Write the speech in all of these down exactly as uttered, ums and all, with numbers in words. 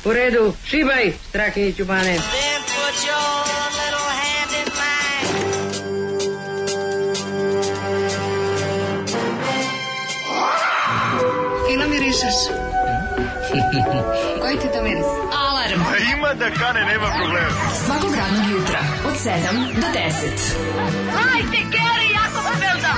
U redu, šibaj, Strahinjiću Bane. Then put your little hand in mine. Fino mirišeš. Koji ti to miris? Alarm. A ima da kane, nema problema. Svakog radnog jutra, od sedam do deset. Hajde, Geri, jako se velda.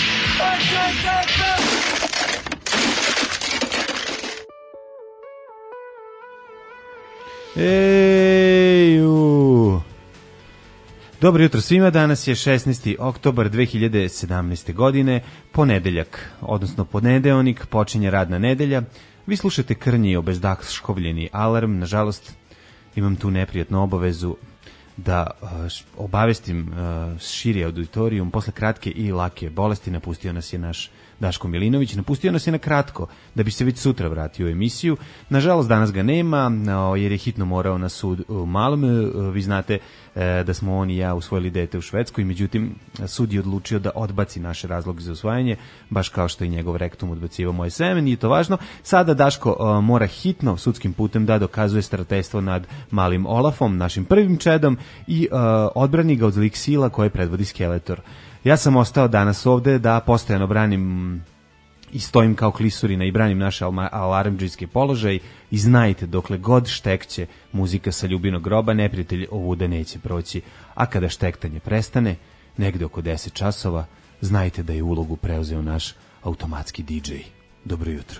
Eju. Dobro jutro svima, danas je šesnaesti oktobar dve hiljade sedamnaeste. godine, ponedeljak, odnosno ponedeonik, počinje radna nedelja. Vi slušate krnji i obezdaškovljeni alarm, nažalost imam tu neprijatnu obavezu da uh, obavestim uh, širi auditorijum. Posle kratke i lake bolesti napustio nas je naš Daško Milinović, napustio nas je na kratko da bi se već sutra vratio u emisiju. Nažalost danas ga nema uh, jer je hitno morao na sud u Malmö. Uh, vi znate uh, da smo on i ja usvojili dete u Švedskoj, međutim sud je odlučio da odbaci naše razloge za usvajanje, baš kao što i njegov rektum odbacivao moje seme, nije to važno. Sada Daško uh, mora hitno sudskim putem da dokazuje starateljstvo nad malim Olafom, našim prvim čedom, i uh, odbrani ga od zlih sila koje predvodi Skeletor. Ja sam ostao danas ovde da postojano branim i stojim kao klisurina i branim naše alarmdžijske položaj i znajte, dokle god štekće muzika sa Ljubinog groba, neprijatelj ovuda neće proći, a kada štektanje prestane, negde oko deset časova, znajte da je ulogu preuzeo naš automatski di džej. Dobro jutro.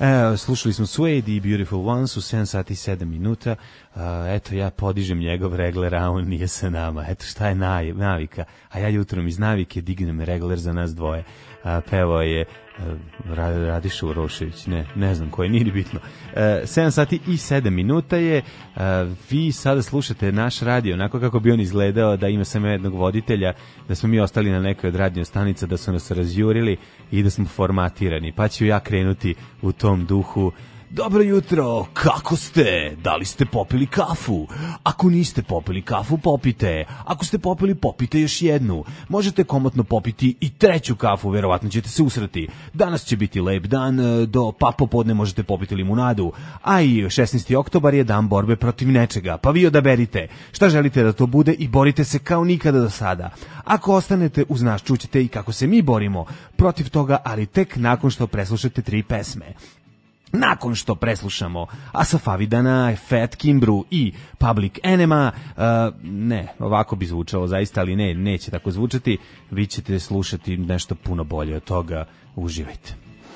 E, slušali smo Suede i Beautiful Ones u sedam sati i sedam minuta. E, eto, ja podižem njegov regler, a on nije sa nama. Eto, šta je naj, navika? A ja jutrom iz navike dignem regler za nas dvoje. A, pevao je Radiša Urošević, ne, ne znam koji, nije bitno. E, sedam sati i sedam minuta je, e, vi sada slušate naš radio, onako kako bi on izgledao da ima samo jednog voditelja, da smo mi ostali na nekoj od radio stanica, da su nas razjurili i da smo formatirani, pa ću ja krenuti u tom duhu. Dobro jutro, kako ste? Da li ste popili kafu? Ako niste popili kafu, popite. Ako ste popili, popite još jednu. Možete komotno popiti i treću kafu, verovatno ćete se usrati. Danas će biti lep dan, do pa popodne možete popiti limunadu. A i šesnaesti oktobar je dan borbe protiv nečega, pa vi odaberite šta želite da to bude i borite se kao nikada do sada. Ako ostanete uz nas, čućete i kako se mi borimo protiv toga, ali tek nakon što preslušate tri pesme. Nakon što preslušamo Asaf Avidana, Fat Kimbru i Public Enema, uh, ne, ovako bi zvučalo zaista, ali ne, neće tako zvučati, vi ćete slušati nešto puno bolje od toga, uživajte.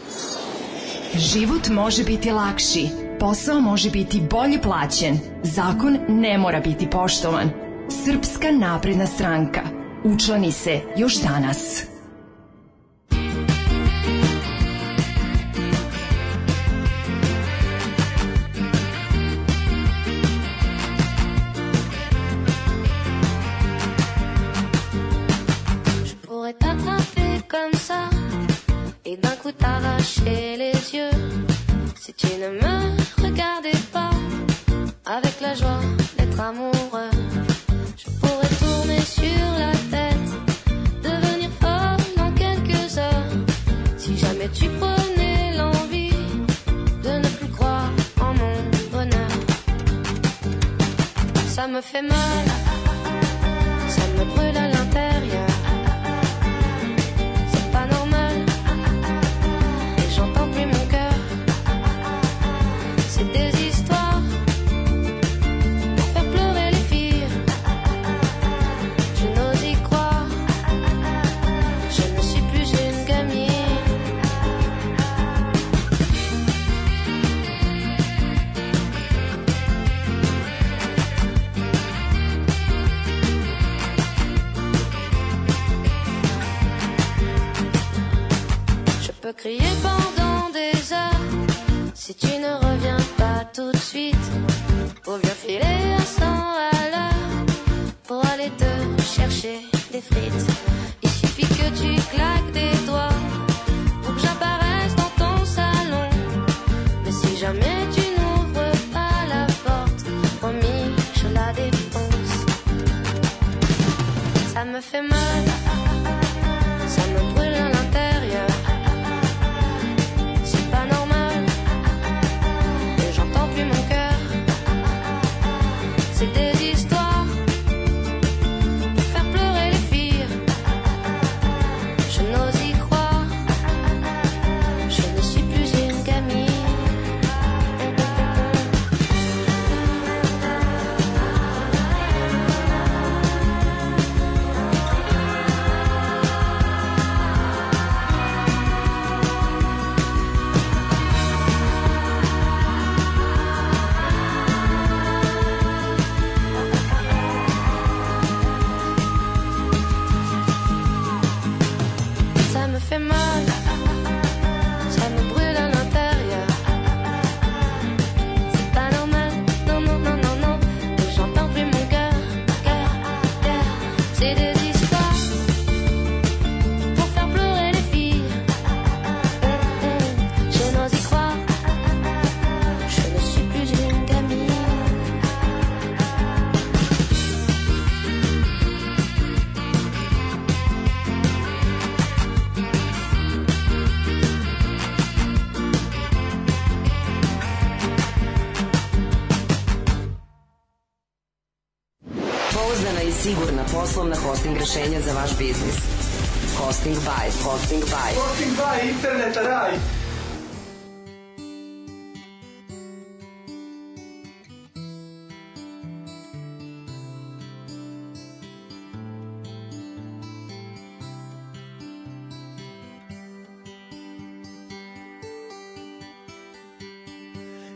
Život može biti lakši, posao može biti bolje plaćen, zakon ne mora biti poštovan. Srpska napredna stranka. Učlani se još danas. Comme ça, et d'un coup t'arracher les yeux. Si tu ne me regardais pas, avec la joie d'être amoureux, je pourrais tourner sur la tête, devenir folle en quelques heures. Si jamais tu prenais l'envie de ne plus croire en mon bonheur, ça me fait mal, ça me brûle à l'intérieur. Je peux crier pendant des heures si tu ne reviens pas tout de suite. Faut bien filer à cent à l'heure pour aller te chercher des frites. Il suffit que tu claques des doigts pour que j'apparaisse dans ton salon. Mais si jamais tu n'ouvres pas la porte, promis, je la défonce. Ça me fait mal, ça me brûle à l'intérieur. C'est des histoires pour faire pleurer les filles. Je n'ose y croire, je ne suis plus une gamine. Ça me fait mal, ça me brûle à l'intérieur. C'est pas normal, non, non, non, non, non. Et j'entends plus mon cœur, cœur, cœur. C'est des histoires pour faire pleurer les filles. Hum, hum, je n'ose y croire, je ne suis plus une gamine. Pouzdana i sigurna poslovna hosting rešenja za vaš biznis. Hosting by, hosting by. Hosting by, interneta raj.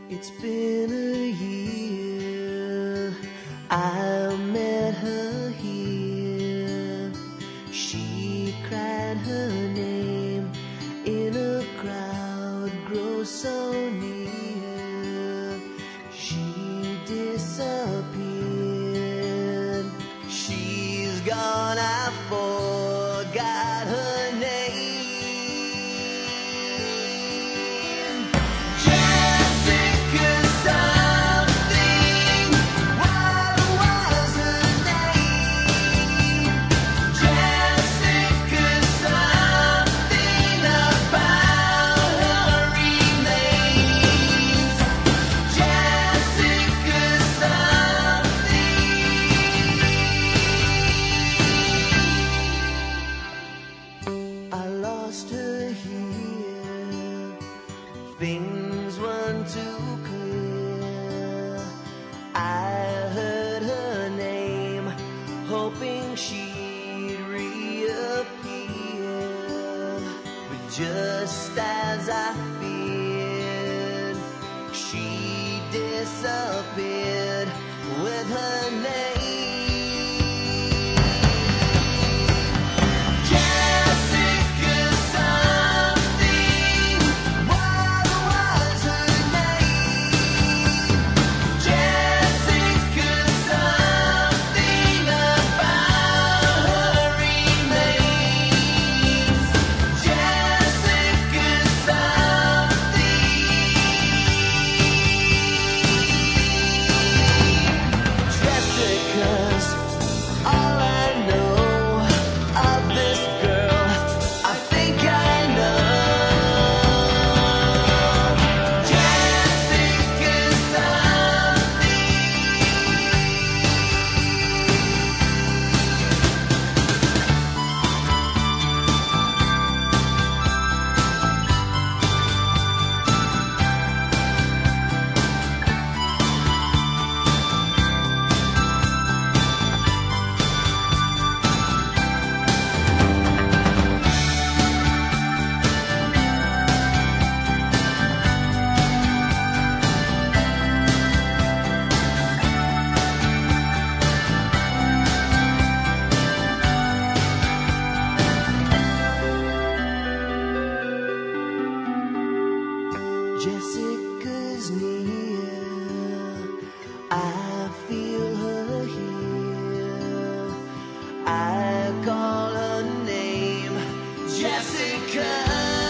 It's been a year, I met her here. She cried her name in a crowd, grow so near. She disappeared. She's gone, I forgot her name. Things weren't too clear. I heard her name, hoping she'd reappear. But just as I feared, she disappeared with her name. Jessica's near, I feel her here. I call her name, Jessica.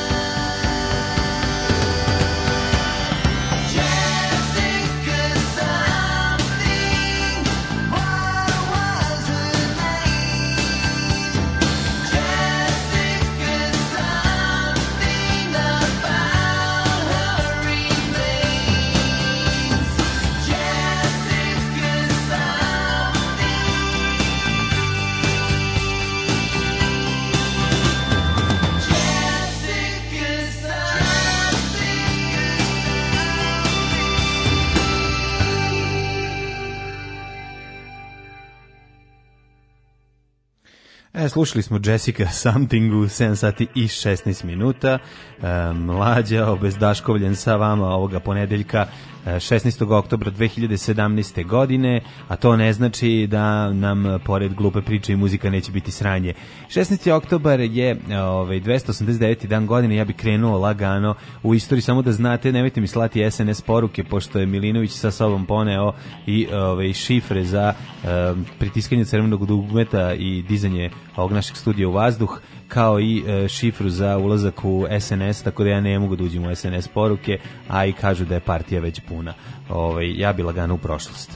E, slušali smo Jessica Something u sedam sati i šesnaest minuta. E, mlađa, obezdaškovljen sa vama ovoga ponedeljka šesnaestog oktobra dve hiljade sedamnaeste. godine, a to ne znači da nam pored glupe priče i muzika neće biti sranje. šesnaesti oktobar je ovaj, dvesta osamdeset deveti dan godine, ja bih krenuo lagano u istoriji, samo da znate, nemojte mi slati es en es poruke, pošto je Milinović sa sobom poneo i ovaj, šifre za um, pritiskanje crvenog dugmeta i dizanje ovog našeg studija u vazduh, kao i e, šifru za ulazak u es en es, tako da ja ne mogu da uđem u es en es poruke, a i kažu da je partija već puna. Ovaj, ja bi lagano u prošlost.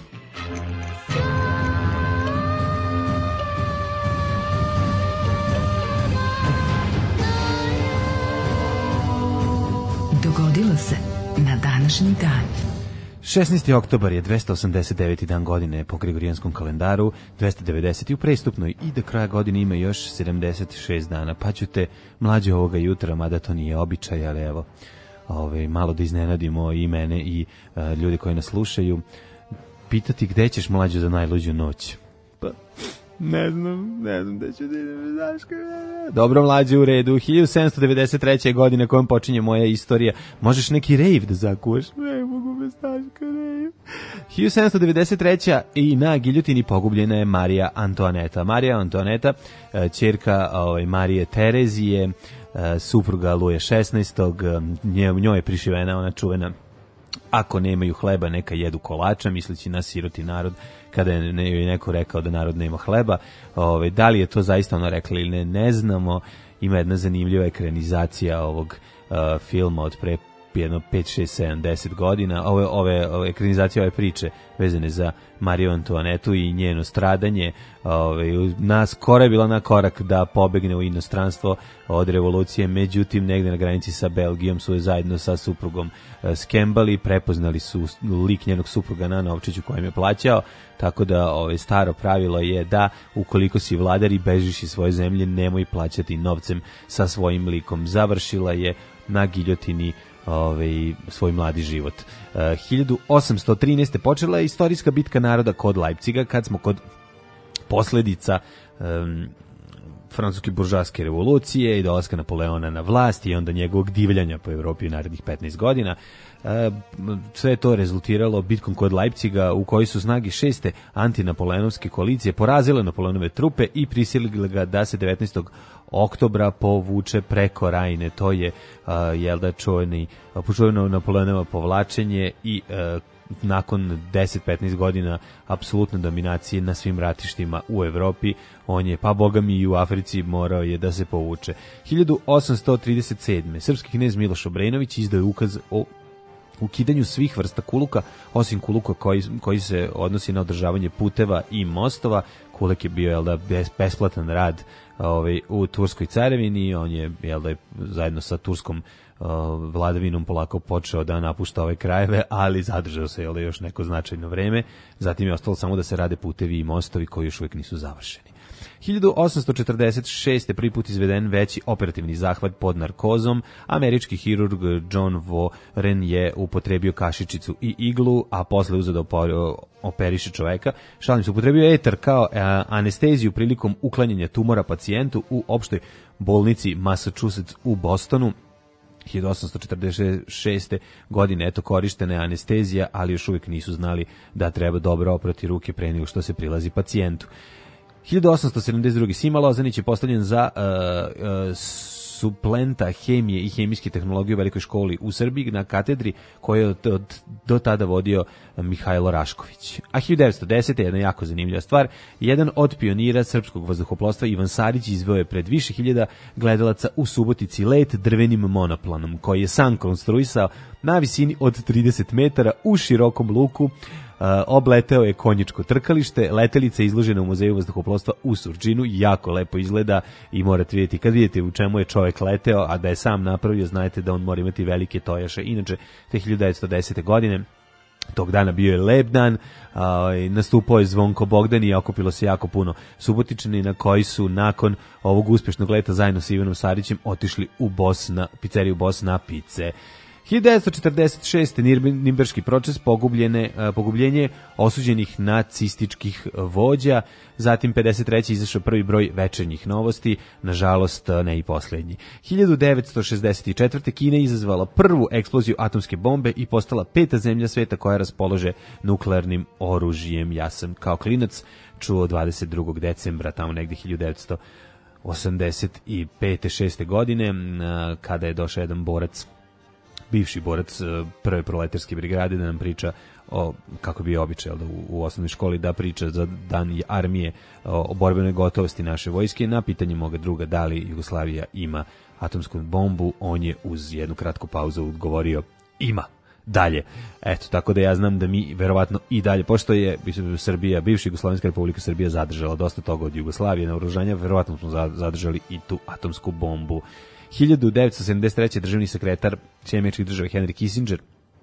Dogodilo se na današnji dan. šesnaesti oktobar je dvesta osamdeset deveti dan godine po Gregorijanskom kalendaru, dvesta devedeseti u prestupnoj i do kraja godine ima još sedamdeset šest dana. Pa ću te mlađe ovoga jutra, mada to nije običaj, ali evo, ove, malo da iznenadimo i mene i uh, ljude koji nas slušaju, pitati gde ćeš mlađu za najluđu noć. Pa, ne znam, ne znam da ću da idem, znaš kada. Dobro, mlađe, u redu. hiljadu sedamsto devedeset treće. godine kojom počinje moja istorija. Možeš neki rejv da zakuvaš? Ne mogu, hiljadu sedamsto devedeset treće. i na giljotini pogubljena je Marija Antoaneta. Marija Antoaneta, ćerka ovaj, Marije Terezije, supruga Luja šesnaestog. Njoj je prišivena ona čuvena: ako nemaju hleba, neka jedu kolača, misleći na siroti narod, kada je neko rekao da narod nema hleba. Ove, da li je to zaista ono rekla ili ne, ne znamo. Ima jedna zanimljiva ekranizacija ovog uh, filma od pre jedno pet, šest, sedam, deset godina. Ove, ove, ove ekranizacije ove priče vezane za Mariju Antoanetu i njeno stradanje. Ove, na, skoro je bila na korak da pobegne u inostranstvo od revolucije, međutim negde na granici sa Belgijom su je zajedno sa suprugom uh, skembali, prepoznali su lik njenog supruga na novčiću kojem je plaćao, tako da ove, staro pravilo je da ukoliko si vladar i bežiš iz svoje zemlje, nemoj plaćati novcem sa svojim likom. Završila je na giljotini ovaj svoj mladi život. Uh, hiljadu osamsto trinaeste. počela je istorijska bitka naroda kod Leipciga, kad smo kod posledica um, francuske buržoaske revolucije i dolaska Napoleona na vlast i onda njegovog divljanja po Evropi u narednih petnaest godina. Uh, sve je to rezultiralo bitkom kod Leipciga, u kojoj su snage šeste antinapoleonovske koalicije porazile Napoleonove trupe i prisilile ga da se devetnaestog oktobra povuče preko Rajne. To je uh, jel da čuveni počuveno Napoleonovo povlačenje i uh, nakon deset do petnaest godina apsolutne dominacije na svim ratištima u Evropi, on je, pa boga mi i u Africi, morao je da se povuče. hiljadu osamsto trideset sedme. srpski knez Miloš Obrenović izdao je ukaz o ukidanju svih vrsta kuluka, osim kuluka koji, koji se odnosi na održavanje puteva i mostova. Kulek je bio, jel da, besplatan rad ovaj, u Turskoj carevini. On je, jel da, zajedno sa turskom uh, vladavinom polako počeo da napušta ove krajeve, ali zadržao se, jel da, još neko značajno vreme. Zatim je ostalo samo da se rade putevi i mostovi koji još uvijek nisu završeni. hiljadu osamsto četrdeset šeste. prvi put izveden veći operativni zahvat pod narkozom. Američki hirurg John Warren je upotrebio kašičicu i iglu, a posle uzeo da operiše čoveka. Šalim se, upotrebio etar kao anesteziju prilikom uklanjanja tumora pacijentu u opštoj bolnici Massachusetts u Bostonu. hiljadu osamsto četrdeset šeste. godine eto korištena je anestezija, ali još uvijek nisu znali da treba dobro oprati ruke pre nego što se prilazi pacijentu. hiljadu osamsto sedamdeset druge. Sima Lozanić je postavljen za uh, uh, suplenta hemije i hemijske tehnologije u Velikoj školi u Srbiji na katedri koju je od, od, do tada vodio Mihajlo Rašković. A hiljadu devetsto desete. jedna jako zanimljiva stvar, jedan od pionira srpskog vazduhoplovstva Ivan Sarić izveo je pred više hiljada gledalaca u Subotici let drvenim monoplanom koji je sam konstruisao na visini od trideset metara u širokom luku. Uh, obleteo je konjičko trkalište, letelica je izložena u muzeju vazduhoplovstva u Surčinu, jako lepo izgleda i morate vidjeti, kad vidite u čemu je čovjek leteo, a da je sam napravio, znajte da on mora imati velike tojaše. Inače, te hiljadu devetsto desete. godine, tog dana bio je lep dan, uh, nastupao je Zvonko Bogdan i okupilo se jako puno Subotičana koji su nakon ovog uspješnog leta zajedno sa Ivanom Sarićem otišli u Bos na, pizzeriju Bos na pice. hiljadu devetsto četrdeset šeste. Nirnberški proces, pogubljene, pogubljenje osuđenih nacističkih vođa. Zatim pedeset treće. izašao prvi broj večernjih novosti, nažalost ne i posljednji. hiljadu devetsto šezdeset četvrte. Kina je izazvala prvu eksploziju atomske bombe i postala peta zemlja sveta koja raspolaže nuklearnim oružjem. Ja sam kao klinac čuo dvadeset drugog decembra, tamo negde hiljadu devetsto osamdeset pete šeste. godine, kada je došao jedan borac, bivši borac prve proletarske brigade, da nam priča o, kako je bio običaj da u, u osnovnoj školi, da priča za dan armije o, o borbenoj gotovosti naše vojske. Na pitanje moga druga da li Jugoslavija ima atomsku bombu, on je uz jednu kratku pauzu odgovorio ima. Dalje. Eto, tako da ja znam da mi verovatno i dalje, pošto je Srbija, bivša Jugoslovenska republika Srbija zadržala dosta toga od Jugoslavije na oružanja, verovatno smo zadržali i tu atomsku bombu. hiljadu devetsto sedamdeset treće. državni sekretar Sjedinjenih Američkih Država Henry Kissinger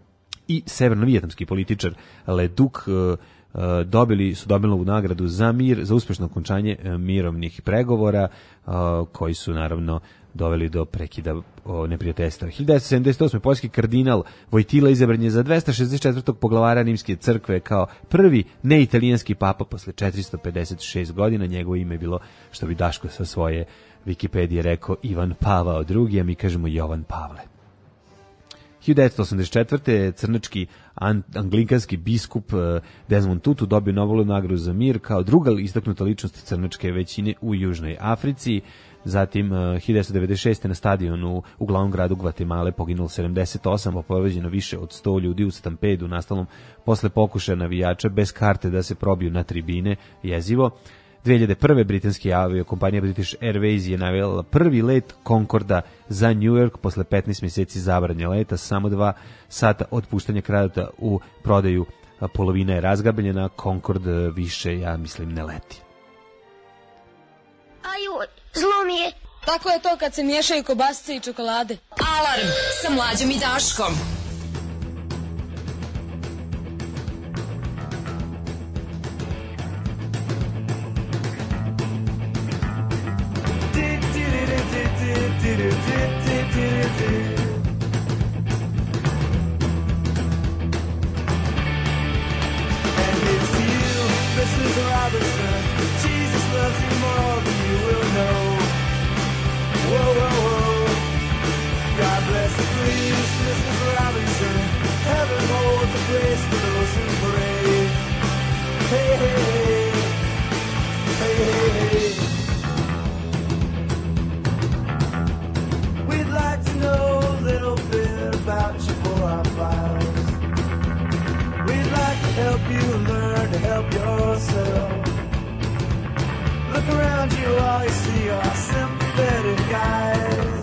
i severno-vijetnamski političar Le Duc uh, dobili su Nobelovu nagradu za mir, za uspješno okončanje mirovnih pregovora uh, koji su naravno doveli do prekida uh, neprijateljstva. hiljadu devetsto sedamdeset osme. poljski kardinal Vojtila izabran je za dvesta šezdeset četvrtog poglavara Rimske crkve kao prvi neitalijanski papa posle četiristo pedeset šest godina. Njegovo ime je bilo, što bi Daško sa svoje Wikipedije rekao, Ivan Pavao drugi, a mi kažemo Jovan Pavle. hiljadu devetsto osamdeset četvrte. crnački anglikanski biskup Desmond Tutu dobio Nobelovu nagradu za mir kao druga istaknuta ličnost crnačke većine u Južnoj Africi. Zatim hiljadu devetsto devedeset šeste. na stadionu u glavnom gradu Gvatemale poginulo sedamdeset osam, a povređeno više od sto ljudi u stampedu nastalom posle pokušaja navijača bez karte da se probiju na tribine, jezivo. dve hiljade prve. britanski aviokompanija British Airways je navela prvi let Concorda za New York posle petnaest mjeseci zabranje leta, samo dva sata od puštanja krajota u prodaju, polovina je razgabljena, Concorde više, ja mislim, ne leti. Aju, zlo mi je. Tako je to kad se miješaju kobasice i čokolade. Alarm sa Mlađom i Daškom. Help you learn to help yourself. Look around you, all you see are sympathetic eyes.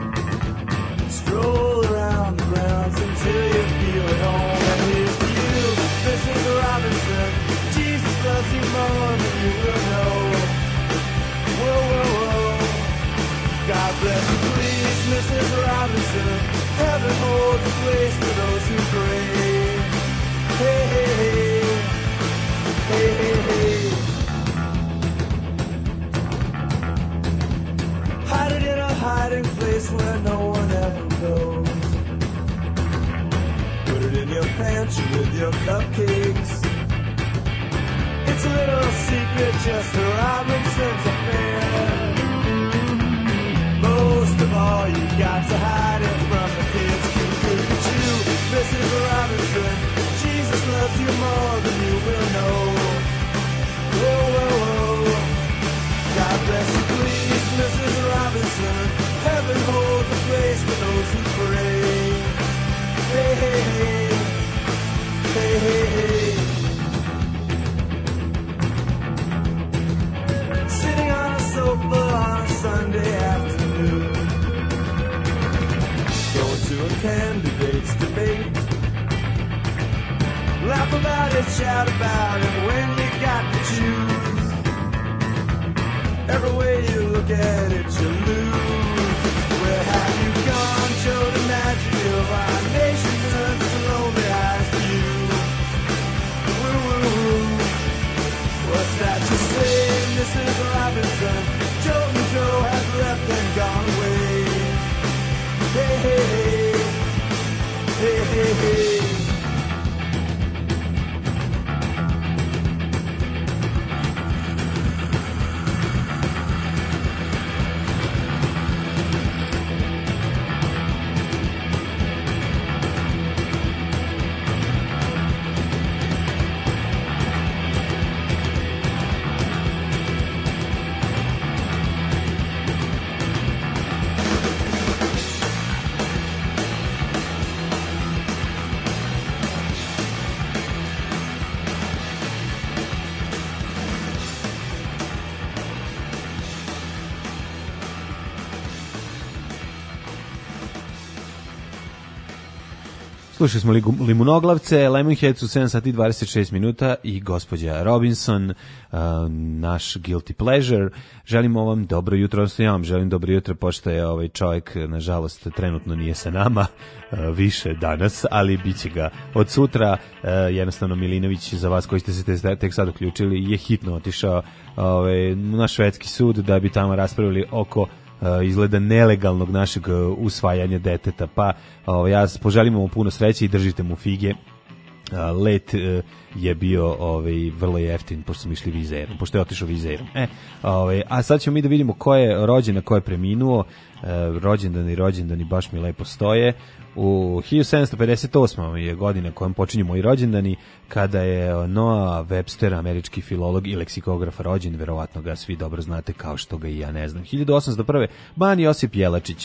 Stroll around the grounds until you feel at home. And here's to you, Missus Robinson. Jesus loves you more than you will know. Whoa, whoa, whoa. God bless you, please, Missus Robinson. Heaven holds a place for those who pray. Hey, hey, hey, hey, hey, hey. Hide it in a hiding place where no one ever goes. Put it in your pantry with your cupcakes. It's a little secret, just a Robinson's affair. Most of all, you got to hide it from the kids. Cuckoo, Missus Robinson. Jesus loves you more than you will know. Whoa, whoa, whoa. God bless you, please, Missus Robinson. Heaven holds a place for those who pray. Hey, hey, hey. Hey, hey, hey. Sitting on a sofa on a Sunday afternoon. Going to a candidate's debate. Laugh about it, shout about it when you got to choose. Every way you look at it, you lose. Where have you gone? Show the magic of our nation turns its lonely eyes to you. Woo, woo, woo. What's that you say, Missus Robinson? Joe and Joe has left and gone away. Hey, hey, hey. Hey, hey, hey. Slušali smo Limunoglavce, Lemonheads u sedam sati i dvadeset šest minuta i gospođa Robinson, uh, naš guilty pleasure. Želimo vam dobro jutro, odnosno ja vam želim dobro jutro, pošto je ovaj čovjek, nažalost, trenutno nije sa nama uh, više danas, ali bit će ga od sutra. Uh, jednostavno, Milinović, za vas koji ste se te, tek sad uključili, je hitno otišao ovaj, na švedski sud da bi tamo raspravili oko Uh, izgleda nelegalnog našeg uh, usvajanja deteta, pa uh, ja poželim mu puno sreće i držite mu fige. Uh, let uh, je bio ovaj, vrlo jeftin, pošto smo išli vizerom, pošto je otišao vizerom. E, ovaj, a sad ćemo mi da vidimo ko je rođen, ko je preminuo. rođendani, rođendani baš mi lepo stoje. U hiljadu sedamsto pedeset osma je godina kojom počinju moji rođendani, kada je Noah Webster, američki filolog i leksikograf, rođen, verovatno ga svi dobro znate kao što ga i ja ne znam. hiljadu osamsto prve. Ban Josip Jelačić,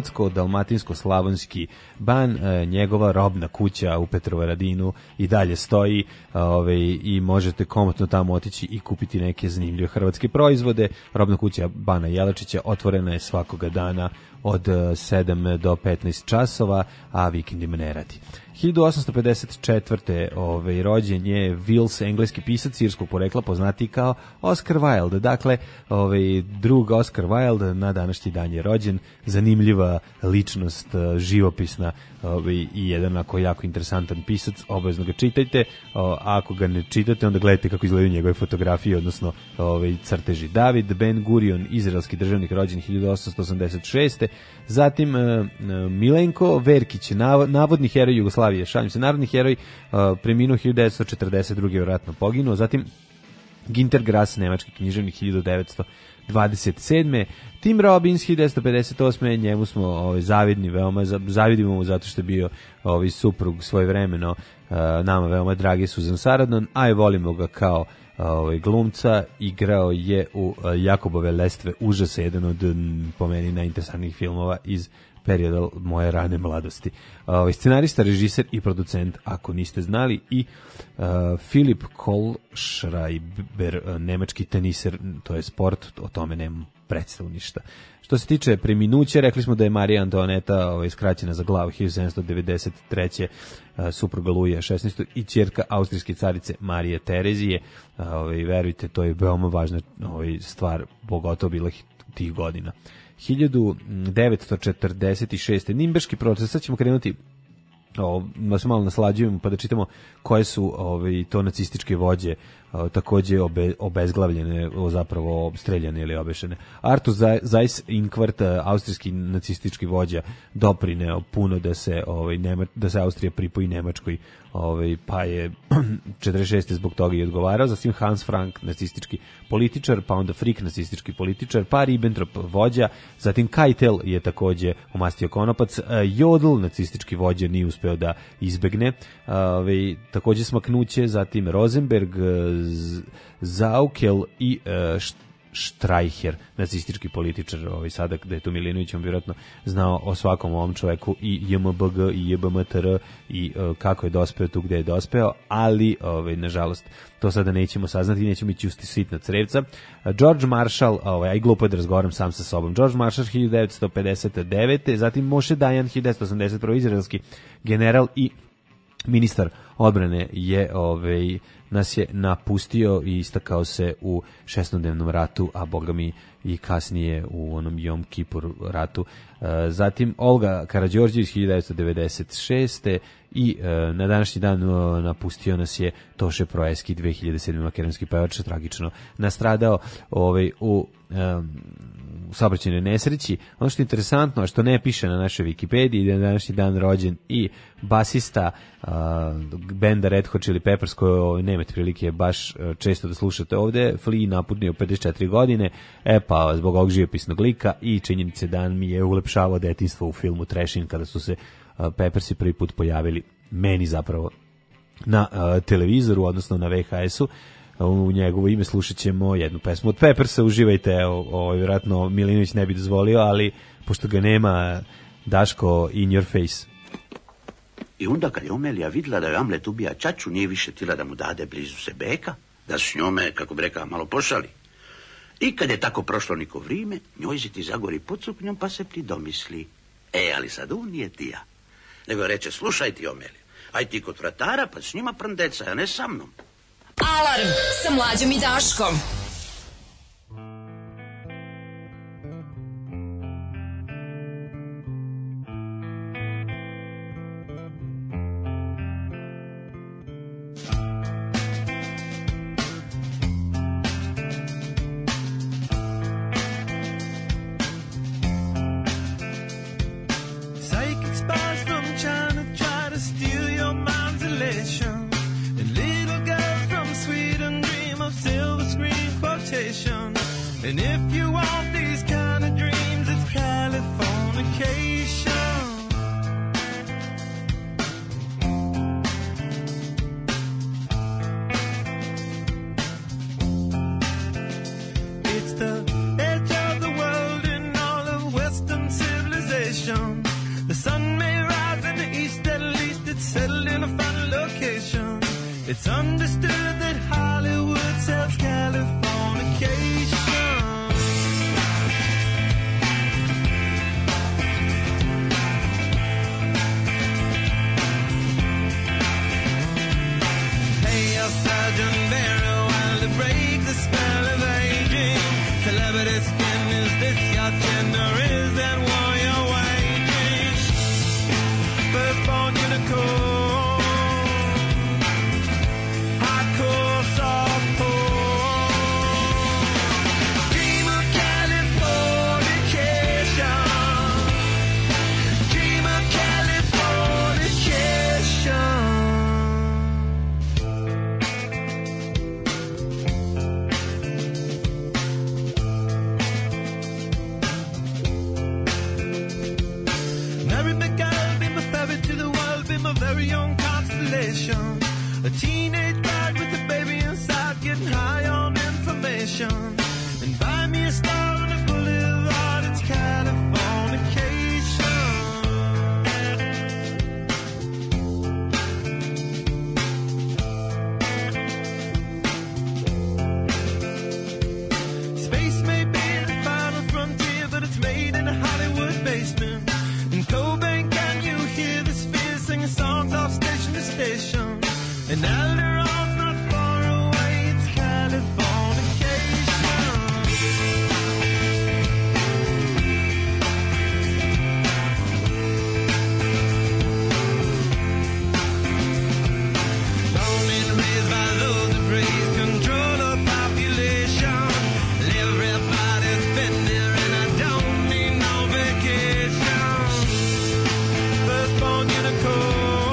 hrvatsko-dalmatinsko-slavonski ban, njegova robna kuća u Petrovaradinu i dalje stoji, ovaj, i možete komotno tamo otići i kupiti neke zanimljive hrvatske proizvode. Robna kuća Bana Jelačića otvorena je svakoga dana od sedam do petnaest časova, a vikendima ne radi. hiljadu osamsto pedeset četvrte. Ovaj, rođen je Wills, engleski pisac irskog porekla, poznati kao Oscar Wilde. Dakle, ovaj, drug Oscar Wilde na današnji dan je rođen. Zanimljiva ličnost, živopisna, ovaj, i jedan ako jako interesantan pisac. Obavezno ga čitajte. O, ako ga ne čitate, onda gledajte kako izgledaju njegove fotografije, odnosno ovaj, crteži. David Ben Gurion, izraelski državnik, rođen hiljadu osamsto osamdeset šeste. Zatim uh, Milenko Verkić, nav, navodni heroj Jugoslavije, šalim se, narodni heroj, uh, preminuo hiljadu devetsto četrdeset druge. vjerojatno poginuo. Zatim Ginter Grass, nemački književnik, hiljadu devetsto dvadeset sedme. Tim Robbins, hiljadu devetsto pedeset osme. Njemu smo ovaj, zavidni, veoma zavidimo mu zato što je bio ovaj, suprug svojevremeno uh, nama veoma dragi Susan Sarandon, a je volimo ga kao ovaj, glumca. Igrao je u uh, Jakobove lestve užasa, jedan od m, po meni najinteresantnijih filmova iz perioda moje rane mladosti. Ovaj, scenarista, režiser i producent, ako niste znali, i uh, Filip Kohlschreiber, uh, nemački teniser, to je sport, o tome nemam predstavu ništa. Što se tiče preminuća, rekli smo da je Marija Antoaneta ovaj, skraćena za glavu hiljadu sedamsto devedeset treće. Uh, supruga Luija šesnaestog i ćerka austrijske carice Marije Terezije. Uh, ovaj, verujte, to je veoma važna ovaj, stvar, pogotovo bila tih godina. hiljadu devetsto četrdeset šeste. Nimbeški proces, sad ćemo krenuti, o, da se malo naslađujemo pa da čitamo koje su ove, to nacističke vođe o, takođe obe, obezglavljene, o, zapravo streljane ili obešene. Artur Seyss-Inquart, austrijski nacistički vođa, doprineo puno da se, ovaj, Nema, da se Austrija pripoji Nemačkoj, ovaj, pa je četrdeset šeste zbog toga i odgovarao. Zatim Hans Frank, nacistički političar, pa onda Frick, nacistički političar, pa Ribbentrop, vođa, zatim Keitel je takođe omastio konopac, Jodl, nacistički vođa, nije uspeo da izbegne, ovaj, takođe smaknuće, zatim Rosenberg, Zaukel i Streicher, nacistički političar. Ovaj, sada da je tu Milinović, on vjerojatno znao o svakom ovom čoveku, i J M B G i J B M T R, i uh, kako je dospeo tu gde je dospeo, ali ovaj, nažalost to sada nećemo saznati, nećemo ići usti sitna crevca. Uh, George Marshall, ovaj, aj glupo je da razgovaram sam sa sobom, George Marshall hiljadu devetsto pedeset devete. Zatim Moshe Dayan, hiljadu devetsto osamdeset prve. izraelski general i ministar odbrane, je ovaj, nas je napustio i istakao se u šestodnevnom ratu, a boga mi i kasnije u onom Jom Kipur ratu. E, zatim Olga Karađorđević hiljadu devetsto devedeset šeste. i e, na današnji dan o, napustio nas je Toše Proeski, dve hiljade sedme. makedonski pevač, tragično nastradao ovaj, u e, u saobraćajnoj nesreći. Ono što je interesantno, a što ne piše na našoj Wikipediji, da je današnji dan rođen i basista uh, benda Red Hot Chili Peppers, koju nemate prilike baš uh, često da slušate ovde. Flea naputnio pedeset četiri godine, e pa zbog ovog živopisnog lika i činjenice da mi je ulepšavao detinjstvo u filmu Trashin, kada su se uh, Peppersi prvi put pojavili, meni zapravo, na uh, televizoru, odnosno na V H S-u. U njegovo ime slušat ćemo jednu pesmu od Peppersa. Uživajte, ovo vjerojatno Milinović ne bi dozvolio, ali pošto ga nema, Daško, in your face. I onda kad je Omelija vidjela da je Amlet ubija čaču, nije više tila da mu dade blizu se beka, da su s njome, kako bi rekao, malo pošali. I kad je tako prošlo niko vrijeme, njoj se ti zagori pod suknjom pa se pridomisli. E, ali sad on nije tija. Nego reče, slušaj ti Omelija, aj ti kod vratara pa s njima prndeca, a ne sa mnom. Alarm sa Mlađom i Daškom. Psychic spies from China try to steal your mind's elation. And if you want these kind of dreams, it's California. It's understood that Hollywood sells Californication. Sergeant Barry while to break the spell of aging. Celebrity skin, is this your gender? Is that war you're waging? Firstborn unicorn, hardcore softcore. Dream of Californication. Dream of Californication. A very young constellation, a teenage bride with a baby inside, getting high on information. And buy me a star on a boulevard, it's Californication. Space may be the final frontier, but it's made in a Hollywood basement. In Cobain, can you hear the singing songs off station to station? And Alderon's not far away, it's Californication. Born and raised by those that praise control of population. Everybody's been there and I don't need no vacation. Firstborn unicorn.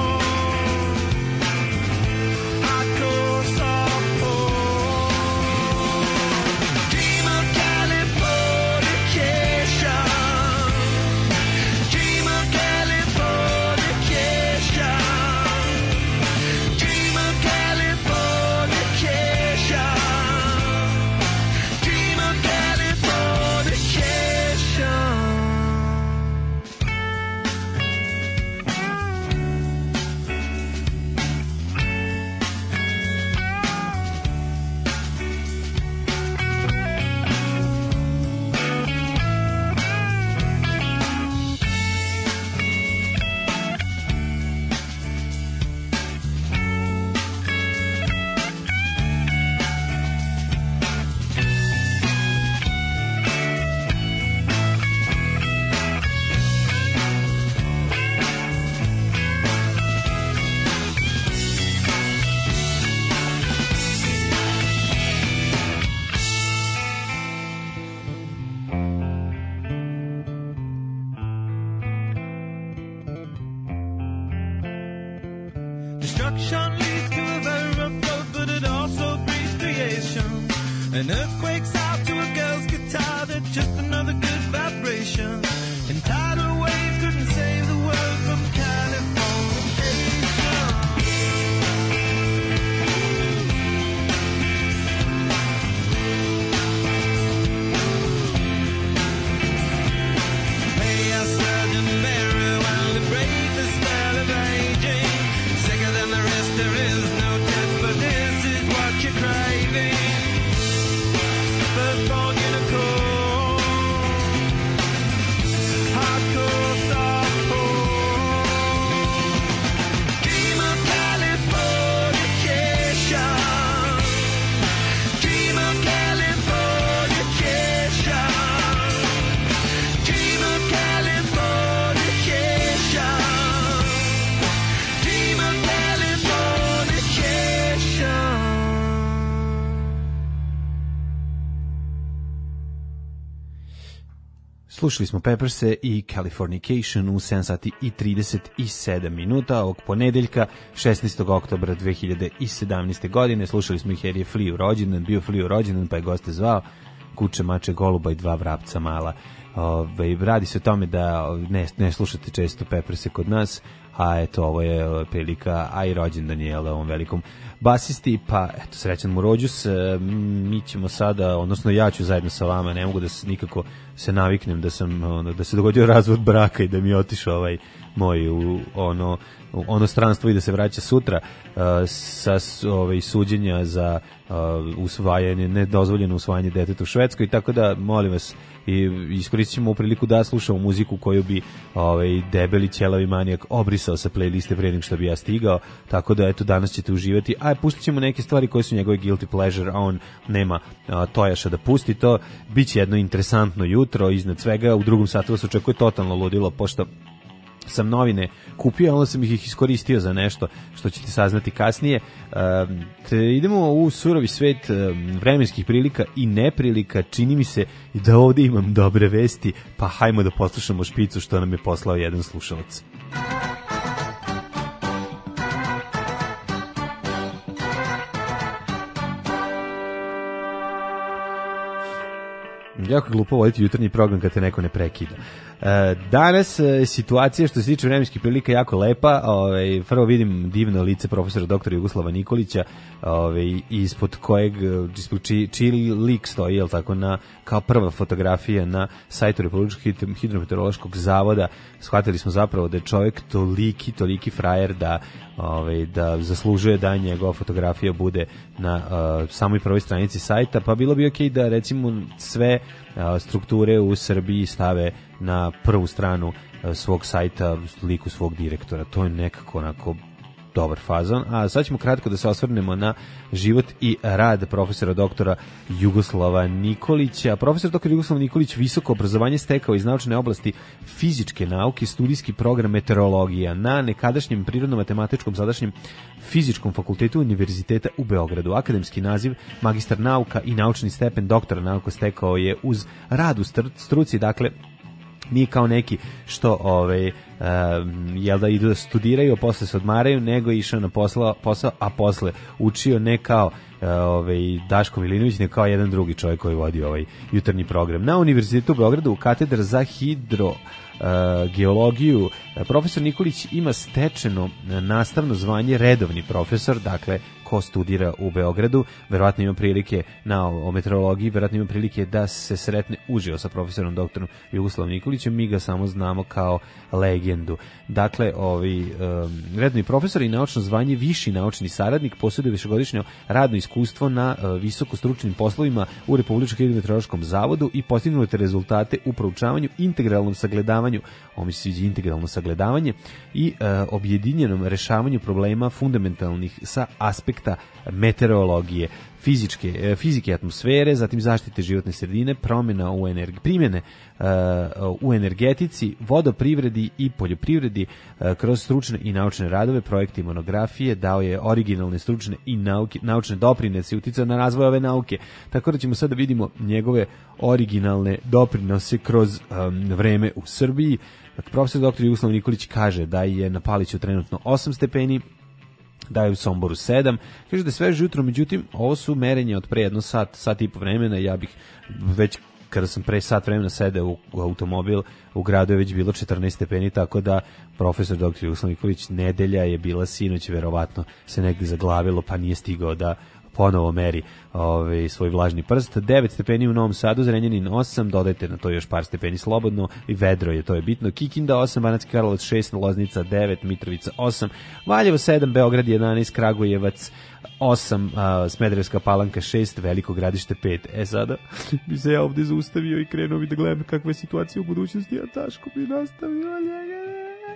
Destruction leads to a very rough road, but it also breeds creation. An earthquake's out to a girl's guitar, that's just another good vibration. And tidal waves couldn't save the world from Californication. Hey, a Sergeant Barry, while to break the spell of aging. Sicker than the rest, there is no test, but this is what you're craving. Firstborn unicorn, hardcore softcore. Dream of Californication. Dream of Californication. Dream of Californication. Dream of Californication. Slušali smo Pepperse i Californication u sedam sati i trideset sedam minuta ovog ponedeljka šesnaestog oktobra dve hiljade sedamnaeste. godine. Slušali smo ih jer je Flea rođendan, bio Flea rođendan pa je goste zvao Kuče, mače, goluba i dva vrapca mala. Ove, radi se o tome da ne, ne slušate često Pepperse kod nas, a eto, ovo je prilika, a i rođendan je ovom velikom basisti, pa eto, srećan mu rođus. Mi ćemo sada, odnosno ja ću zajedno sa vama, ne mogu da se, nikako se naviknem da sam, ono, da se dogodio razvod braka i da mi je otišao ovaj moj u ono ono stranstvo i da se vraća sutra uh, sa ovaj suđenja za uh, usvajanje, nedozvoljeno usvajanje deteta u Švedskoj, tako da molim vas i iskoristit ćemo u priliku da slušamo muziku koju bi ovaj debeli ćelavi manijak obrisao sa playliste pre nego što bi ja stigao, tako da eto danas ćete uživati, a pustit ćemo neke stvari koje su njegove guilty pleasure, a on nema a, tojaša da pusti to. Biće jedno interesantno jutro, iznad svega u drugom satu vas očekuje totalno ludilo, pošto sam novine kupio, onda sam ih iskoristio za nešto što ćete saznati kasnije. E, te idemo u surovi svet e, vremenskih prilika i neprilika. Čini mi se da ovdje imam dobre vesti, pa hajmo da poslušamo špicu što nam je poslao jedan slušalac. Jako glupo voditi jutarnji program kad te neko ne prekida. E, danas e, situacija što se tiče vremenskih prilika jako lepa. Ovaj, prvo vidim divno lice profesora doktora Jugoslava Nikolića, ovaj, ispod kojeg ispod či, čiji lik stoji, jel tako, na, kao prva fotografija na sajtu Republičkog hidrometeorološkog zavoda. Shvatili smo zapravo da je čovjek toliki, toliki frajer da, ovaj, da zaslužuje da njegova fotografija bude na uh, samoj prvoj stranici sajta, pa bilo bi okej da recimo sve uh, strukture u Srbiji stave na prvu stranu uh, svog sajta liku svog direktora. To je nekako onako dobar fazon. A sad ćemo kratko da se osvrnemo na život i rad profesora doktora Jugoslava Nikolića. Profesor doktor Jugoslav Nikolić visoko obrazovanje stekao iz naučne oblasti fizičke nauke, studijski program meteorologija na nekadašnjem prirodno-matematičkom, sadašnjem fizičkom fakultetu Univerziteta u Beogradu. Akademski naziv magistar nauka i naučni stepen doktora nauka stekao je uz rad u struci, dakle nije kao neki što ovaj um, jel da idu da studiraju, a posle se odmaraju, nego je išao na posla, posao, a posle učio ne kao uh, ovaj Daško Milinović, ne kao jedan drugi čovjek koji vodi ovaj jutarnji program. Na Univerzitetu u Beogradu u katedra za hidro Uh, geologiju profesor Nikolić ima stečeno nastavno zvanje redovni profesor, dakle ko studira u Beogradu verovatno ima prilike na o meteorologiji, verovatno ima prilike da se sretne uživo sa profesorom doktorom Jugoslavom Nikolićem, mi ga samo znamo kao legendu. Dakle, ovi um, redovni profesor i naučno zvanje viši naučni saradnik, posjeduje višegodišnje radno iskustvo na uh, visoko stručnim poslovima u Republičkom hidrometeorološkom zavodu i postignute rezultate u proučavanju, integralnom sagledavanju, ovo mi se sviđa, integralno sagledavanje i uh, objedinjenom rešavanju problema fundamentalnih sa aspekta meteorologije, fizičke, fizike atmosfere, zatim zaštite životne sredine, promjena u energi, primjene uh, u energetici, vodoprivredi i poljoprivredi uh, kroz stručne i naučne radove, projekte i monografije, dao je originalne stručne i nauke, naučne doprinose i uticao na razvoj ove nauke. Tako da ćemo sada vidimo njegove originalne doprinose kroz um, vreme u Srbiji. Profesor doktor Jugoslav Nikolić kaže da je na Paliću trenutno osam stepeni, da je u Somboru sedam, kaže da je sveže jutro, međutim, ovo su merenja od pre jedno sat, sat i po vremena, ja bih već, kada sam pre sat vremena sedeo u, u automobil, u gradu je već bilo četrnaest stepeni, tako da profesor doktor Jugoslav Nikolić, nedelja je bila sinoć, verovatno se negdje zaglavilo, pa nije stigao da ponovo meri ovaj svoj vlažni prst. devet stepeni u Novom Sadu, Zrenjanin osam, dodajte na to još par stepeni slobodno, i vedro je, to je bitno. Kikinda osam, Banatski Karlovac šest, Loznica devet, Mitrovica osam, Valjevo sedam, Beograd jedanaest, Kragujevac osam, a, Smederevska Palanka šest, Veliko Gradište pet. E sada bi se ja ovdje zaustavio i krenuo bi da gledam kakva je situacija u budućnosti, a Taško bi nastavio njega.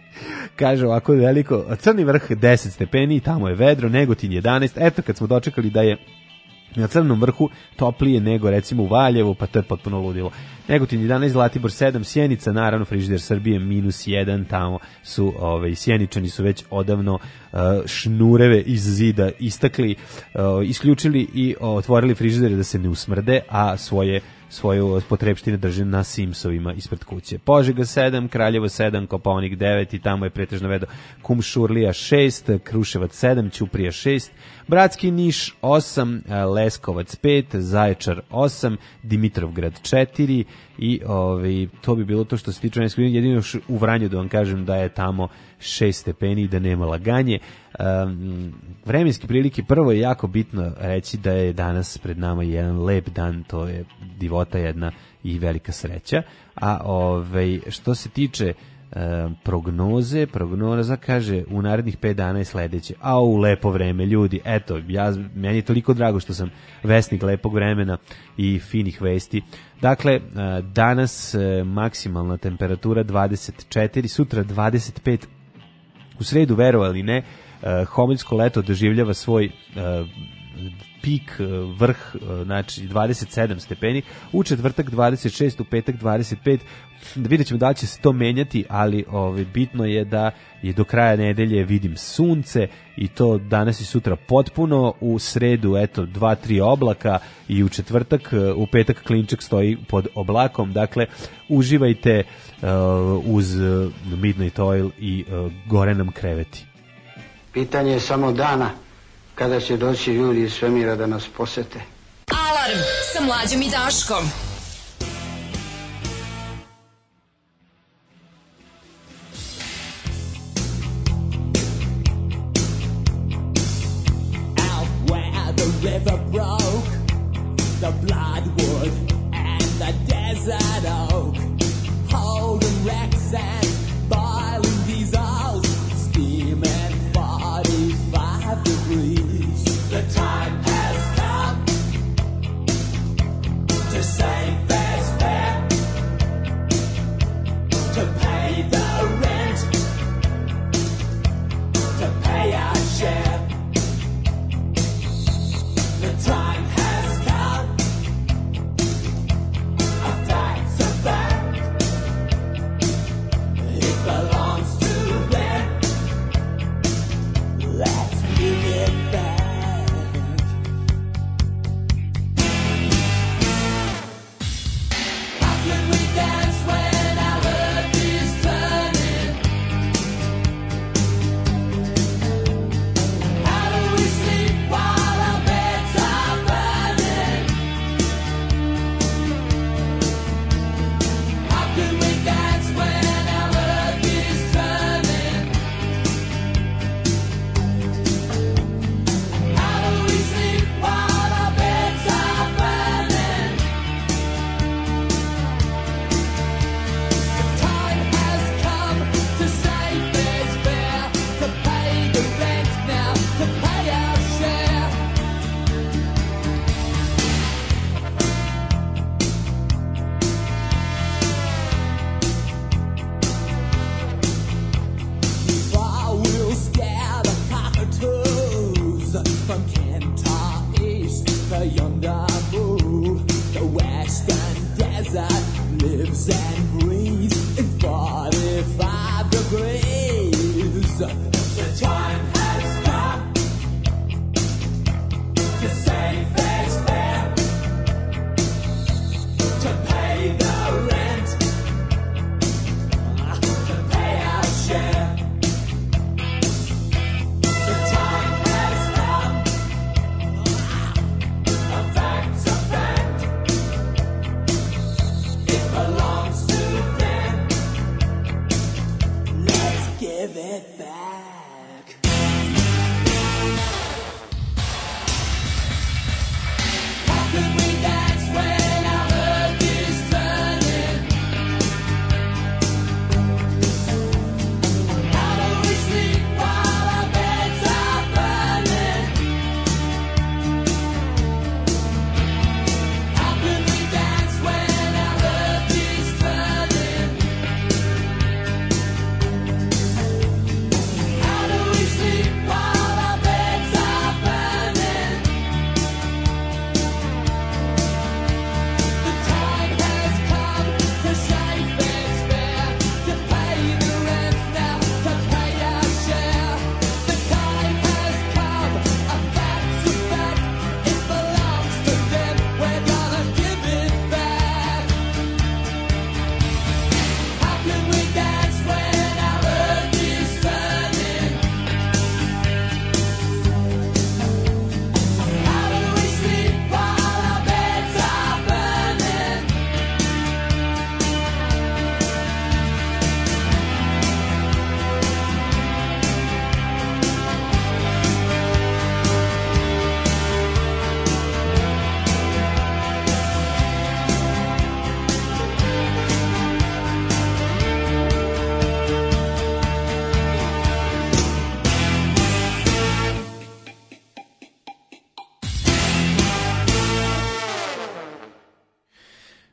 Kaže ovako veliko, Crni vrh deset stepeni, tamo je vedro, Negotin jedanaest, eto kad smo dočekali da je na Crnom vrhu toplije nego recimo u Valjevu, pa to je potpuno ludilo. Negotin jedanaest, Zlatibor sedam, Sjenica, naravno frižider Srbije minus jedan, tamo su ovaj, Sjeničani su već odavno uh, šnureve iz zida istakli, uh, isključili i uh, otvorili frižidere da se ne usmrde, a svoje svoju potrebštine drži na Simsovima ispred kuće. Požega sedam, Kraljevo sedam, Kopaonik devet i tamo je pretežno vedo Kumšurlija šest, Kruševac sedam, Ćuprija šest, Bratski Niš osam, Leskovac pet, Zaječar osam, Dimitrovgrad četiri i ovaj, to bi bilo to što se tiče vremenskih prilika. Jedino još u Vranju da vam kažem da je tamo šest stepeni i da nema laganje. Um, vremenske prilike, prvo je jako bitno reći da je danas pred nama jedan lep dan, to je divota jedna i velika sreća. A ovaj, što se tiče Um, prognoze, prognoza kaže u narednih pet dana je sledeće. A u lepo vreme, ljudi, eto, ja, meni je toliko drago što sam vesnik lepog vremena i finih vesti. Dakle, uh, danas uh, maksimalna temperatura dvadeset četiri, sutra dvadeset pet, u sredu, verovali ne, uh, homiljsko leto doživljava svoj uh, pik, vrh, znači dvadeset sedam stepeni, u četvrtak dvadeset šest, u petak dvadeset pet. Da vidjet ćemo da li će se to menjati, ali ovaj, bitno je da je do kraja nedelje vidim sunce i to danas i sutra potpuno, u sredu eto dva tri oblaka i u četvrtak, u petak klinček stoji pod oblakom. Dakle, uživajte uh, uz Midnight Oil i uh, gore nam kreveti. Pitanje je samo dana kada će doći ljudi iz svemira da nas posete. Alarm sa Mlađom i Daškom. Out where the river broke, the bloodwood and the desert oak, holding wrecks and boiling diesels, steaming forty-five degrees. The time has come to save fair's fair, to pay the rent, to pay our share. The time has come, a fact's a fact, it belongs to them. Let's bring it back. How can we dance when our earth is turning? How do we sleep while our beds are burning? How can we dance when our earth is turning? How do we sleep while our beds are burning? The time has come to save fair's fair, to pay the rent now, to pay our share. I will scare the cockatoos from Kentar East to yonder move. The western desert lives and breathes in forty-five degrees. The time has come to save fair's fair, to pay the rent, to pay our share. The time has come, a fact's a fact, it belongs to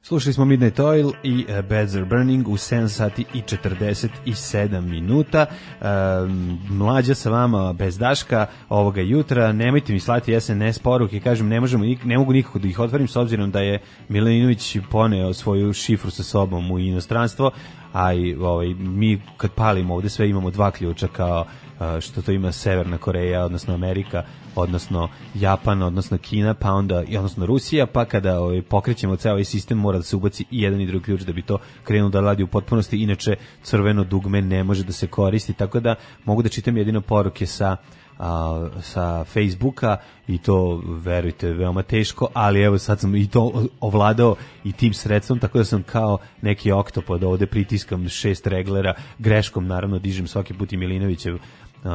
Slušali smo Midnight Oil i uh, Beds Are Burning u sedam sati i četrdeset sedam minuta. Uh, mlađa sa vama bez Daška ovoga jutra. Nemojte mi slati es en es poruke, kažem ne, možemo, ne mogu nikako da ih otvorim s obzirom da je Milinović poneo svoju šifru sa sobom u inostranstvo, a i ovaj, mi kad palimo ovde sve imamo dva ključa kao uh, što to ima Severna Koreja, odnosno Amerika, odnosno Japan, odnosno Kina, pa onda i odnosno Rusija, pa kada ovaj, pokrećemo ceo ovaj sistem mora da se ubaci i jedan i drugi ključ da bi to krenulo da radi u potpunosti, inače crveno dugme ne može da se koristi, tako da mogu da čitam jedino poruke sa a, sa Facebooka i to, verujte, veoma teško, ali evo sad sam i to ovladao i tim sredstvom, tako da sam kao neki oktopod ovde pritiskam šest reglera, greškom naravno dižem svaki put i Milinovićev uh,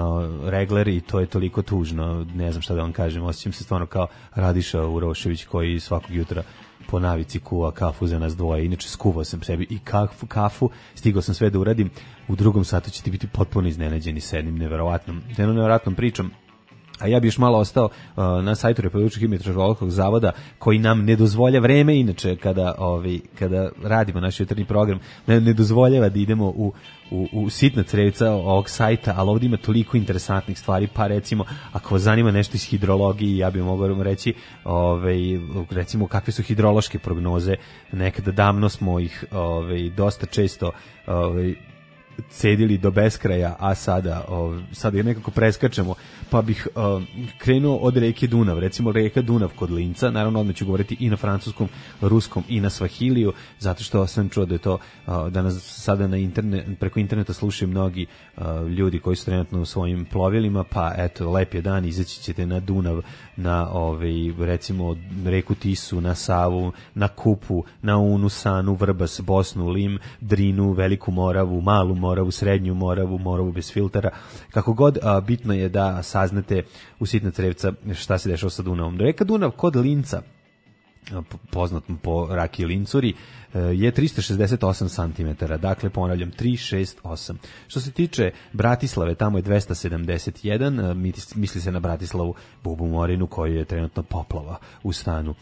regler i to je toliko tužno, ne znam šta da vam kažem, osjećam se stvarno kao Radiša Urošević koji svakog jutra po navici kuva kafu za nas dvoje. Inače skuvao sam sebi i kafu, kafu, stigao sam sve da uradim. U drugom satu ćete biti potpuno iznenađeni s jednim neverovatnom, jednom neverovatnom pričom. A ja bih još malo ostao uh, na sajtu Republičkog hidrometeorološkog zavoda koji nam ne dozvolja vreme, inače kada ovi kada radimo naš jutarnji program, ne, ne dozvoljava da idemo u u, u sitna crevica ovog sajta, ali ovdje ima toliko interesantnih stvari, pa recimo ako vas zanima nešto iz hidrologije, ja bih mogao reći ovaj, recimo kakve su hidrološke prognoze, nekada davno smo ih ovaj, dosta često ovaj, cedili do beskraja, a sada ov, sada je nekako preskačemo, pa bih uh, krenuo od reke Dunav, recimo reka Dunav kod Linca, naravno odmah ću govoriti i na francuskom, ruskom i na svahiliju, zato što sam čuo da je to, uh, da nas sada na internet, preko interneta slušaju mnogi uh, ljudi koji su trenutno u svojim plovilima, pa eto, lep je dan, izaći ćete na Dunav, na ovaj, recimo reku Tisu, na Savu, na Kupu, na Unu, Sanu, Vrbas, Bosnu, Lim, Drinu, Veliku Moravu, Malu Moravu, Srednju Moravu, Moravu bez filtera, kako god, a, bitno je da saznate u sitna crevca šta se dešava sa Dunavom. Reka Dunav kod Linca, poznatom po raki Lincuri, je tristo šezdeset osam santimetara, dakle ponavljam tristo šezdeset osam. Što se tiče Bratislave, tamo je dvesta sedamdeset jedan, misli se na Bratislavu Bubu Morinu koji je trenutno poplava u stanu.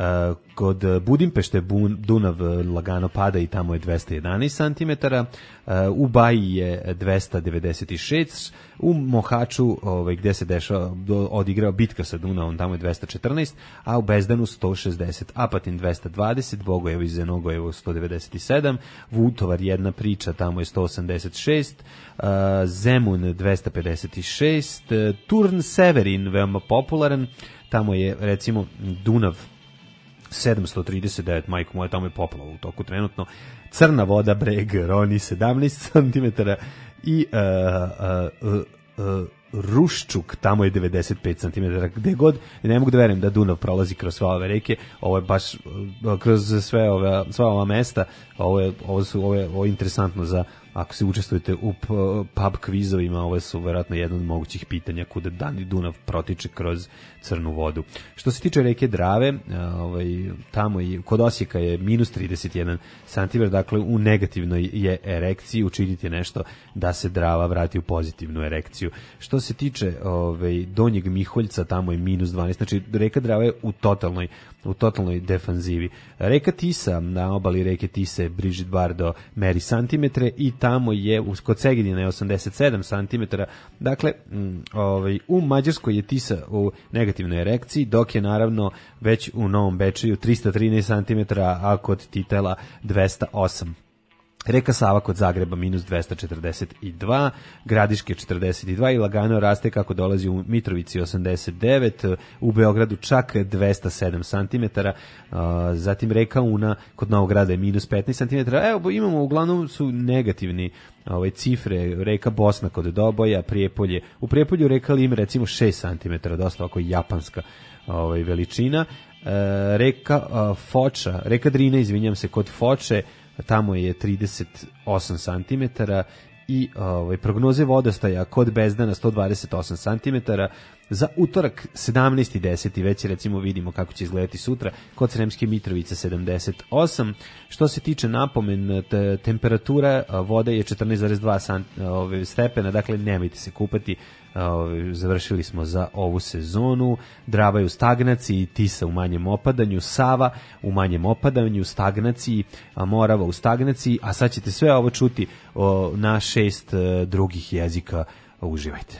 Kod Budimpešte Dunav lagano pada i tamo je dvesta jedanaest santimetara, u Baji je dvesta devedeset šest, u Mohaču ovaj, gde se dešava, odigrao bitka sa Dunavom, tamo je dvesta četrnaest, a u Bezdanu sto šezdeset, Apatin dvesta dvadeset, Bogojevo i Zenogojevo sto devedeset sedam, Vutovar jedna priča, tamo je sto osamdeset šest, uh, Zemun dvesta pedeset šest, uh, Turn Severin, veoma popularan, tamo je recimo Dunav sedamsto trideset devet, majko moja, tamo je poplava u toku trenutno, Crna voda, breg, Roni sedamnaest santimetara i uh, uh, uh, uh, Ruščuk, tamo je devedeset pet santimetara, gde god, ne mogu da verujem da Dunav prolazi kroz sve ove reke, ovo je baš kroz sve ove, sva ova mesta, ovo je, ovo su, ovo je, ovo je interesantno za, ako se učestvujete u pub kvizovima, ovo su verovatno jedno od mogućih pitanja kuda Dani Dunav protiče kroz crnu vodu. Što se tiče reke Drave, ovaj, tamo i kod Osijeka je minus trideset jedan santimetar, dakle u negativnoj je erekciji, učiniti nešto da se Drava vrati u pozitivnu erekciju. Što se tiče ovaj, Donjeg Miholjca, tamo je minus dvanaest, znači reka Drava je u totalnoj, u totalnoj defanzivi. Reka Tisa, na obali reke Tise, Brigitte Bardot meri santimetre i tamo je, kod Segedina je osamdeset sedam santimetara, dakle, m, ovaj, u Mađarskoj je Tisa u negativnoj erekciji, dok je naravno već u Novom Bečeju tristo trinaest santimetara, a kod Titela dvesta osam. Reka Sava kod Zagreba minus dvesta četrdeset dva, Gradiške četrdeset dva i lagano raste kako dolazi u Mitrovici osamdeset devet, u Beogradu čak dvesta sedam santimetara, zatim reka Una kod Novog Grada je minus petnaest santimetara. Evo, imamo, uglavnom su negativni ove cifre, reka Bosna kod Doboja, Prijepolje, u Prijepolju reka Lim recimo šest santimetara, dosta ovako japanska ovaj, veličina. E, reka a, Foča, reka Drina, izvinjam se, kod Foče, tamo je trideset osam santimetara i ovaj, prognoze vodostaja kod Bezdana sto dvadeset osam santimetara, za utorak sedamnaesti deseti već recimo vidimo kako će izgledati sutra kod Sremske Mitrovice sedamdeset osam. Što se tiče napomen, te, temperatura vode je četrnaest zarez dva stepena, dakle nemojte se kupati. Ove, završili smo za ovu sezonu. Drava je u stagnaciji, Tisa u manjem opadanju, Sava u manjem opadanju, stagnaciji, a Morava u stagnaciji, a sad ćete sve ovo čuti o, na šest uh, drugih jezika. Uživajte.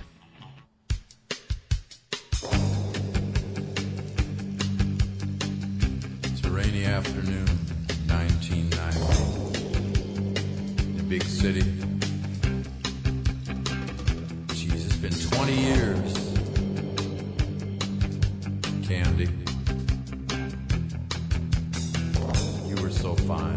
It's a rainy afternoon, nineteen ninety, in a big city. Been twenty years, Candy. You were so fine.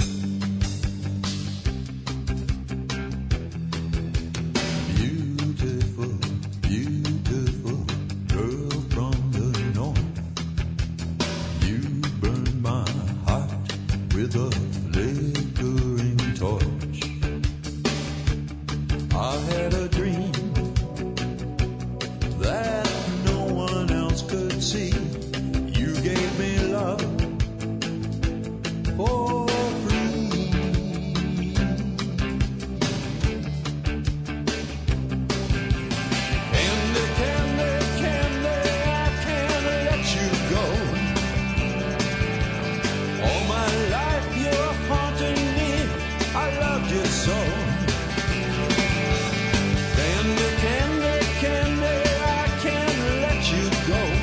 Beautiful, beautiful girl from the north. You burned my heart with a flickering torch. I had a dream that no one else could see. You gave me love for free. Candy, candy, candy, I can't let you go. All my life you're haunting me, I loved you so. Candy, candy, candy, go.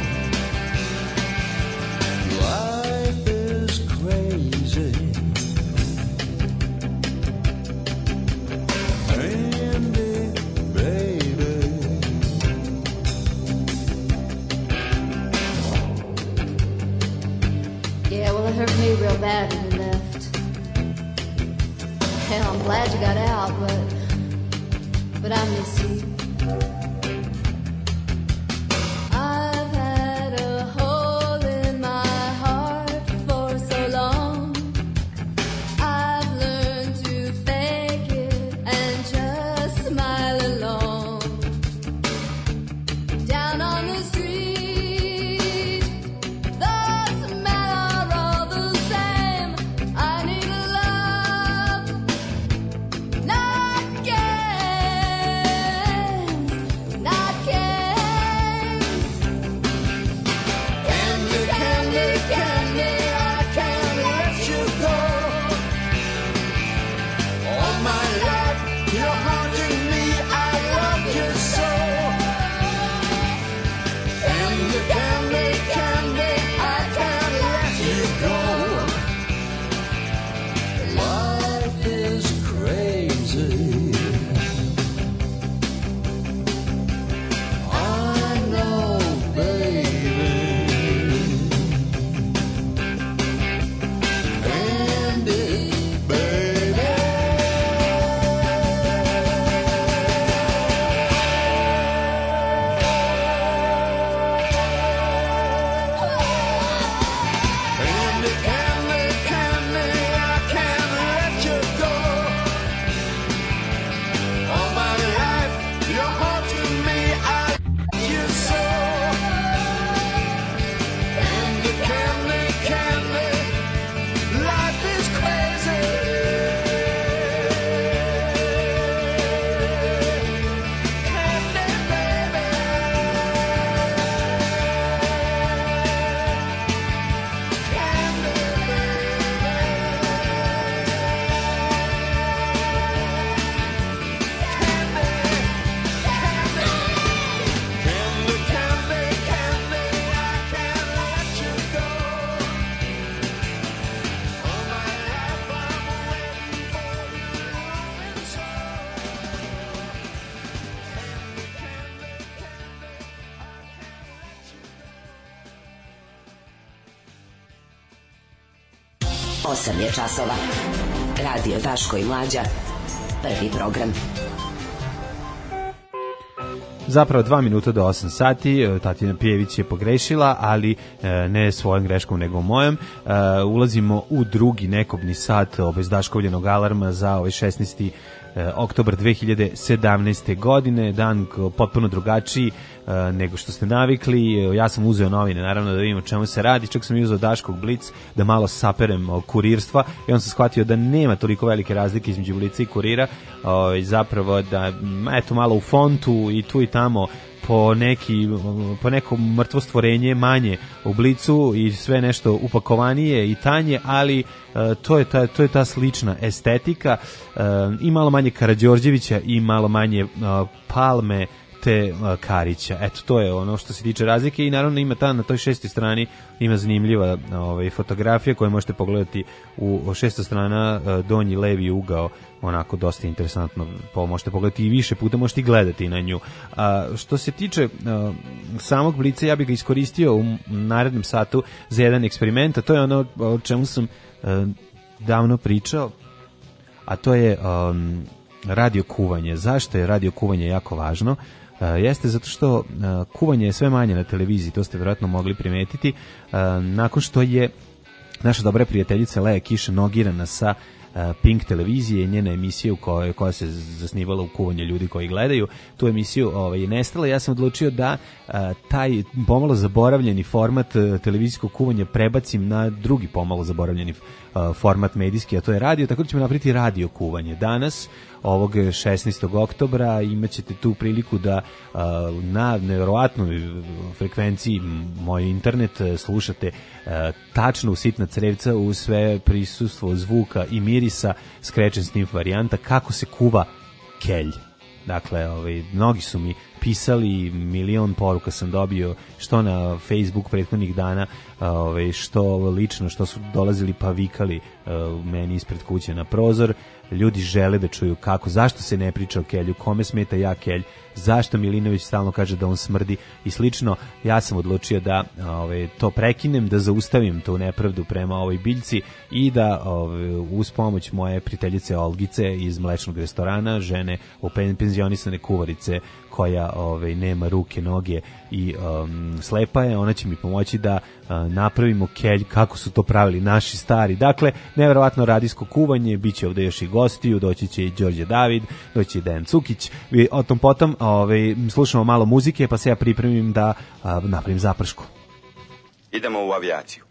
Life is crazy. Candy, baby. Yeah, well, it hurt me real bad when you left. Hell, I'm glad you got out, but but I miss you. osam je časova. Radio Daško i Mlađa. Prvi program. Zapravo dva minuta do osam sati, Tatjana Pijević je pogrešila, ali ne svojom greškom nego mojom. Ulazimo u drugi nekobni sat obezdaškovljenog alarma za ovaj šesnaesti oktobar dve hiljade sedamnaeste. godine, dan potpuno drugačiji, nego što ste navikli. Ja sam uzeo novine, naravno, da vidim o čemu se radi. Čak sam i uzeo Daškog Blic da malo saperem kurirstva i on sam shvatio da nema toliko velike razlike između Blica i Kurira. O, zapravo da, eto, malo u fontu i tu i tamo po neki po neko mrtvo stvorenje manje u Blicu i sve nešto upakovanije i tanje, ali uh, to je ta to je ta slična estetika, uh, i malo manje Karađorđevića i malo manje uh, Palme te uh, Karića. Eto, to je ono što se tiče razlike i naravno ima ta na toj šestoj strani ima zanimljiva ovaj fotografija koju možete pogledati u šestoj strana, uh, donji levi ugao, onako dosta interesantno, pa možete pogledati i više puta, možete i gledati na nju. A, što se tiče a, samog Blica, ja bih ga iskoristio u narednom satu za jedan eksperiment, a to je ono o čemu sam a, davno pričao, a to je a, radio kuvanje. Zašto je radio kuvanje jako važno? A, jeste zato što a, kuvanje je sve manje na televiziji, to ste vjerojatno mogli primetiti, a, nakon što je naša dobra prijateljica Lea Kiša nogirana sa Pink televizije, njena emisija u kojoj, koja se zasnivala u kuvanje ljudi koji gledaju, tu emisiju ovaj, je nestala. Ja sam odlučio da a, taj pomalo zaboravljeni format a, televizijskog kuvanja prebacim na drugi pomalo zaboravljeni a, format medijski, a to je radio, tako da ćemo napraviti radio kuvanje. Danas, ovog šesnaestog oktobra, imat ćete tu priliku da a, na nevjerovatnoj frekvenciji moj internet a, slušate a, tačno u sitna crevca u sve prisustvo zvuka i mirisa, Scratch and Sniff varijanta, kako se kuva kelj. Dakle, ovaj, mnogi su mi pisali, milion poruka sam dobio, što na Facebook prethodnih dana, ovaj, što lično, što su dolazili pa vikali uh, meni ispred kuće na prozor. Ljudi žele da čuju kako, zašto se ne priča o kelju, kome smeta ja kelj, zašto Milinović stalno kaže da on smrdi i slično. Ja sam odlučio da ove, to prekinem, da zaustavim tu nepravdu prema ovoj biljci i da ove, uz pomoć moje prijateljice Olgice iz mlečnog restorana, žene u penzionisane kuvarice koja ove, nema ruke, noge i um, slepa je, ona će mi pomoći da uh, napravimo kelj kako su to pravili naši stari. Dakle, nevjerovatno radijsko kuvanje, bit će ovde još i gostiju, doći će i Đorđe David, doći će i Dejan Cukić. O tom potom ove, slušamo malo muzike, pa se ja pripremim da a, napravim zapršku. Idemo u avijaciju.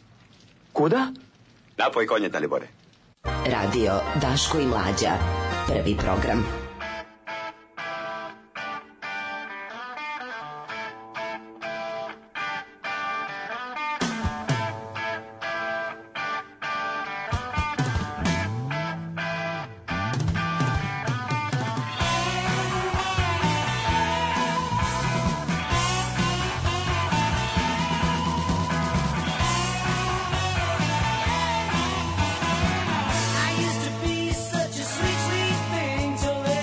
Kuda? Napoj konje, Dalibore. Radio Daško i Mlađa. Prvi program. I used to be such a sweet, sweet thing till they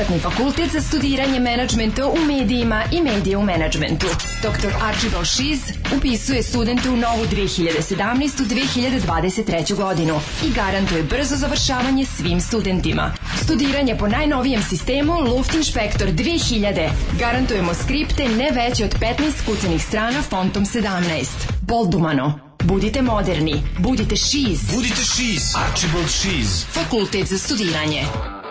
privatni fakultet za studiranje menadžmenta u medijima i medije u menadžmentu. doktor Archibald Šiz upisuje studente u novu dve hiljade sedamnaeste. dve hiljade dvadeset treće. godinu i garantuje brzo završavanje svim studentima. Studiranje po najnovijem sistemu Luftinspektor dve hiljade. Garantujemo skripte ne veće od petnaest kucanih strana fontom sedamnaest. Boldumano. Budite moderni. Budite Šiz. Budite Šiz. Archibald Šiz. Fakultet za studiranje.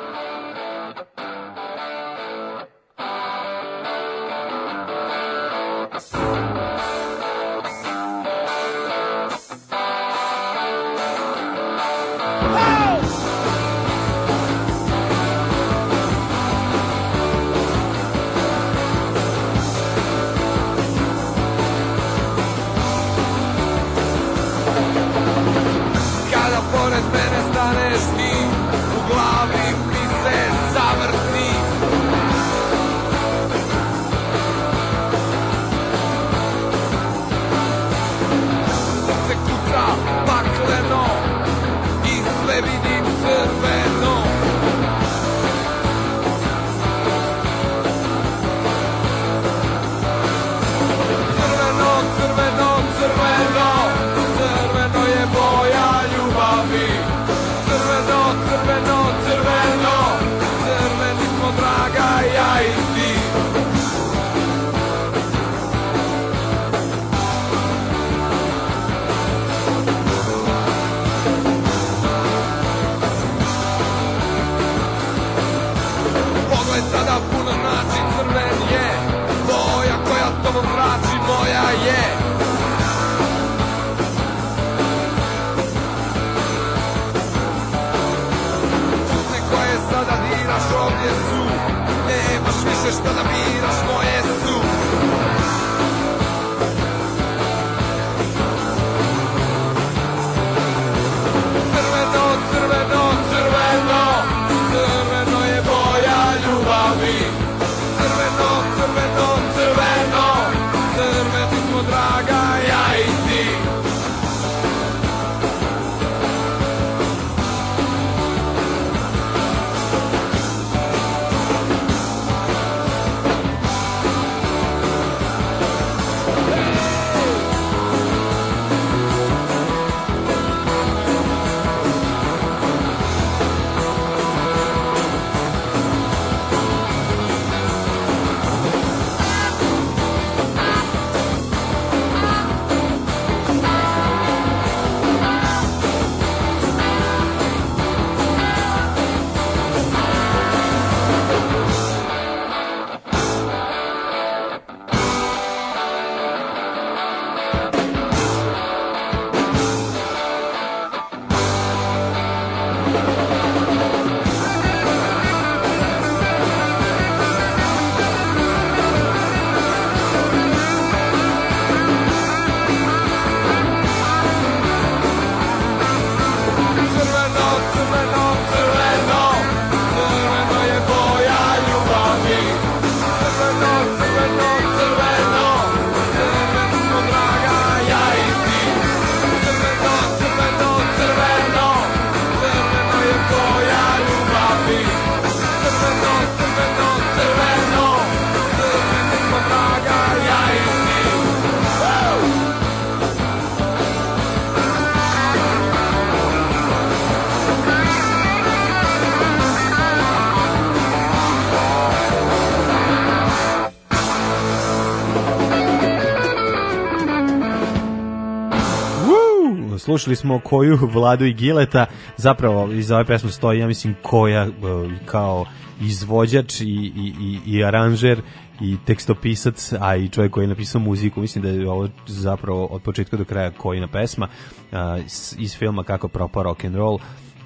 Slušali smo Koju, Vladu i Gileta, zapravo iz ove pesme stoji, ja mislim, Koja kao izvođač i, i, i, i aranžer i tekstopisac, a i čovjek koji je napisao muziku. Mislim da je ovo zapravo od početka do kraja Kojina pesma iz, iz filma Kako propao rock and roll.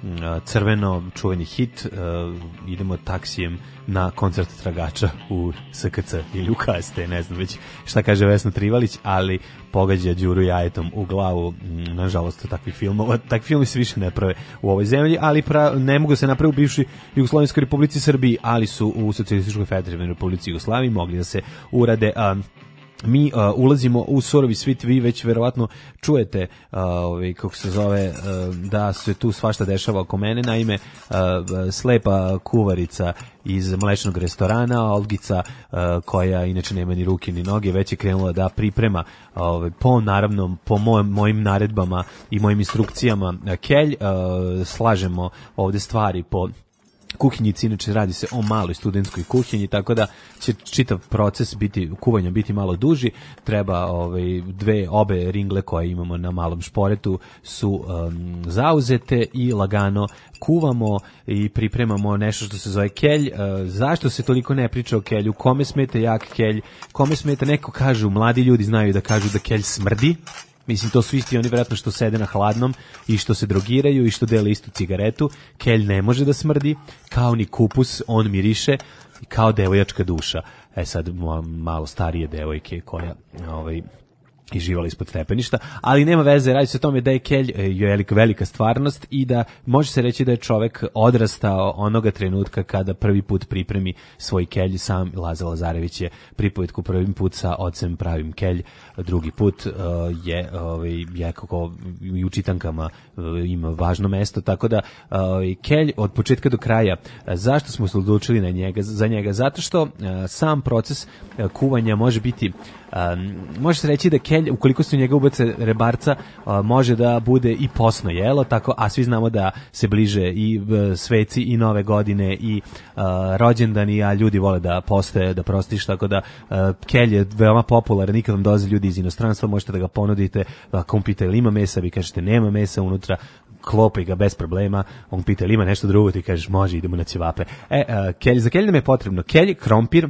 Crveno, čuveni hit. Idemo taksijem na koncert Tragača u S K C ili u K S T, ne znam već šta kaže Vesna Trivalić, ali pogađa Đuru jajetom u glavu. Nažalost, takvi filmova, takvi filmi se više ne prave u ovoj zemlji, ali pra, ne mogu se napraviti u bivšoj Jugoslovenskoj Republici Srbiji, ali su u Socijalističkoj Federativnoj Republici Jugoslaviji mogli da se urade. A, mi uh, ulazimo u surovi svit, vi već verovatno čujete uh, ovaj, kako se zove, uh, da se tu svašta dešava oko mene, naime uh, slepa kuvarica iz mlečnog restorana, Olgica, uh, koja inače nema ni ruke ni noge, već je krenula da priprema uh, po naravno po moj, mojim naredbama i mojim instrukcijama uh, kelj, uh, slažemo ovde stvari po kuhinjici, inače radi se o maloj studentskoj kuhinji, tako da će čitav proces biti, kuvanja biti malo duži, treba ovaj, dve, obe ringle koje imamo na malom šporetu su um, zauzete i lagano kuvamo i pripremamo nešto što se zove kelj. Uh, zašto se toliko ne priča o kelju? Kome smeta jak kelj? Kome smeta, neko kažu, mladi ljudi znaju da kažu da kelj smrdi. Mislim, to su isti oni vjerojatno što sede na hladnom i što se drogiraju i što dele istu cigaretu. Kelj ne može da smrdi, kao ni kupus, on miriše kao devojačka duša. E sad, malo starije devojke koja ovaj, i živala ispod stepeništa, ali nema veze, radi se o tome da je kelj velika, velika stvarnost i da može se reći da je čovek odrastao onoga trenutka kada prvi put pripremi svoj kelj. Sam Laza Lazarević je pripovetku prvi put sa ocem pravim kelj, drugi put uh, je ovaj, je kako i u čitankama uh, ima važno mesto, tako da uh, kelj od početka do kraja, uh, zašto smo se odlučili na njega, za njega? Zato što uh, sam proces uh, kuvanja može biti Um, može se reći da kelj, ukoliko se u njega ubace rebarca, uh, može da bude i posno jelo, tako, a svi znamo da se bliže i uh, sveci i nove godine i uh, rođendani, a ljudi vole da poste, da prostiš, tako da uh, kelj je veoma popularan, nikad vam dolaze ljudi iz inostranstva, možete da ga ponudite, ako on pita ili ima mesa, vi kažete nema mesa unutra, klopi ga bez problema, on pita ili ima nešto drugo, ti kažeš može, idemo na ćevape. E, uh, kelj, za kelj nam je potrebno kelj, krompir,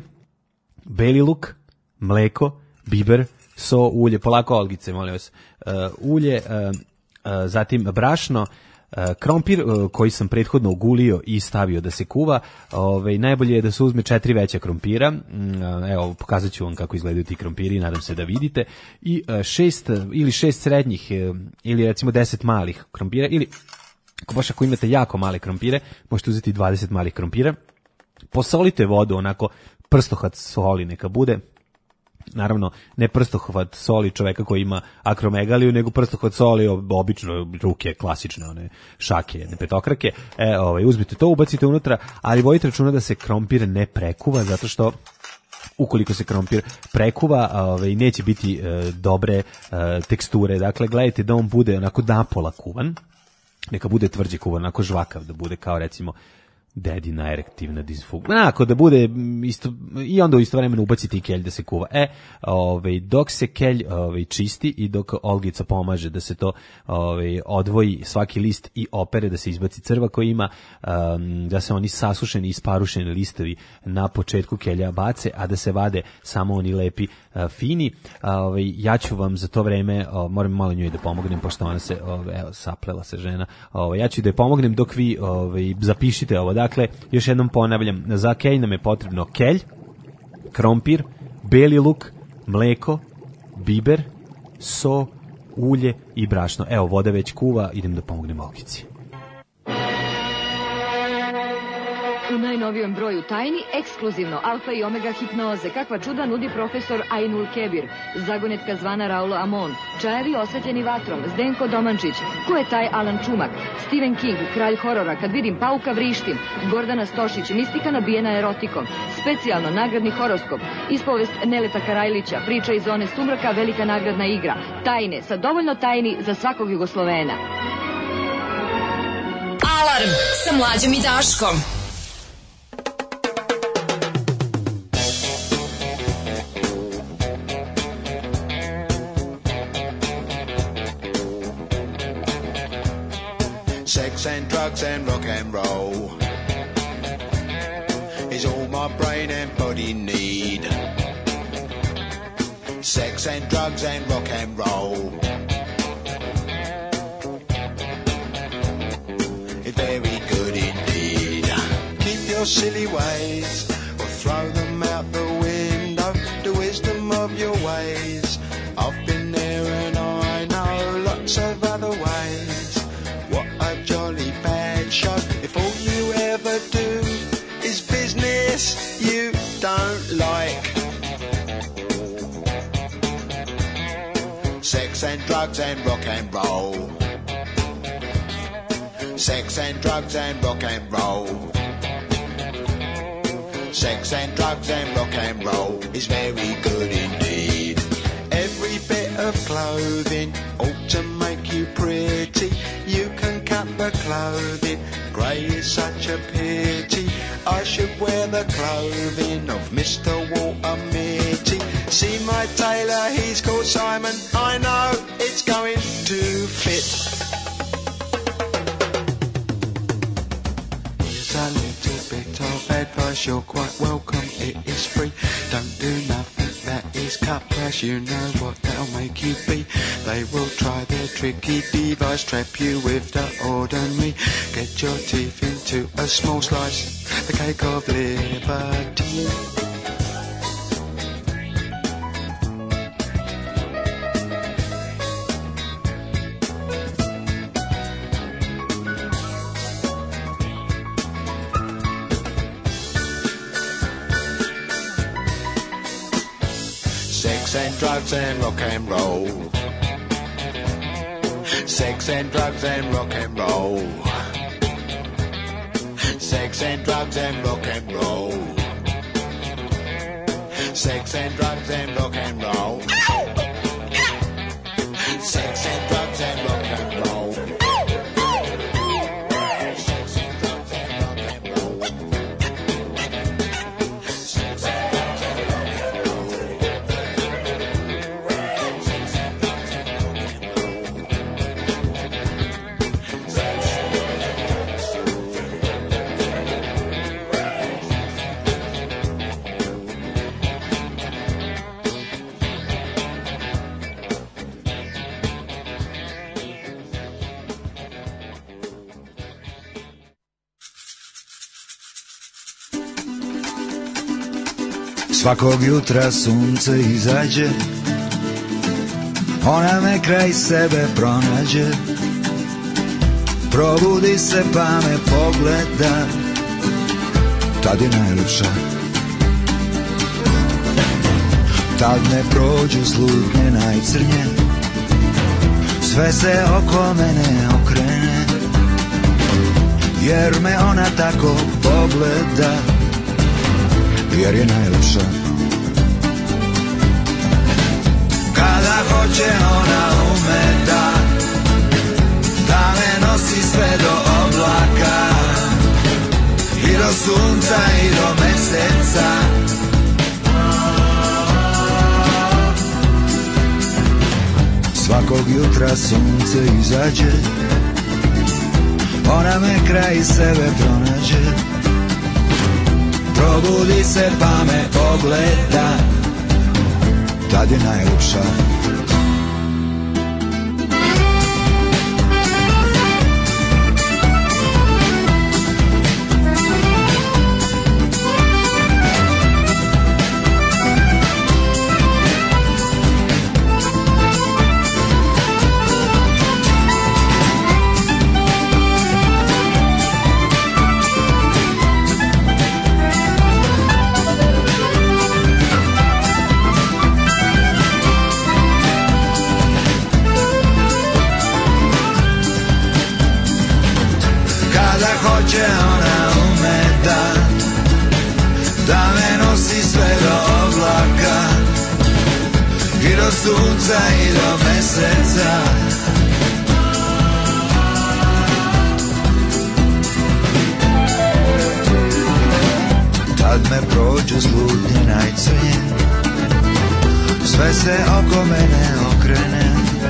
beli luk, mleko, biber, so, ulje, polako Olgice, molim vas, uh, ulje, uh, uh, zatim brašno, uh, krompir uh, koji sam prethodno ugulio i stavio da se kuva. Ovaj, najbolje je da se uzme četiri veća krompira, uh, evo pokazat ću vam kako izgledaju ti krompiri, nadam se da vidite, i uh, šest ili šest srednjih uh, ili recimo deset malih krompira, ili ako baš ako imate jako male krompire, možete uzeti dvadeset malih krompira, posolite vodu, onako prstohvat soli neka bude. Naravno, ne prstohvat soli čoveka koji ima akromegaliju, nego prstohvat soli obično ruke, klasične, one šake, jedne petokrake. E, ovaj, uzmite to, ubacite unutra, ali vodite računa da se krompir ne prekuva, zato što ukoliko se krompir prekuva, ovaj, neće biti e, dobre e, teksture. Dakle, gledajte da on bude onako napola kuvan, neka bude tvrđe kuvan, onako žvakav, da bude kao recimo dedina erektivna disfugija. Ako da bude isto, i onda u isto vremenu ubaciti i kelj da se kuva. E, ovaj, dok se kelj ovaj, čisti i dok Olgica pomaže da se to ovaj, odvoji svaki list i opere, da se izbaci crva koji ima, um, da se oni sasušeni i isparušeni listovi na početku kelja bace, a da se vade samo oni lepi uh, fini. Uh, ovaj, ja ću vam za to vreme, uh, moram malo njoj da pomognem, pošto ona se, ovaj, evo, saplela se žena, ovaj, ja ću da je pomognem dok vi ovaj, zapišite ovo. Dakle, još jednom ponavljam, za kelj nam je potrebno kelj, krompir, beli luk, mleko, biber, so, ulje i brašno. Evo, voda već kuva, idem da pomognem Olgici. U najnovijem broju Tajni, ekskluzivno alfa i omega hipnoze, kakva čuda nudi profesor Ainul Kebir, zagonetka zvana Raulo Amon, čajevi osvetljeni vatrom, Zdenko Domančić, ko je taj Alan Čumak, Stephen King, kralj horora, kad vidim pauka vrištim, Gordana Stošić, mistika nabijena erotikom, specijalno nagradni horoskop, ispovest Neleta Karajlića, priča iz zone sumraka, velika nagradna igra, Tajne, sa dovoljno tajni za svakog Jugoslovena. Alarm sa Mlađom i Daškom. Sex and drugs and rock and roll is all my brain and body need. Sex and drugs and rock and roll is very good indeed. Keep your silly ways or throw them out the window. The wisdom of your ways, I've been there and I know lots of other ways. What a jolly bad show if all you ever do is business you don't like. Sex and drugs and rock and roll. Sex and drugs and rock and roll. Sex and drugs and rock and roll is very good indeed. Every bit of clothing ought to make you pretty. You can cut the clothing, grey is such a pity. I should wear the clothing of Mister Walter Mitty. See my tailor, he's called Simon. I know it's going to fit. Here's a little bit of advice, you're quite welcome, it is free. Don't do nothing that is cut price, you know what that'll make you be. They will try their tricky device, trap you with the ordinary. Get your teeth into a small slice, the cake of liberty. Sex and drugs and rock and roll. Sex and drugs and rock and roll. Sex and drugs and rock and roll. Sex and drugs and rock and roll. Sex and drugs and rock and roll. Svakog jutra sunce izađe, ona me kraj sebe pronađe. Probudi se pa me pogleda, tad je najljepša. Tad ne prođu slutnje najcrnje, sve se oko mene okrene, jer me ona tako pogleda, jer je najljepša. Kada hoće ona ume da da me nosi sve do oblaka i do sunca i do meseca. Svakog jutra sunce izađe, ona me kraj sebe pronađe. Probudi se pa me pogleda, tad je najljepša. Hoće ona ume da da me nosi sve do oblaka i do sunca i do meseca. Tad me prođu slutnje najcrnje, sve se oko mene okrene,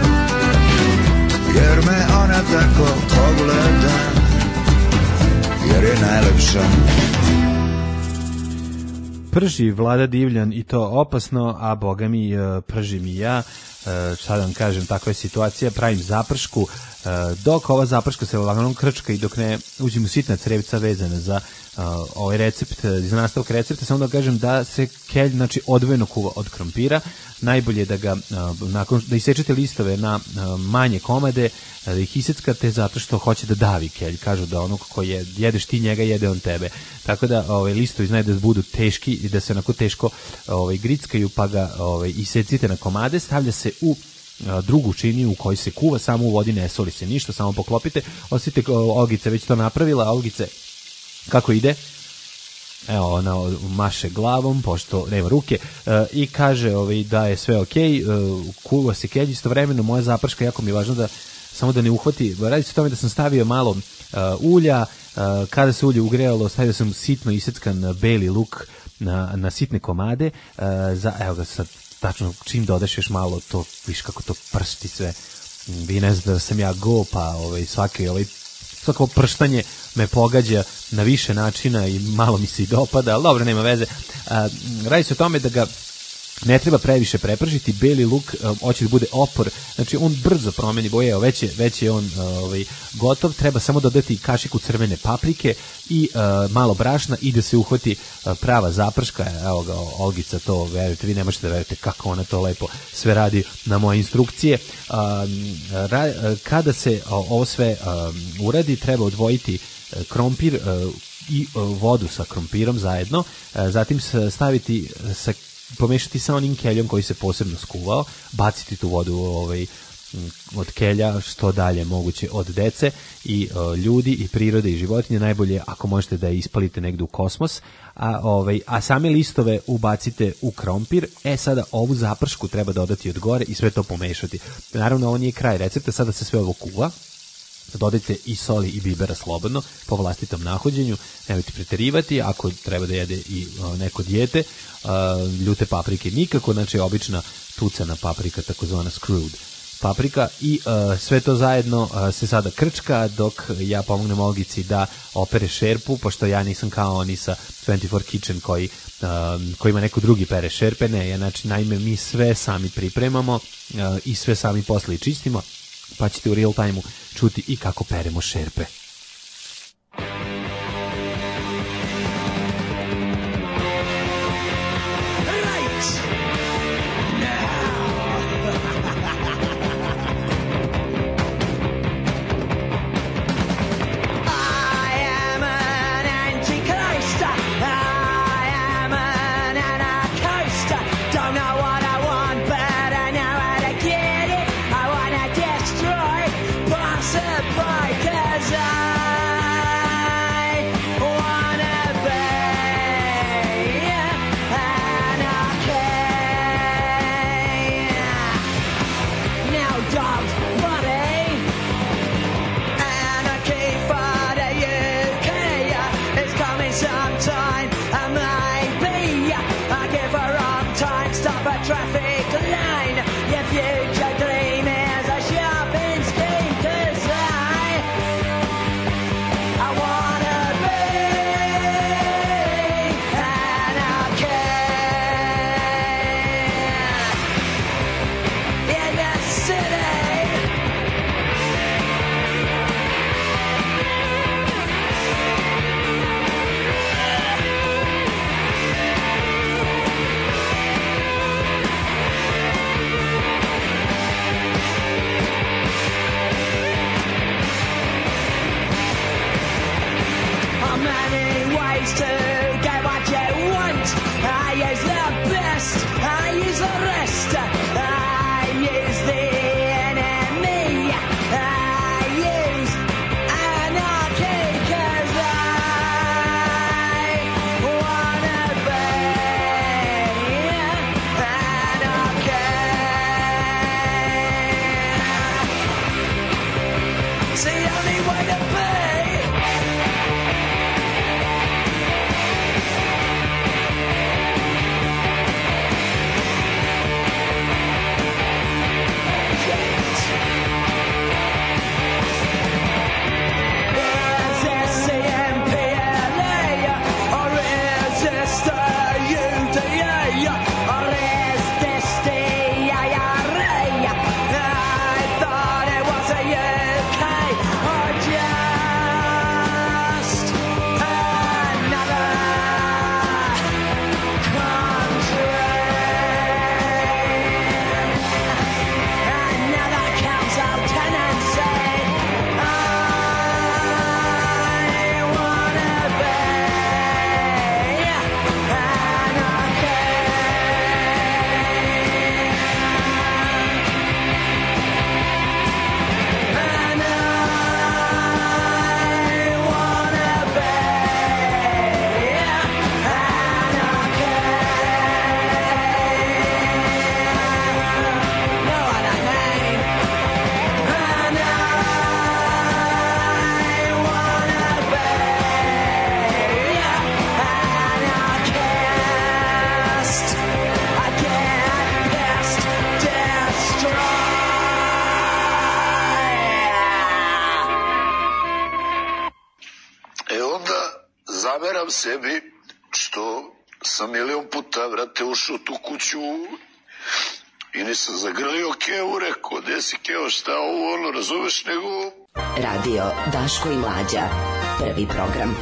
jer me ona tako pogleda, jer je najlepša. Prži Vlada Divljan i to opasno, a boga mi pržim i ja. Šta da vam kažem, takva je situacija, pravim zapršku, dok ova zaprška se lagano krčka i dok ne uđem u sitna crevica vezana za uh, ovaj recept, za nastavak recepta, samo da kažem da se kelj, znači, odvojeno kuva od krompira. Najbolje je da ga, uh, nakon, da isečete listove na uh, manje komade, da ih iseckate zato što hoće da davi kelj. Kažu da onog ko je, jedeš ti njega, jede on tebe. Tako da ovaj, listovi znaju da budu teški i da se onako teško ovaj, grickaju, pa ga ovaj, isecite na komade, stavlja se u drugu činiju u kojoj se kuva, samo u vodi, ne soli se ništa, samo poklopite. Osjetite, Olgica već to napravila. Olgice, kako ide? Evo, ona maše glavom, pošto nema ruke, e, i kaže ovaj, da je sve okej, e, kuva se kelj, istovremeno moja zaprška, jako mi je važno da samo da ne uhvati, radi se o tome da sam stavio malo uh, ulja, uh, kada se ulje ugrejalo, stavio sam sitno iseckan beli luk na, na sitne komade, uh, za, evo ga sad, tačno čim dodaš još malo, to, viš kako to pršti sve, vi ne znate da sam ja go, pa ovaj, svaki ovaj, svako prštanje me pogađa na više načina i malo mi se i dopada, ali dobro, nema veze. Uh, radi se o tome da ga ne treba previše prepržiti, beli luk uh, hoće da bude opor, znači on brzo promeni boje, evo već je, već je on uh, ovaj, gotov, treba samo dodati kašiku crvene paprike i uh, malo brašna i da se uhvati uh, prava zaprška, evo ga Olgica to, verujte, vi ne možete da verujete kako ona to lepo sve radi na moje instrukcije. Uh, ra, uh, kada se uh, ovo sve uh, uradi, treba odvojiti uh, krompir uh, i uh, vodu sa krompirom zajedno, uh, zatim staviti sa pomešati sa onim keljom koji se posebno skuvao, baciti tu vodu ovaj, od kelja što dalje moguće od dece i o, ljudi i prirode i životinje, najbolje ako možete da je ispalite negde u kosmos, a, ovaj, a same listove ubacite u krompir. E sada ovu zapršku treba dodati od gore i sve to pomešati. Naravno ovo nije kraj recepta, sada se sve ovo kuva, dodajte i soli i bibera slobodno po vlastitom nahođenju, nemojte preterivati, ako treba da jede i o, neko dijete, a, ljute paprike nikako, znači obična tucana paprika, takozvana screwed paprika i a, sve to zajedno a, se sada krčka dok ja pomognem Olgici da opere šerpu, pošto ja nisam kao oni sa dvadeset četiri Kitchen koji, a, koji ima neko drugi pere šerpe, ne, ja, znači naime mi sve sami pripremamo a, i sve sami posle i čistimo, pa ćete u real time-u čuti i kako peremo šerpe. Cause I sebi što sam milion puta, vrate, ušao tu kuću i nisam zagrlio Kevu, rekao, gde si Keo, šta ovo, ono, razumeš, nego... Radio Daško i Mlađa, prvi program.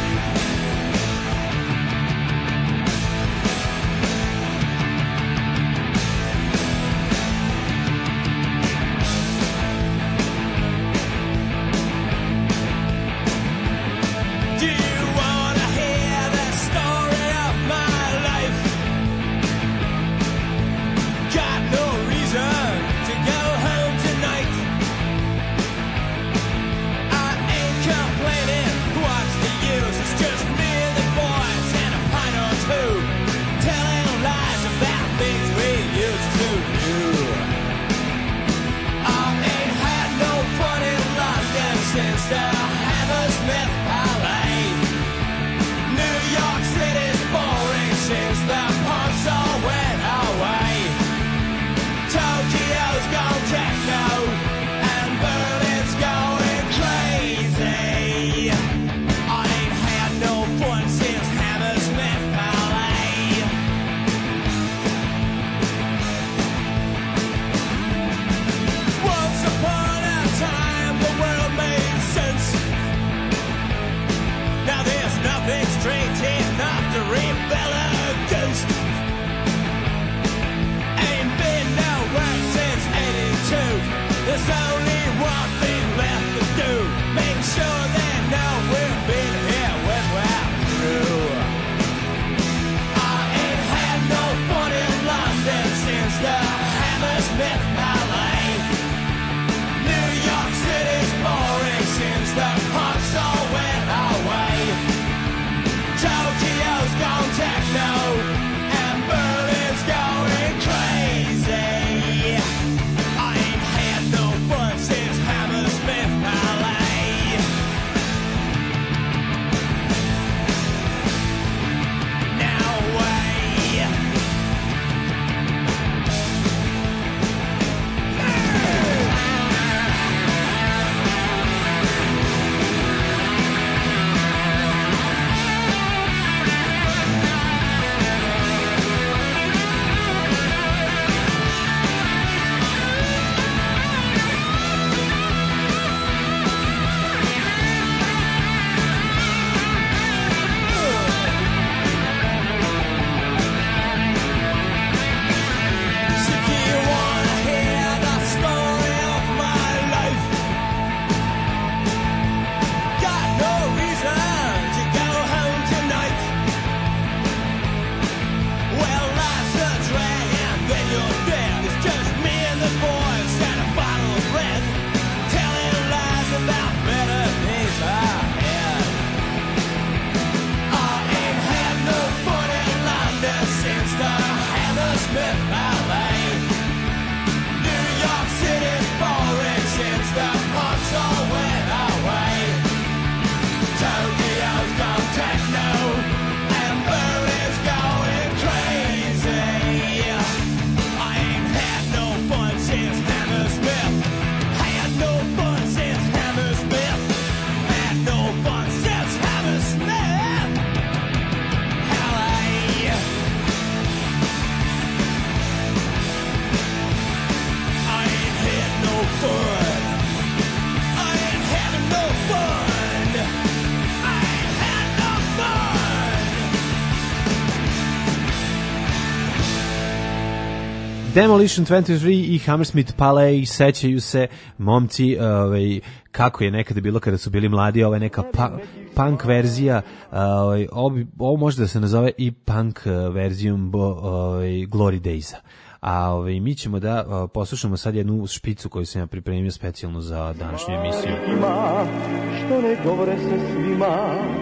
Demolition dvadeset tri i Hammersmith Palais sećaju se momci ovaj, kako je nekada bilo kada su bili mladi, ovo je neka pa, punk verzija, ovaj, ovo, ovo može da se nazove i punk verzijom ovaj, Glory Daysa. A ovaj, mi ćemo da uh, poslušamo sad jednu špicu koju sam ja pripremio specijalno za današnju emisiju. Ima, što ne govore se svima,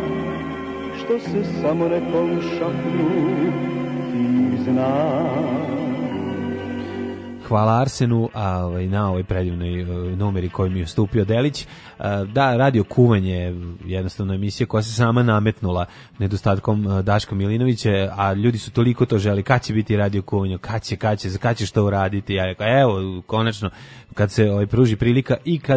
što se samo nekom šapnu i zna. Hvala Arsenu a, ovaj, na ovoj predivnoj uh, numeri koju mi je ustupio Delić. Uh, da, radio kuvanje, jednostavno emisija koja se sama nametnula nedostatkom uh, Daška Milinovića, a ljudi su toliko to želi, kad će biti radio kuvanje, kad će, kad će, kad će što uraditi. Ja rekao, evo, konačno, kad se ovaj, pruži prilika i kada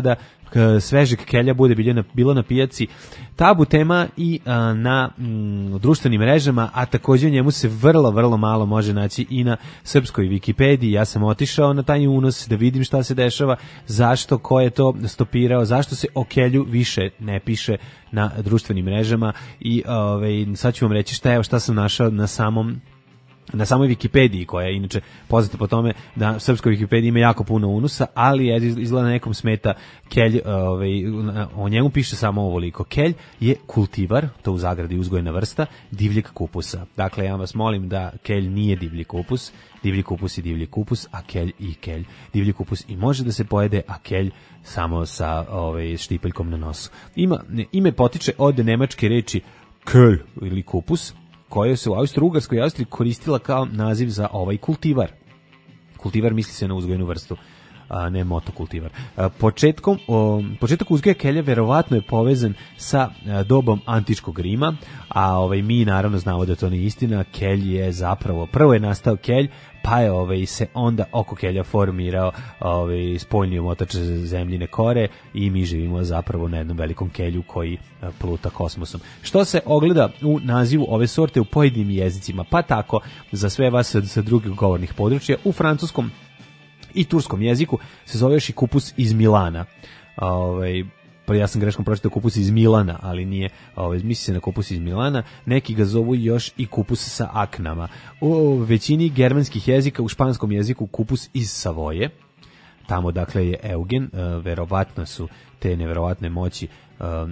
k- svežeg kelja bude bilo na, bilo na pijaci. Tabu tema i a, na m, društvenim mrežama, a također njemu se vrlo, vrlo malo može naći i na srpskoj Wikipediji. Ja sam otišao na taj unos da vidim šta se dešava, zašto, ko je to stopirao, zašto se o kelju više ne piše na društvenim mrežama i ovaj, sad ću vam reći šta, evo, šta sam našao na samom na samoj Wikipediji, koja je inače poznata po tome da u srpskoj Wikipediji ima jako puno unusa, ali je izgleda nekom smeta kelj, ovaj, o njemu piše samo ovoliko. Kelj je kultivar, to u zagradi uzgojena vrsta, divljeg kupusa. Dakle, ja vas molim da kelj nije divlji kupus, divlji kupus i divlji kupus, a kelj i kelj. Divlji kupus i može da se pojede, a kelj samo sa ovaj, štipeljkom na nosu. Ima, ime potiče od nemačke reči kelj ili kupus, koja se u Austro-Ugarskoj i Austriji koristila kao naziv za ovaj kultivar. Kultivar misli se na uzgojenu vrstu, a ne motokultivar. A, početkom, o, početak uzgoja kelja verovatno je povezan sa a, dobom antičkog Rima, a ovaj, mi naravno znamo da to nije istina. Kelj je zapravo, prvo je nastao kelj, pa je ovaj, se onda oko kelja formirao ovaj, spoljni omotač zemljine kore i mi živimo zapravo na jednom velikom kelju koji a, pluta kosmosom. Što se ogleda u nazivu ove sorte u pojedinim jezicima, pa tako za sve vas sa, sa drugih govornih područja, u francuskom i turskom jeziku se zove još i kupus iz Milana. Ovaj, pa ja sam greškom pročitao kupus iz Milana, ali nije, ovaj, misli se na kupus iz Milana. Neki ga zovu još i kupus sa aknama. U većini germanskih jezika, u španskom jeziku kupus iz Savoje. Tamo dakle je Eugen, uh, verovatno su te neverovatne moći um,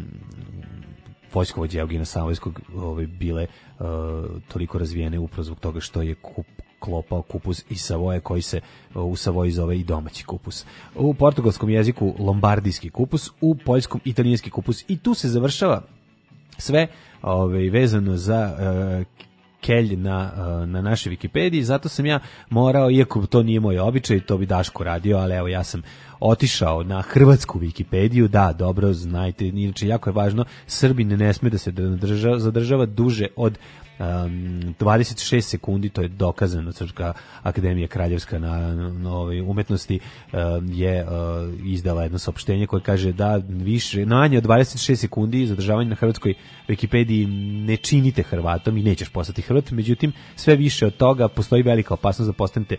vojskovođe Eugena Savojskog ovaj, bile uh, toliko razvijene upravo zbog toga što je kup klopao kupus iz Savoje, koji se u Savoji zove i domaći kupus. U portugalskom jeziku lombardijski kupus, u poljskom italijanski kupus, i tu se završava sve ovaj, vezano za uh, kelj na, uh, na našoj Wikipediji. Zato sam ja morao, iako to nije moj običaj, to bi Daško radio, ali evo ja sam otišao na hrvatsku Wikipediju. Da, dobro, znajte, inače jako je važno, Srbin ne sme da se zadržava, zadržava duže od Um, dvadeset šest sekundi, to je dokazano. Srpska akademija kraljevska na, na ovoj umetnosti um, je uh, izdala jedno saopštenje koje kaže da više, manje od dvadeset šest sekundi zadržavanje na hrvatskoj Wikipediji ne činite Hrvatom i nećeš postati Hrvat. Međutim, sve više od toga postoji velika opasnost da postanete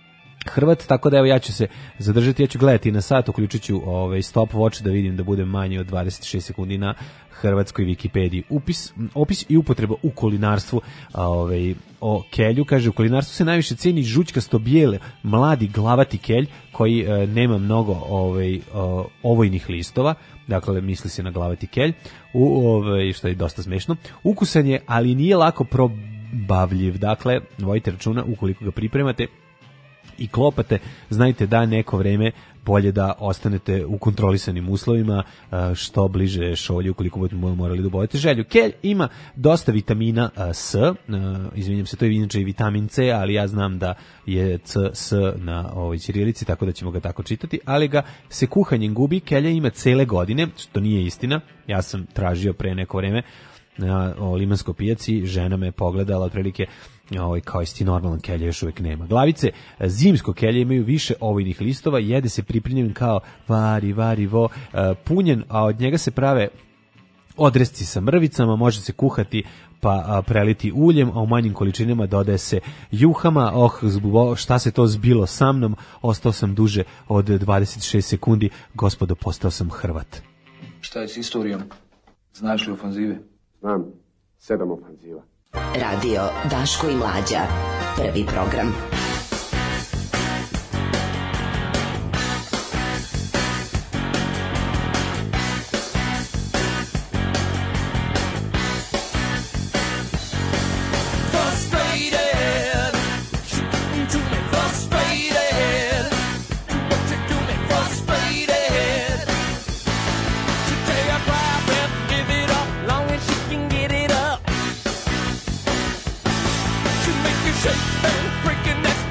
Hrvat, tako da evo ja ću se zadržati, ja ću gledati na sat, uključit ću ovaj, stopwatch da vidim da bude manje od dvadeset šest sekundi na hrvatskoj Wikipediji. Upis, opis i upotreba u kulinarstvu ovaj, o kelju. Kaže, u kulinarstvu se najviše ceni žućkasto bijele, mladi glavati kelj koji e, nema mnogo ovaj, o, ovojnih listova, dakle misli se na glavati kelj, u, ovaj, što je dosta smešno. Ukusan je, ali nije lako probavljiv, dakle vodite računa ukoliko ga pripremate i klopate, znajte da neko vreme bolje da ostanete u kontrolisanim uslovima, što bliže šolju ukoliko budete morali da obojete želju. Kelj ima dosta vitamina S, izvinjam se, to je inače i vitamin C, ali ja znam da je C, S na ovoj ćirilici, tako da ćemo ga tako čitati, ali ga se kuhanjem gubi. Kelja ima cele godine, što nije istina. Ja sam tražio pre neko vreme na o, limanskoj pijaci, žena me pogledala otprilike ovaj, kao isti normalan kelja još uvijek nema. Glavice zimsko kelje imaju više ovojnih listova, jede se pripremljen kao vari, vari, vo, punjen, a od njega se prave odresci sa mrvicama, može se kuhati pa a, preliti uljem, a u manjim količinama dodaje se juhama. Oh, zbo, šta se to zbilo sa mnom, ostao sam duže od dvadeset šest sekundi, gospodo, postao sam Hrvat. Šta je s istorijom? Znaš li ofanzive? Znam, sedam ofanziva. Radio Daško i Mlađa, prvi program. Shake and break and that's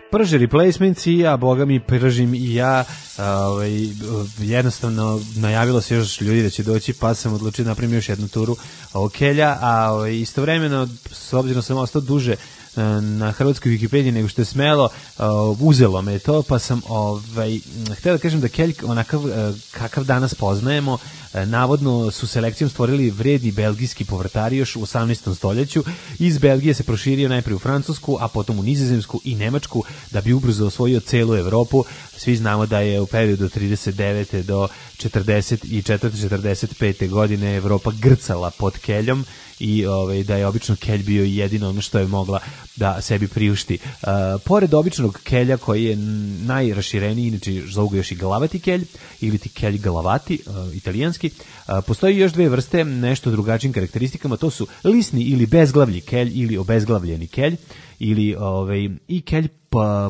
Prže replacements i ja, boga mi, pržim i ja. Ovaj, jednostavno najavilo se još ljudi da će doći, pa sam odlučio da napravim još jednu turu ovog Kelja, a ovaj, istovremeno, s obzirom sam ostao duže na hrvatskoj Wikipediji nego što je smelo, uh, uzelo me to, pa sam ovaj, htio da kažem da Kelj onakav uh, kakav danas poznajemo, uh, navodno su selekcijom stvorili vredni belgijski povrtari još u osamnaestom stoljeću. Iz Belgije se proširio najprije u Francusku, a potom u Nizozemsku i Nemačku, da bi ubrzo osvojio celu Evropu. Svi znamo da je u periodu od trideset devete do četrdeset četvrte četrdeset pete godine Evropa grcala pod Keljom i ovaj, da je obično Kelj bio jedino ono što je mogla da sebi priušti. Uh, pored običnog Kelja koji je najrašireniji, inače zovu ga još i glavati Kelj ili ti Kelj glavati, uh, italijanski, uh, postoji još dve vrste nešto drugačijim karakteristikama, to su lisni ili bezglavlji Kelj ili obezglavljeni Kelj ili ovaj, i Kelj pa,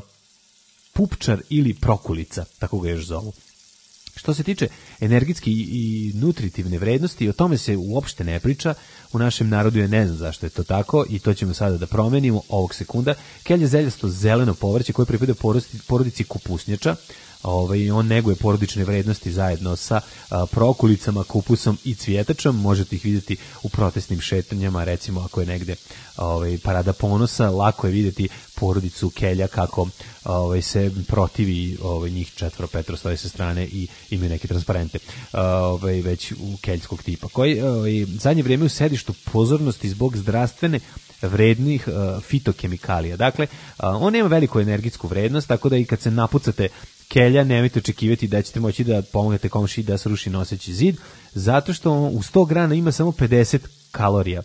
pupčar ili prokulica, tako ga još zovu. Što se tiče energetske i nutritivne vrednosti, o tome se uopšte ne priča. U našem narodu je, ne znam zašto je to tako, i to ćemo sada da promenimo ovog sekunda. Kelj je zeljasto zeleno povrće koje pripada porodici kupusnjača. Ovaj, on neguje porodične vrednosti zajedno sa a, prokulicama, kupusom i cvjetačom. Možete ih vidjeti u protestnim šetanjama, recimo ako je negde ovaj, parada ponosa, lako je vidjeti porodicu Kelja kako ovaj, se protivi ovaj, njih četvoro petro stoje sa strane i imaju neke transparente ovaj, već u keljskog tipa, koji ovaj, zadnje vrijeme u sedištu pozornosti zbog zdravstvene vrednih uh, fitokemikalija. Dakle, uh, on nema veliku energetsku vrednost, tako da i kad se napucate Kelja, nemojte očekivati da ćete moći da pomognete komšiji da sruši noseći zid, zato što u sto grana ima samo pedeset kalorija.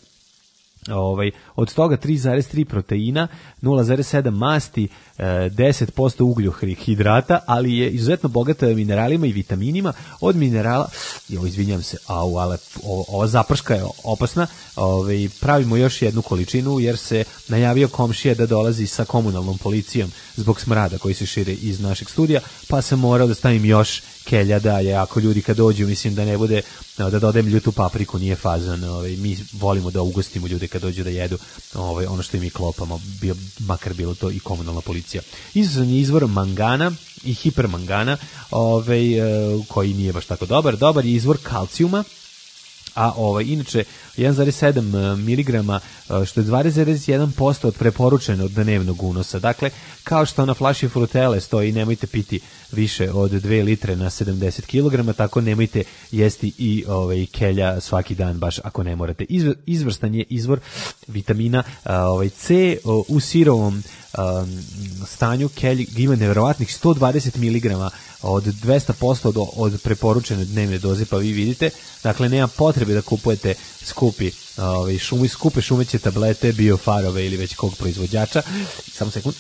Ovaj, od toga tri zarez tri proteina, nula zarez sedam masti, deset posto ugljohidrata, ali je izuzetno bogata mineralima i vitaminima. Od minerala, jo, izvinjam se, au, ale o, ova zaprška je opasna. Ovaj, pravimo još jednu količinu jer se najavio komšija da dolazi sa komunalnom policijom zbog smrada koji se šire iz našeg studija, pa sam morao da stavim još Kelja dalje, ako ljudi kad dođu, mislim da ne bude da dodajem ljutu papriku, nije fazan. Ovaj, mi volimo da ugostimo ljude kad dođu da jedu ovaj, ono što im i klopamo, bio, makar bilo to i komunalna policija. Izuzan je izvor mangana i hipermangana, ovaj, koji nije baš tako dobar. Dobar je izvor kalcijuma, a ovaj, inače jedan zarez sedam miligrama, što je dvadeset zarez jedan posto od preporučenog dnevnog unosa. Dakle, kao što na flaši frutele stoji, nemojte piti više od dve litre na sedamdeset kilograma, tako nemojte jesti i ovaj, Kelja svaki dan, baš ako ne morate. Izv, izvrstan je izvor vitamina ovaj, C u sirovom um, stanju. Kelj ima nevjerovatnih sto dvadeset miligrama od dvesta posto od, od preporučene dnevne doze, pa vi vidite, dakle nema potrebe da kupujete skupi ovaj, šumi, skupe šumeće tablete, biofarove ili već kog proizvođača. Samo sekund.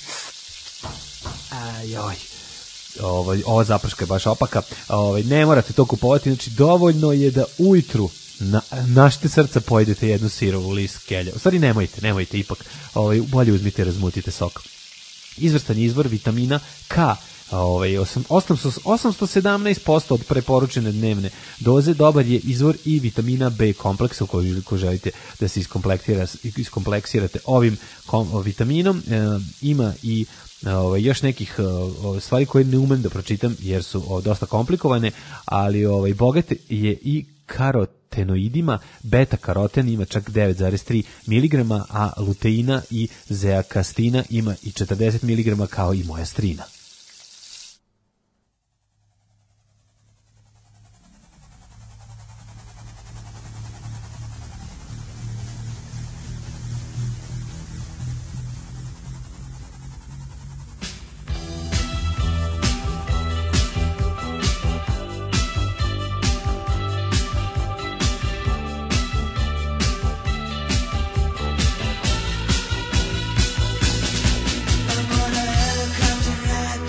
Ajoj. Ovo, ova zaprška je baš opaka. Ovaj, ne morate to kupovati, znači dovoljno je da ujutru na, našte srca pojedete jednu sirovu list Kelja. U stvari nemojte, nemojte ipak. Ovaj, bolje uzmite i razmutite sok. Izvrstan izvor vitamina K. Ovaj, osamsto sedamnaest posto od preporučene dnevne doze. Dobar je izvor i vitamina B kompleksa ukoliko želite da se iskompleksirate ovim kom, vitaminom. E, ima i Ovaj, još nekih ovaj, stvari koje ne umem da pročitam jer su ovaj, dosta komplikovane, ali ovaj, bogat je i karotenoidima. Beta karoten ima čak devet zarez tri miligrama, a luteina i zeakastina ima i četrdeset miligrama kao i mojastrina. Come to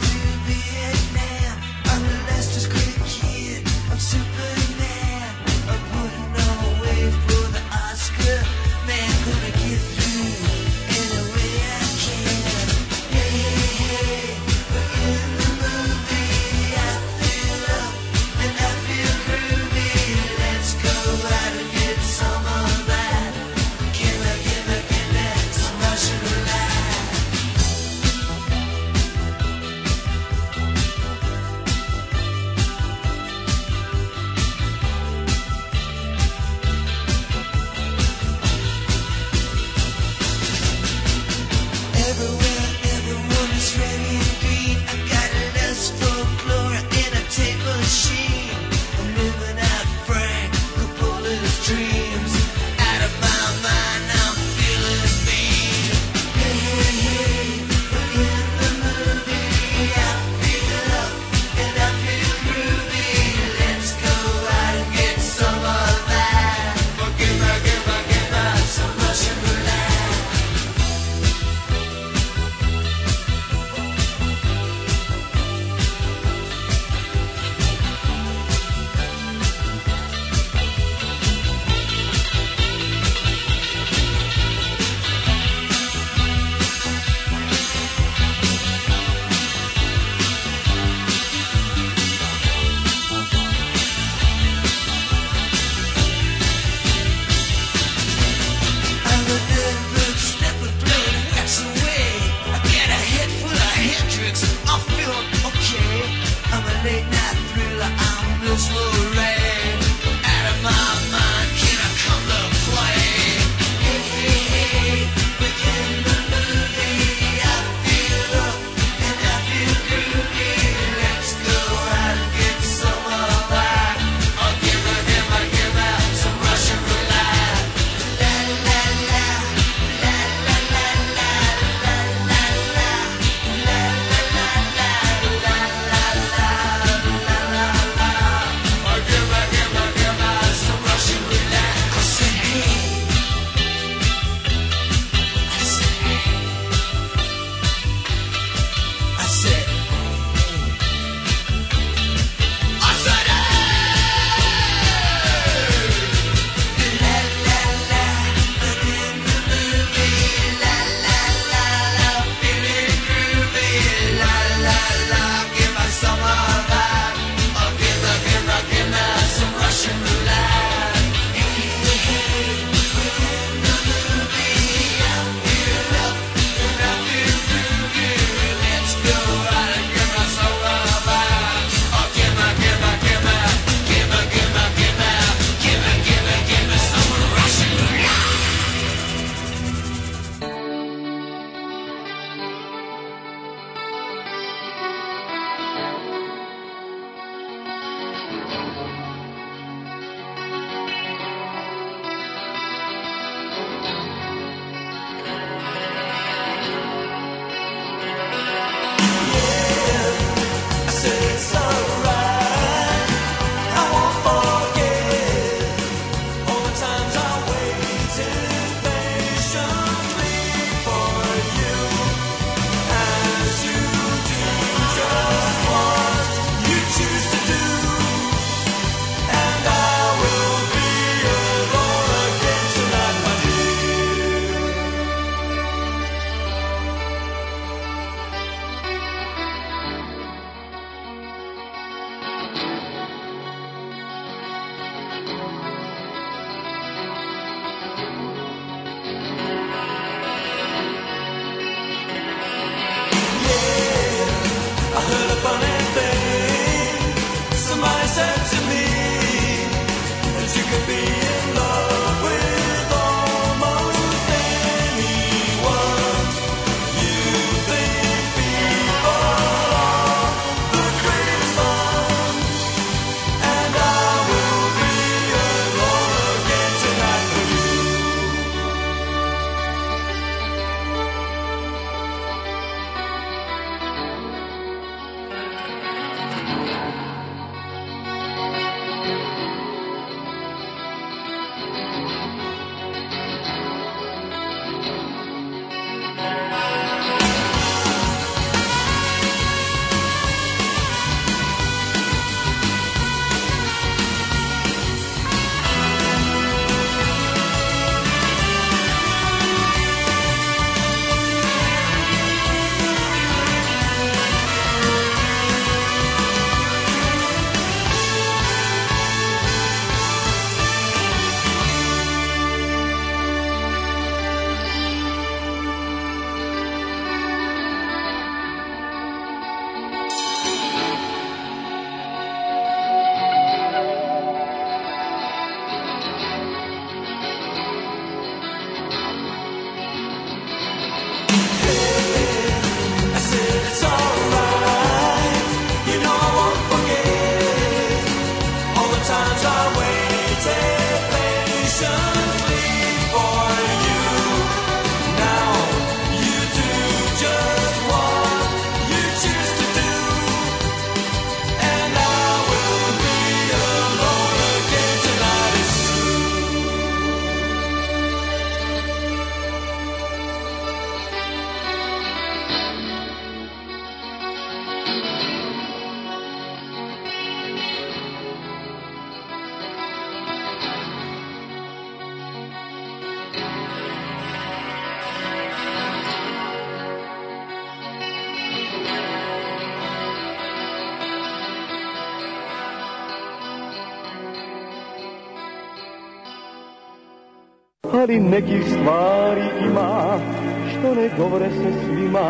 ali nekih stvari ima što ne govore se svima,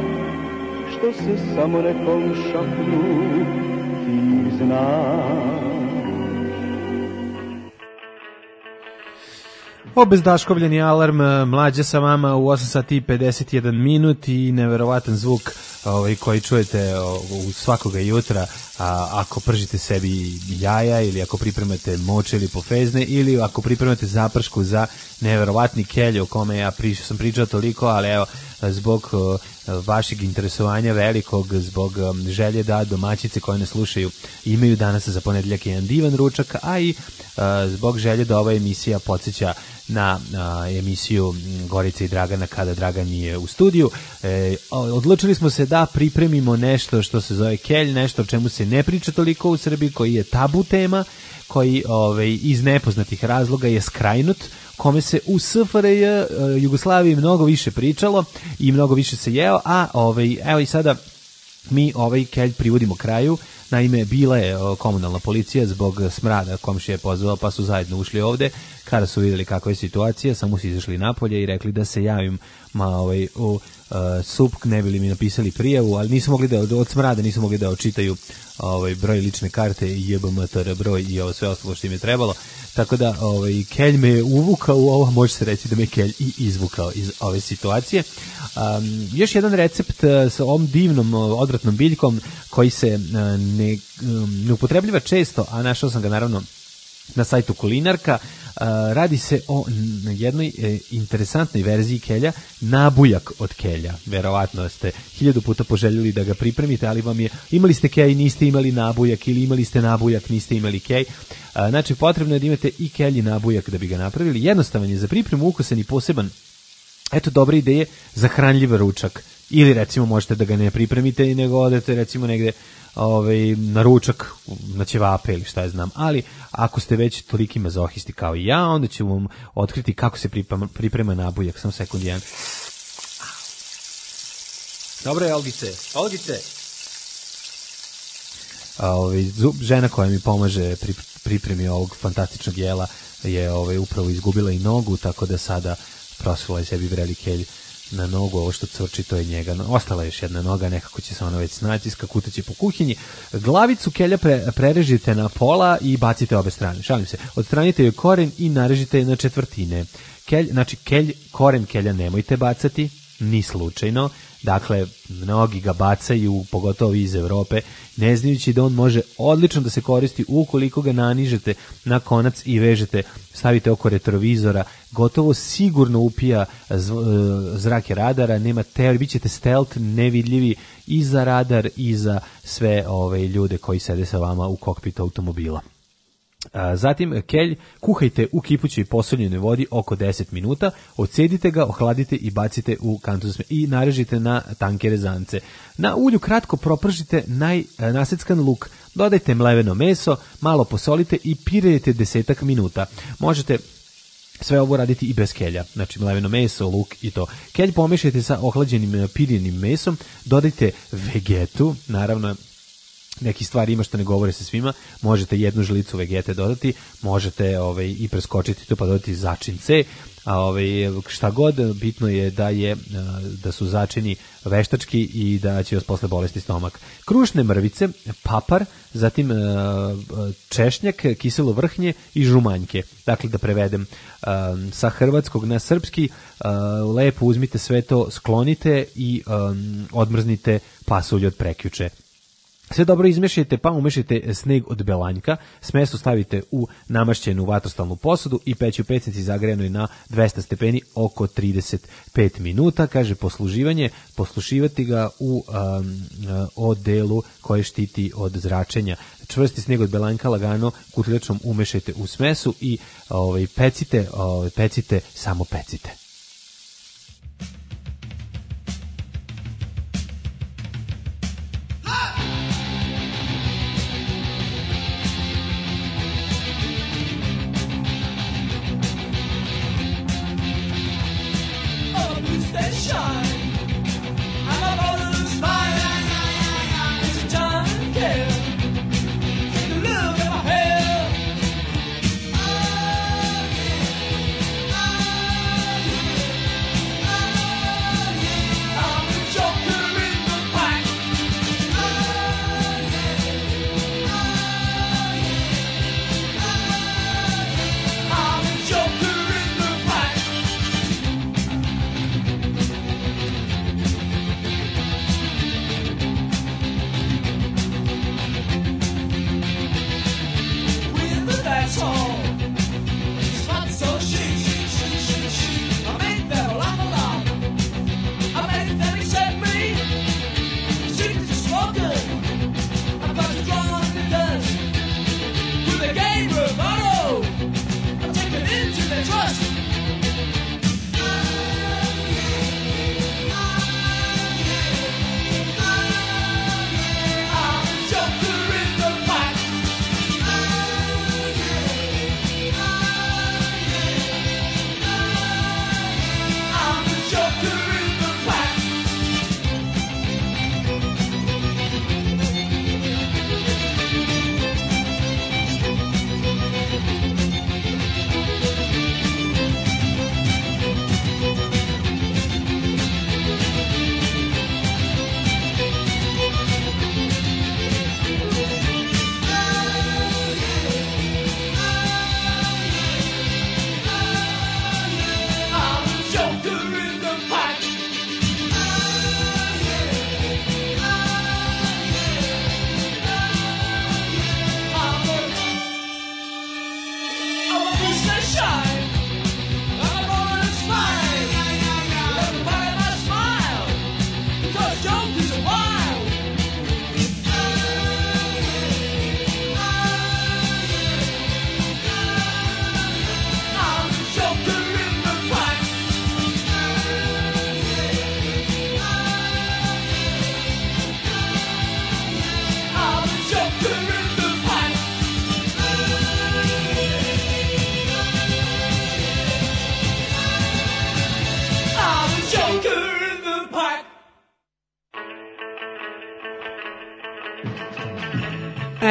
što se samo nekom šapnu, ti znaš. Obezdaškovljeni alarm, Mlađa sa vama u osam sati i pedeset jedan minut i neverovatan zvuk ovaj, koji čujete u svakoga jutra, a, ako pržite sebi jaja ili ako pripremate moče ili pofezne ili ako pripremate zapršku za neverovatni kelj o kome ja pričao, sam pričao toliko, ali evo, zbog uh, vašeg interesovanja velikog, zbog um, želje da domaćice koje nas slušaju imaju danas za ponedeljak jedan divan ručak, a i uh, zbog želje da ova emisija podsjeća na a, emisiju Gorice i Dragana kada Dragan nije u studiju. E, odlučili smo se da pripremimo nešto što se zove kelj, nešto o čemu se ne priča toliko u Srbiji, koji je tabu tema, koji ovaj, iz nepoznatih razloga je skrajnut, kome se u S F R J Jugoslaviji mnogo više pričalo i mnogo više se jeo, a ovaj, evo i sada mi ovaj kelj privodimo kraju. Naime, bila je komunalna policija zbog smrada, komšija je pozvao, pa su zajedno ušli ovde. Kada su vidjeli kakva je situacija, samo su izašli napolje i rekli da se javim ma, ovaj, u uh, S U P, ne bili mi napisali prijavu, ali nisu mogli da, od smrada nisu mogli da očitaju ovaj, broj lične karte i J B M T R broj i ovo sve ostalo što im je trebalo. Tako da ovaj, kelj me je uvukao u ovo, može se reći da me kelj i izvukao iz ove situacije. Um, još jedan recept uh, sa ovom divnom uh, odvratnom biljkom koji se uh, ne, um, ne upotrebljava često, a našao sam ga naravno na sajtu Kulinarka. Uh, radi se o jednoj e, interesantnoj verziji kelja, nabujak od kelja. Verovatno ste hiljadu puta poželjeli da ga pripremite, ali vam je, imali ste kelj, niste imali nabujak, ili imali ste nabujak, niste imali kelj. Uh, znači, potrebno je da imate i kelj i nabujak da bi ga napravili. Jednostavan je za pripremu, ukusan i poseban. Eto, dobre ideje za hranljiv ručak. Ili recimo možete da ga ne pripremite, nego odete recimo negde ovaj, na ručak, na ćevape ili šta je znam. Ali ako ste već toliki mazohisti kao i ja, onda ću vam otkriti kako se priprema, priprema nabujak. Samo sekund jedan. Dobro je, Olgice. Olgice. Ovaj, žena koja mi pomaže pri pripremi ovog fantastičnog jela je ovaj, upravo izgubila i nogu, tako da sada prosula je sebi vreli kelj na nogu, ovo što cvrči, to je njega. Ostala je još jedna noga, nekako će se ona već snaći, skakutaće po kuhinji. Glavicu kelja pre, prerežite na pola i bacite obe strane. Šalim se. Odstranite joj koren i narežite je na četvrtine. Kelj, znači, kelj, koren kelja nemojte bacati, ni slučajno. Dakle, mnogi ga bacaju, pogotovo iz Evrope, ne znajući da on može odlično da se koristi ukoliko ga nanižete na konac i vežete, stavite oko retrovizora, gotovo sigurno upija zrake radara, nema teorije, bit ćete stealth, nevidljivi i za radar i za sve ove ljude koji sede sa vama u kokpitu automobila. Zatim, kelj kuhajte u kipućoj posoljenoj vodi oko deset minuta, odcedite ga, ohladite i bacite u kantu za smeh i narežite na tanke rezance. Na ulju kratko propržite najnaseckan luk, dodajte mleveno meso, malo posolite i pirejete desetak minuta. Možete sve ovo raditi i bez kelja, znači mleveno meso, luk i to. Kelj pomešajte sa ohlađenim pirjenim mesom, dodajte vegetu, naravno neki stvari ima što ne govore se svima, možete jednu žlicu vegete dodati, možete ovaj, i preskočiti to pa dodati začin C, a ovaj, šta god, bitno je da je da su začini veštački i da će vas posle bolesti stomak. Krušne mrvice, papar, zatim češnjak, kiselo vrhnje i žumanjke. Dakle, da prevedem sa hrvatskog na srpski, lepo uzmite sve to, sklonite i odmrznite pasulj od prekjuče. Sve dobro izmešajte, pa umešajte sneg od belanjka, smesu stavite u namašćenu vatrostalnu posudu i peći u pecnici zagrejanoj na dvesta stepeni oko trideset pet minuta. Kaže, posluživanje, poslušivati ga u um, odelu koje štiti od zračenja. Čvrsti sneg od belanjka lagano kutljačom umešajte u smesu i ovaj, pecite, ovaj, pecite, samo pecite. Look at my hair.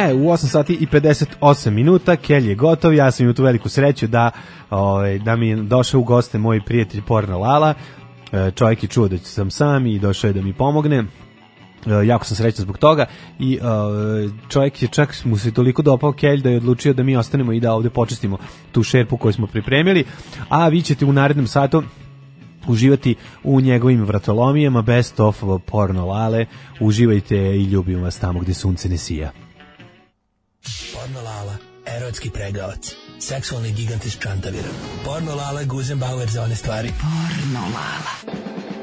E, u osam sati i pedeset osam minuta, Kelly je gotov, ja sam imao tu veliku sreću da, ovaj, da mi je došao u goste moj prijatelj Porno Lala, e, čovjek je čuo da sam sam i došao je da mi pomogne. Uh, jako sam srećan zbog toga i uh, čovjek je čak mu se toliko dopao Kelj da je odlučio da mi ostanemo i da ovdje počistimo tu šerpu koju smo pripremili, a vi ćete u narednom satu uživati u njegovim vratolomijama Best of Porno Lale. Uživajte i ljubim vas tamo gdje sunce ne sija. Porno Lala, erotski pregavac, seksualni gigant iz Čantavira. Porno Lala, Guzenbauer za one stvari. Porno Lala.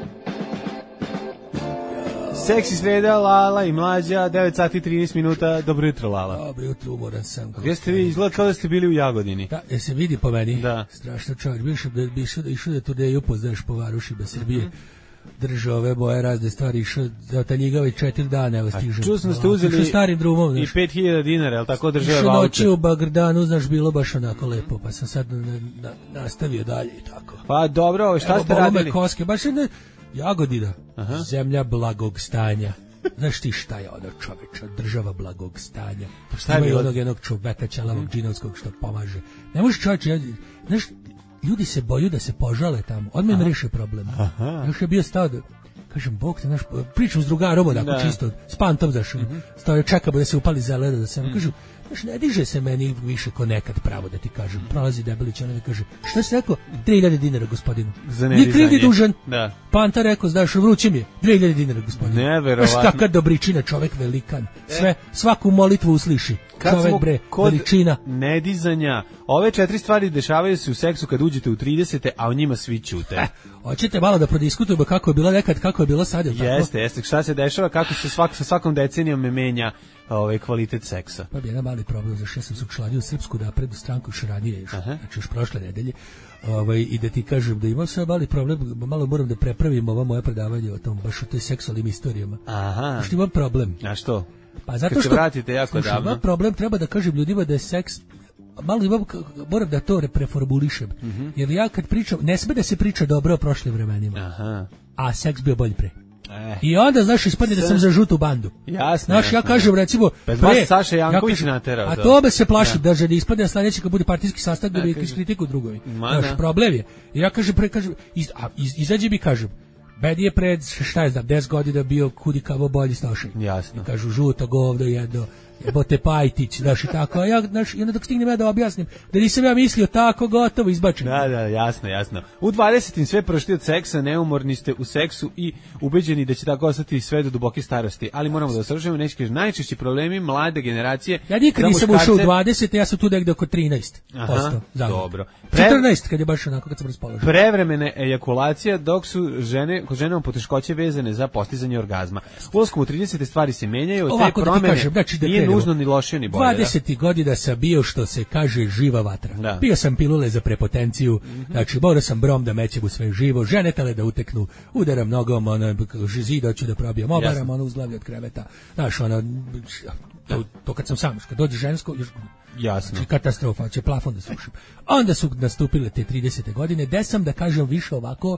Seksi sreda, Lala i Mlađa, devet sati i trinaest minuta. Dobro jutro, Lala. Dobro jutro, umoran sam. Gdje ste vi? Izgleda kao da ste bili u Jagodini. Da, je se vidi po meni. Da. Strašno čovjek. Bi išao da, bi išao da turneju upoznaš po varušima Srbije. Mm -hmm. Držao ove boje razne stvari, išao da taljigao četiri dana, evo stižem. Čuo sam da ste uzeli starim drumom, i pet hiljada dinara, je li tako država vaučer? Išao noći u Bagrdanu, znaš, bilo baš onako lepo, pa sam sad na, na, nastavio dalje i tako. Pa dobro, šta evo, ste radili? Koske, baš ne, Jagodina, aha. Zemlja blagog stanja. Znaš ti šta je ono, čoveče, država blagog stanja. Pa šta je bilo? Ima onog jednog čoveka ćelavog mm. džinovskog što pomaže. Ne možeš čoveče, ja, znaš, ljudi se boju da se požale tamo. Odmah im reše problem. Još je bio stao da, kažem, Bog te, znaš, pričam s drugarom, odako da. Čisto, s pantom zašao. Mm-hmm. Stao je čekamo da se upali zelena, da se, mm. kažu, znaš, ne diže se meni više ko nekad pravo da ti kažem. Prolazi Debelić, ona mi kaže, šta si rekao? tri hiljade dinara, gospodinu. Nije kriv ni dužan. Da. Panta rekao, znaš, vrući mi je, dve hiljade dinara, gospodinu. Neverovatno. Znaš, kakva dobričina, čovek velikan. Sve, svaku molitvu usliši. Kad čovek, bre, veličina. Nedizanja, ove četiri stvari dešavaju se u seksu kad uđete u tridesete, a o njima svi ćute. Eh, hoćete malo da prodiskutujemo kako je bilo nekad, kako je bilo sad, je li tako? Jeste, jeste, šta se dešava, kako se svak, sa svakom decenijom menja ovaj kvalitet seksa. Pa bi jedan mali problem, zašto ja sam se učlanio u Srpsku naprednu stranku još ranije, još, znači još prošle nedelje, ovaj, i da ti kažem da imam sve mali problem, malo moram da prepravim ovo moje predavanje o tom, baš o toj seksualnim istorijama. Aha. Što imam problem. A što? Pa zato kad što, se vratite jako slušaj, davno. Imam problem, treba da kažem ljudima da je seks, malo imam, moram da to preformulišem, mm-hmm. jer ja kad pričam, ne sme da se priča dobro o prošlim vremenima, aha. a seks bio bolji pre. Eh. I onda, znaš, ispadne da sam za žutu bandu. Jasno. Znaš, ja kažem, recimo, bez vas Saša Janković ja naterao. A to me se plaši, da, da ne ispadne sledeći kad bude partijski sastanak da bi iskritiku drugovi. Znaš, problem je. I ja kažem, pre, kažem, iz, a, iz, izađe mi kažem, Bedi je pred, šta je znam, deset godina bio kudi kavo bolji stošaj. Jasno. I kažu, žuto govno jedno, jebote Pajtić, znaš, i tako. A ja, znaš, i onda dok stignem ja da objasnim, da nisam ja mislio tako, gotovo, izbačen. Da, da, jasno, jasno. U dvadesetim sve prošli od seksa, neumorni ste u seksu i ubeđeni da će tako ostati sve do duboke starosti. Ali moramo da osvršujemo, neći kaže, najčešći problemi mlade generacije. Ja nikad nisam muškarce... ušao u dvadeset, ja sam tu negde oko trinaest posto. Aha, dobro. Pre... četrnaest, kad je baš onako, kad sam raspoložen. Prevremene ejakulacija, dok su žene, kod ženama poteškoće vezane za postizanje orgazma. Ulaskom u tridesete stvari se menjaju, od te promene kažem, znači da nije nužno ni lošije ni bolje. dvadeset godina sam bio, što se kaže, živa vatra. Da. Pio sam pilule za prepotenciju, mm-hmm. znači morao sam brom da mećem u sve živo, žene tele da uteknu, udaram nogom, ono, zid hoću da probijam, obaram, ono, uzglavlje od kreveta, znaš, ono, to, to kad sam sam, kad dođe žensko, još, jasno. Znači katastrofa, će plafon da srušim. Onda su nastupile te tridesete godine, gde sam, da kažem, više ovako,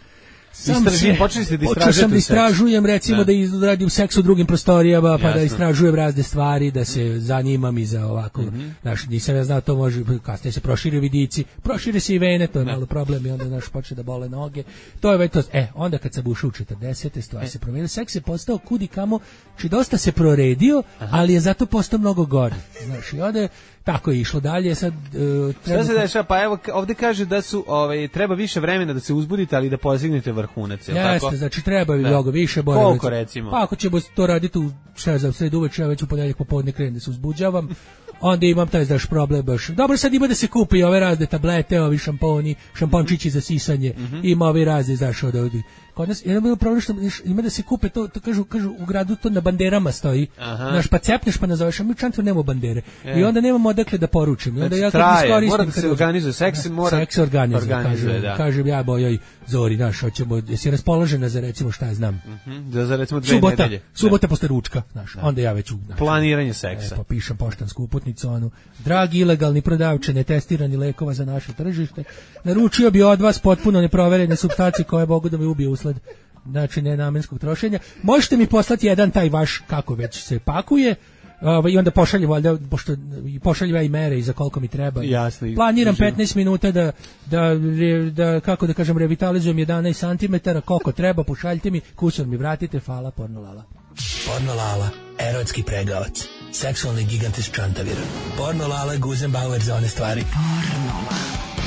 sam Istražim, počeli ste da istražujete počeo sam da istražujem, recimo da, da izradim seks u drugim prostorijama, pa jasno. Da istražujem razne stvari, da se zanimam i za ovako, mm-hmm. znaš, nisam ja znao, to može, kasnije se prošire vidici, prošire se i vene, to je malo problem i onda, znaš, počne da bole noge, to je već to, e, onda kad sam ušao u četrdesete stvari e. se promenili, seks je postao kudi kamo, či dosta se proredio, aha. ali je zato postao mnogo gori, znaš, i onda tako je išlo dalje, sad uh, treba... Šta se dešava? Pa evo, ovde kaže da su, ovaj, treba više vremena da se uzbudite, ali da postignete vrhunac, je jeste, tako? Znači treba bi mnogo više. Koliko recimo? Pa ako ćemo to raditi u, šta za sred uveče, ja već u ponedjeljak popodne krenem da se uzbuđavam, onda imam taj, znaš, problem baš. Dobro, sad ima da se kupi ove razne tablete, ovi šamponi, šampončići za sisanje, mm-hmm. ima ovi razne, znaš, od ovdje. Kod nas je bilo problem što ima da se kupe to, to kažu, kažu u gradu to na banderama stoji. Znaš, pa cepneš pa nazoveš, a mi u Čantru nemamo bandere. E. I onda nemamo odakle da poručim. I onda ja kad iskoristim, mora da se organizuje seks, mora seks organizuje, organizuje kažem, da. kažem ja bojoj Zori, znaš, hoćemo, jesi raspoložena za recimo šta ja znam. Mm-hmm. Da za recimo dve subota, nedelje. Subota posle ručka, znaš. Da. Onda ja već u znaš, planiranje seksa. E, pa pišem poštansku uputnicu, onu, dragi ilegalni prodavče netestirani lekova za naše tržište, naručio bi od vas potpuno neproverene supstance koje mogu da me ubije usled, znači nenamenskog trošenja. Možete mi poslati jedan taj vaš, kako već se pakuje, Ovaj, i onda pošaljem valjda, pošto i pošaljem ja i mere i za koliko mi treba. Jasno, i- Planiram i- petnaest minuta da, da, re- da, kako da kažem, revitalizujem jedanaest santimetara, koliko treba, pošaljite mi, kusur mi vratite, hvala, porno Lala. Porno Lala, erotski pregavac, seksualni gigant iz Čantavira. Porno Lala, Guzenbauer za one stvari. Porno Lala.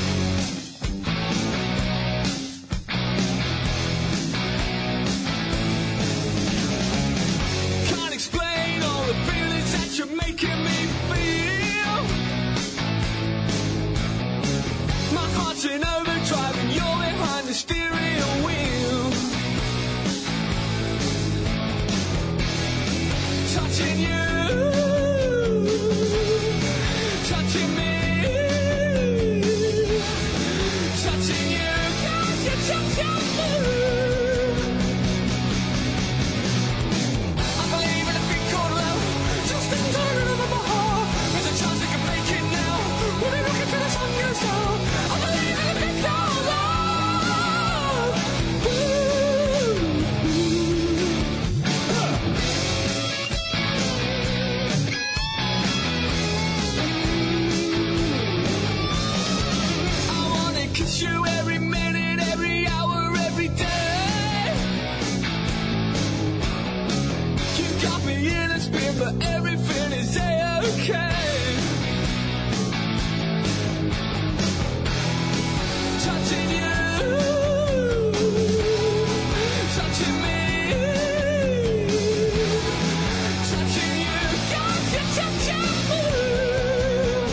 Can't explain all the feelings that you're making me feel. My heart's in overdrive and you're behind the steering wheel. Touching you, touching me, touching you, 'cause you touch your mood. I believe in a thing called love, just as tired of my heart. There's a chance we can make it now. When we look into the sun goes down, I believe in a thing called love. I wanna kiss you every minute, every hour, every day. You got me in a spin, but everything is A-okay. Touching you, touching me, touching you, 'cause you touch your mood.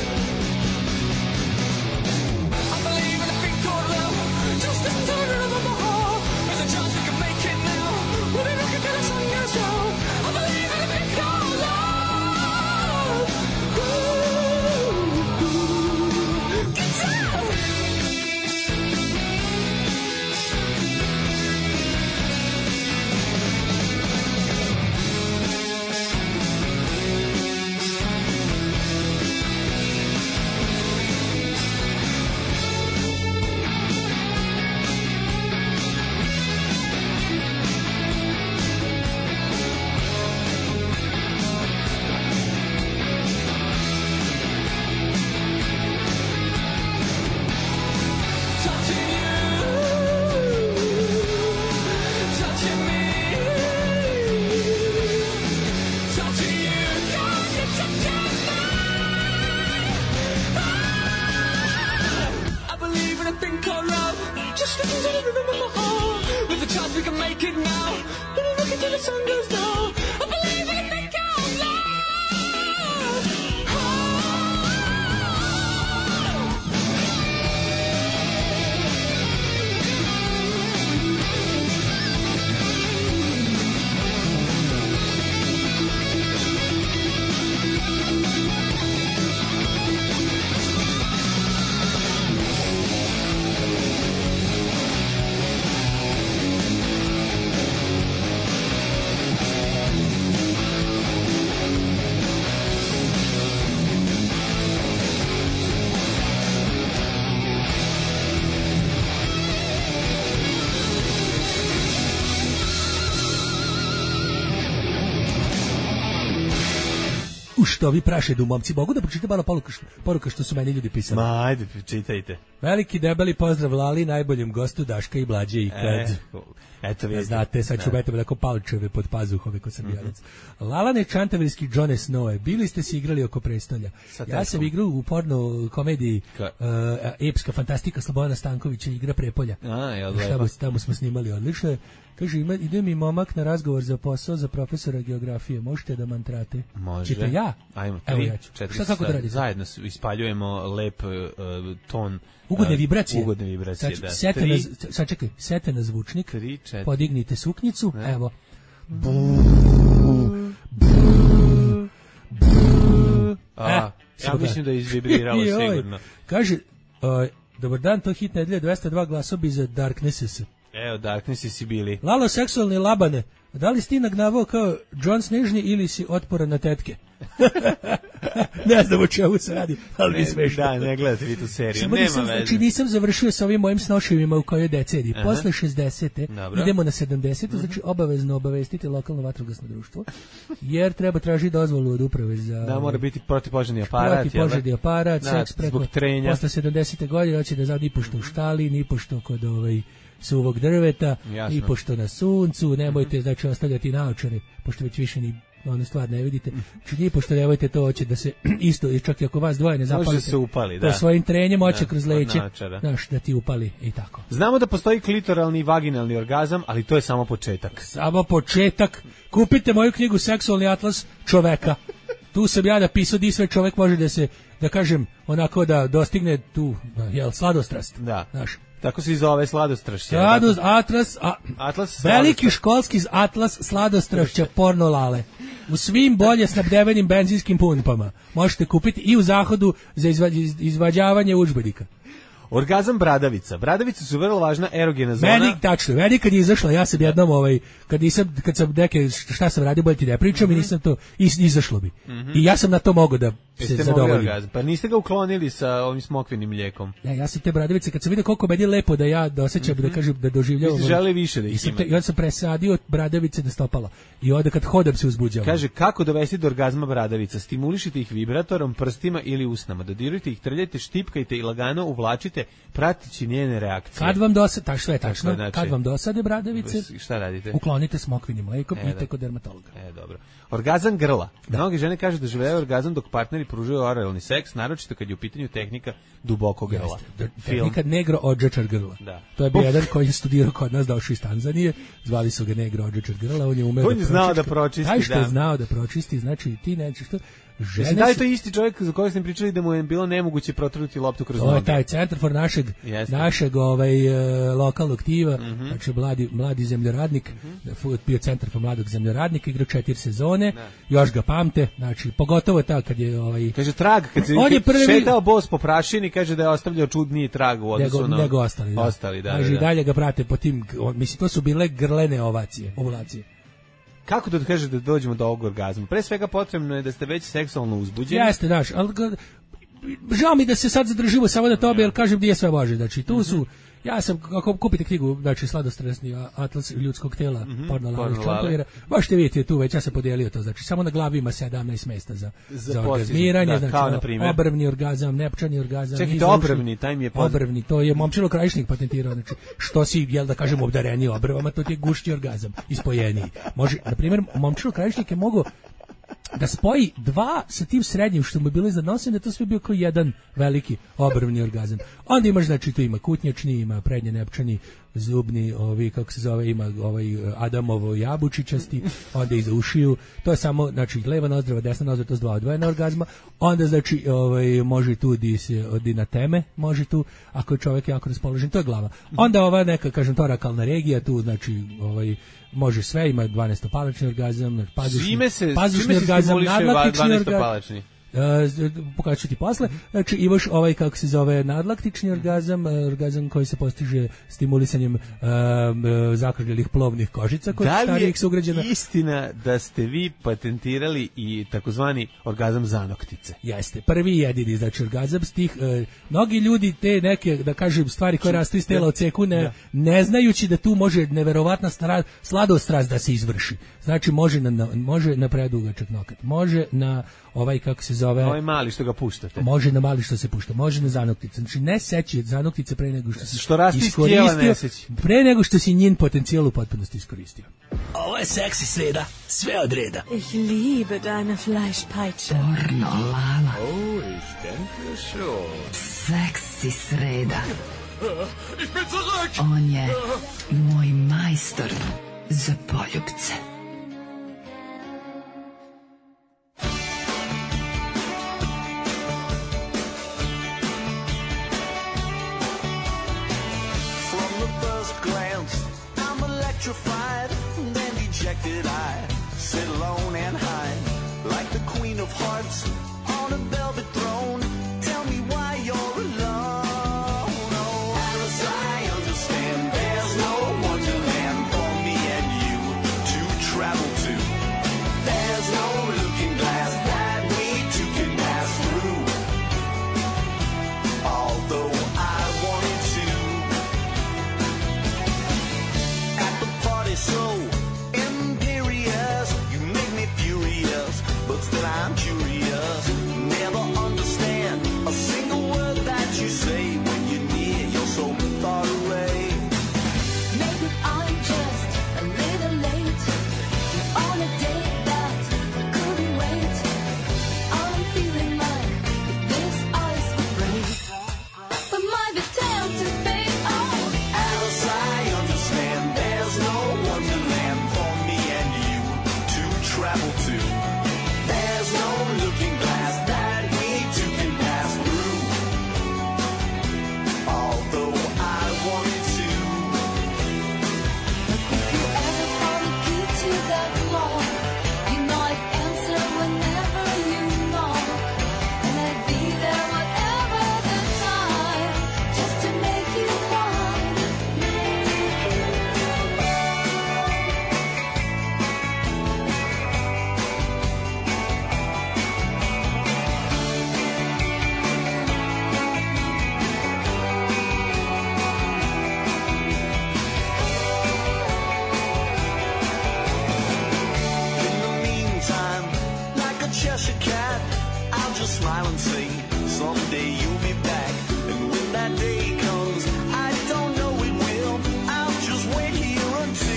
I believe in a thing called love, just as tired of my heart. There's a chance we can make it now. When we look into the sun goes down, I believe in a thing called love. Ooh, ooh, get down. Touching you, touching me, touching you, 'cause you touch your mind. I believe in a thing called love, just as I remember my heart. There's a chance we can make it now. When we look into the sun goes down, I believe in a thing called love. U što vi praše dumomci, mogu da pročitam malo poruka što, poruka što su meni ljudi pisali. Ma, ajde, čitajte. Veliki debeli pozdrav Lali, najboljem gostu Daška i Mlađe ikad. E, eto Ne vidite. znate, sad ću Da. metam tako palčeve pod pazuhove kod srbijanac. Lalane Čantavirski Johne Snowe, bili ste se igrali oko prestolja. Sa Ja sam teškom. igrao u porno komediji Ka- uh, epska fantastika Slobodana Stankovića, igra Prepolja. A, jel Tamo, lepo? tamo smo snimali odlično. je. Kaže, ima, ide mi momak na razgovor za posao za profesora geografije. Možete da mantrate? Može. Čite ja? Ajmo, Evo tri, ja ću. četiri, Šta kako da sad radite? zajedno s- ispaljujemo lep uh, ton. Ugodne uh, vibracije. Ugodne vibracije, Sad, da. sete Tri, na, z- sad čekaj, sete na zvučnik, tri, četiri. podignite suknjicu, evo. A, E, ja super. mislim da je izvibriralo Joj. sigurno. Kaže, uh, dobar dan, to hit nedelje, dvesta dva glasobi za Darknesses. Evo, Darknessi si bili. Lalo seksualni labane, da li si ti nagnavao kao John Snežni ili si otporan na tetke? Ne znam o čemu se radi, ali mi Ne, smešno. da, ne gledate vi tu seriju, Samo nema nisam, veze. znači nisam završio sa ovim mojim snoševima u kojoj deceniji. Aha. Posle šezdesete Dobro. idemo na sedamdesetu, znači obavezno obavestiti lokalno vatrogasno društvo, jer treba tražiti dozvolu od uprave za... Da, mora biti protivpožarni aparat. Protivpožarni aparat, da, seks preko... zbog trenja. Posle sedamdesete godine hoće da zad ni pošto u štali, ni pošto kod ovaj suvog drveta, Jasno. ni pošto na suncu, nemojte znači ostavljati naočare, pošto već više ni onu stvar ne vidite. Znači, nije pošto nemojte to, hoće da se isto, i čak i ako vas dvoje ne zapalite, Može se upali, to da. svojim trenjem hoće Da, kroz od leće, naočara. znaš, da ti upali i tako. Znamo da postoji klitoralni i vaginalni orgazam, ali to je samo početak. Samo početak. Kupite moju knjigu Seksualni atlas čoveka. Tu sam ja napisao di sve čovek može da se, da kažem, onako da dostigne tu, jel, sladostrast. Da. Znaš. Tako se i zove sladostrašće. Sladost, atlas, a, Atlas veliki sladostrašća. školski atlas sladostrašća porno lale. U svim bolje snabdevenim benzinskim pumpama. Možete kupiti i u zahodu za izva- izvađavanje udžbenika. Orgazam bradavica. Bradavice su vrlo važna erogena zona. Meni tačno, meni kad je izašla, ja sam jednom ovaj kad nisam kad sam neke šta sam radio, bolje ti ne pričam Mhm. i nisam to is, izašlo bi. I ja sam na to mogao da se Jeste mogli zadovoljim. orgazam? Pa niste ga uklonili sa ovim smokvinim mlijekom. Ja, ja sam te bradavice kad sam vidio koliko meni je lepo da ja da osjećam da kažem da doživljavam. Vi ste želeli više da ih I sam imate. te- I onda sam presadio bradavice na stopala. I onda kad hodam se uzbuđavam. Kaže, kako dovesti do orgazma bradavica? Stimulišite ih vibratorom, prstima ili usnama. Dodirujte ih, trljajte, štipkajte i lagano uvlačite, pratići njene reakcije. Kad vam dosade, tačno sve je tačno, Tako je, znači- kad vam dosade bradavice, Šta radite? uklonite smokvinim mlekom E, i da. te kod dermatologa. E, dobro. Orgazam grla. Mnoge žene kažu da žele orgazam dok partneri pružaju oralni seks, naročito kad je u pitanju tehnika duboko grla. Jeste. Film. Tehnika negro odžačar grla. Da. To je bio jedan koji je studirao kod nas, došao iz Tanzanije, zvali su ga negro odžačar grla, on je umeo On je znao da pročisti- pročisti, Taj što da. je znao da pročisti, znači ti nećeš što... Žene Mislim, da je su- to isti čovjek za kojeg smo pričali da mu je bilo nemoguće protrnuti loptu kroz To je noge. taj centar for našeg, Jeste. našeg ovaj, e, lokalnog tiva, Mhm. znači mladi, mladi zemljoradnik, mm bio centar for mladog zemljoradnika, igrao četiri sezone, još ga pamte, znači pogotovo ta kad je ovaj... Kaže trag, kad se On je prvi- šetao bos po prašini, kaže da je ostavljao čudniji trag u odnosu nego, na... nego ostali, da. Ostali, da, Kaže, da, i da. dalje ga prate po tim, on- mislim, to su bile grlene ovacije, ovulacije. Kako da kaže da dođemo do ovog orgazma? Pre svega potrebno je da ste već seksualno uzbuđeni. Jeste, daš, ali ga- žao mi da se sad zadržimo samo na tome, jer kažem gdje sve može, znači tu su, ja sam, ako kupite knjigu, znači sladostrasni atlas ljudskog tela, Mhm, porno lale porno iz Čantavira, lale. možete vidjeti tu već, ja sam podijelio to, znači samo na glavi ima sedamnaest mesta za, Za za, postizanje, orgazmiranje, da, znači kao na primjer? obrvni orgazam, nepčani orgazam, Čekajte, iza ušiju. obrvni, taj mi je poznat. Obrvni, to je Momčilo Krajišnik patentirao, znači što si, jel da kažem, obdareniji obrvama, to ti je gušći orgazam, ispojeniji. Može, na primjer, Momčilo Krajišnik je mogao da spoji dva sa tim srednjim što mu je bilo iznad nosa, da to sve bio kao jedan veliki obrvni orgazam. Onda imaš, znači, tu ima kutnjačni, ima prednje nepčani, zubni, ovi, kako se zove, ima ovaj Adamovo jabučičasti, onda iza ušiju, to je samo, znači, leva nozdrava, desna nozdrava, to su dva odvojena orgazma, onda, znači, ovaj, može tu di se, di na teme, može tu, ako je čovjek jako raspoložen, to je glava. Onda ova neka, kažem, torakalna regija, tu, znači, ovaj, može sve, ima dvanaestopalačni orgazam, pazušni, Čime se, pazušni čime se orgazam, stimuliše nadlaktični orgazam. dvanaestopalačni? Uh, pokazat ću ti posle. Znači imaš ovaj, kako se zove, nadlaktični orgazam, uh, orgazam koji se postiže stimulisanjem uh, uh, zakrljelih plovnih kožica kod Da li je starijih sugrađana. istina da ste vi patentirali i takozvani orgazam zanoktice? Jeste, prvi i jedini, znači orgazam s tih, uh, mnogi ljudi te neke, da kažem, stvari koje rastu iz tela odseku, ne, Da. ne znajući da tu može neverovatna stra, sladostrast da se izvrši. Znači može na, na, može na predugačak nokat, može na ovaj, kako se zove, Ovaj mali što ga puštate. može na mali što se pušta, može na zanoktice. Znači ne seći zanoktice pre nego što si Što raste iz iskoristio, tijela ne seći. pre nego što si njen potencijal u potpunosti iskoristio. Ovo je seksi sreda, sve od reda. Ich liebe deine Fleischpeitsche. Pornolala. Oh, ich denke schon. Seksi sreda. Ich bin zurück! On je moj majstor za poljubce. From the first glance, I'm electrified. Then dejected, I sit alone and hide like the queen of hearts on a velvet throne. Tell me why you're alone. Oh, as I understand, there's no wonderland for me and you to someday you'll be back. And when that day comes, I don't know it will. I'll just wait here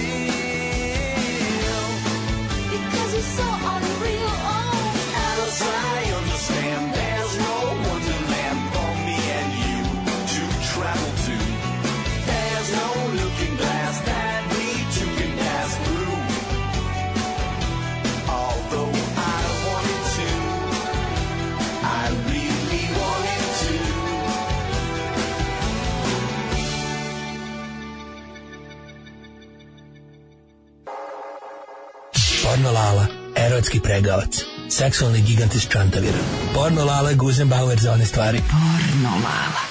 until. Because you're so unreal, oh. Alice, I understand there's no wonderland for me and you to travel to. There's no looking glass that we two can pass through. Although I wanted to, I really wanted to. Porno Lala, erotski pregavac, seksualni gigant iz Čantavira. Porno Lala, Guzenbauer za one stvari. Porno Lala.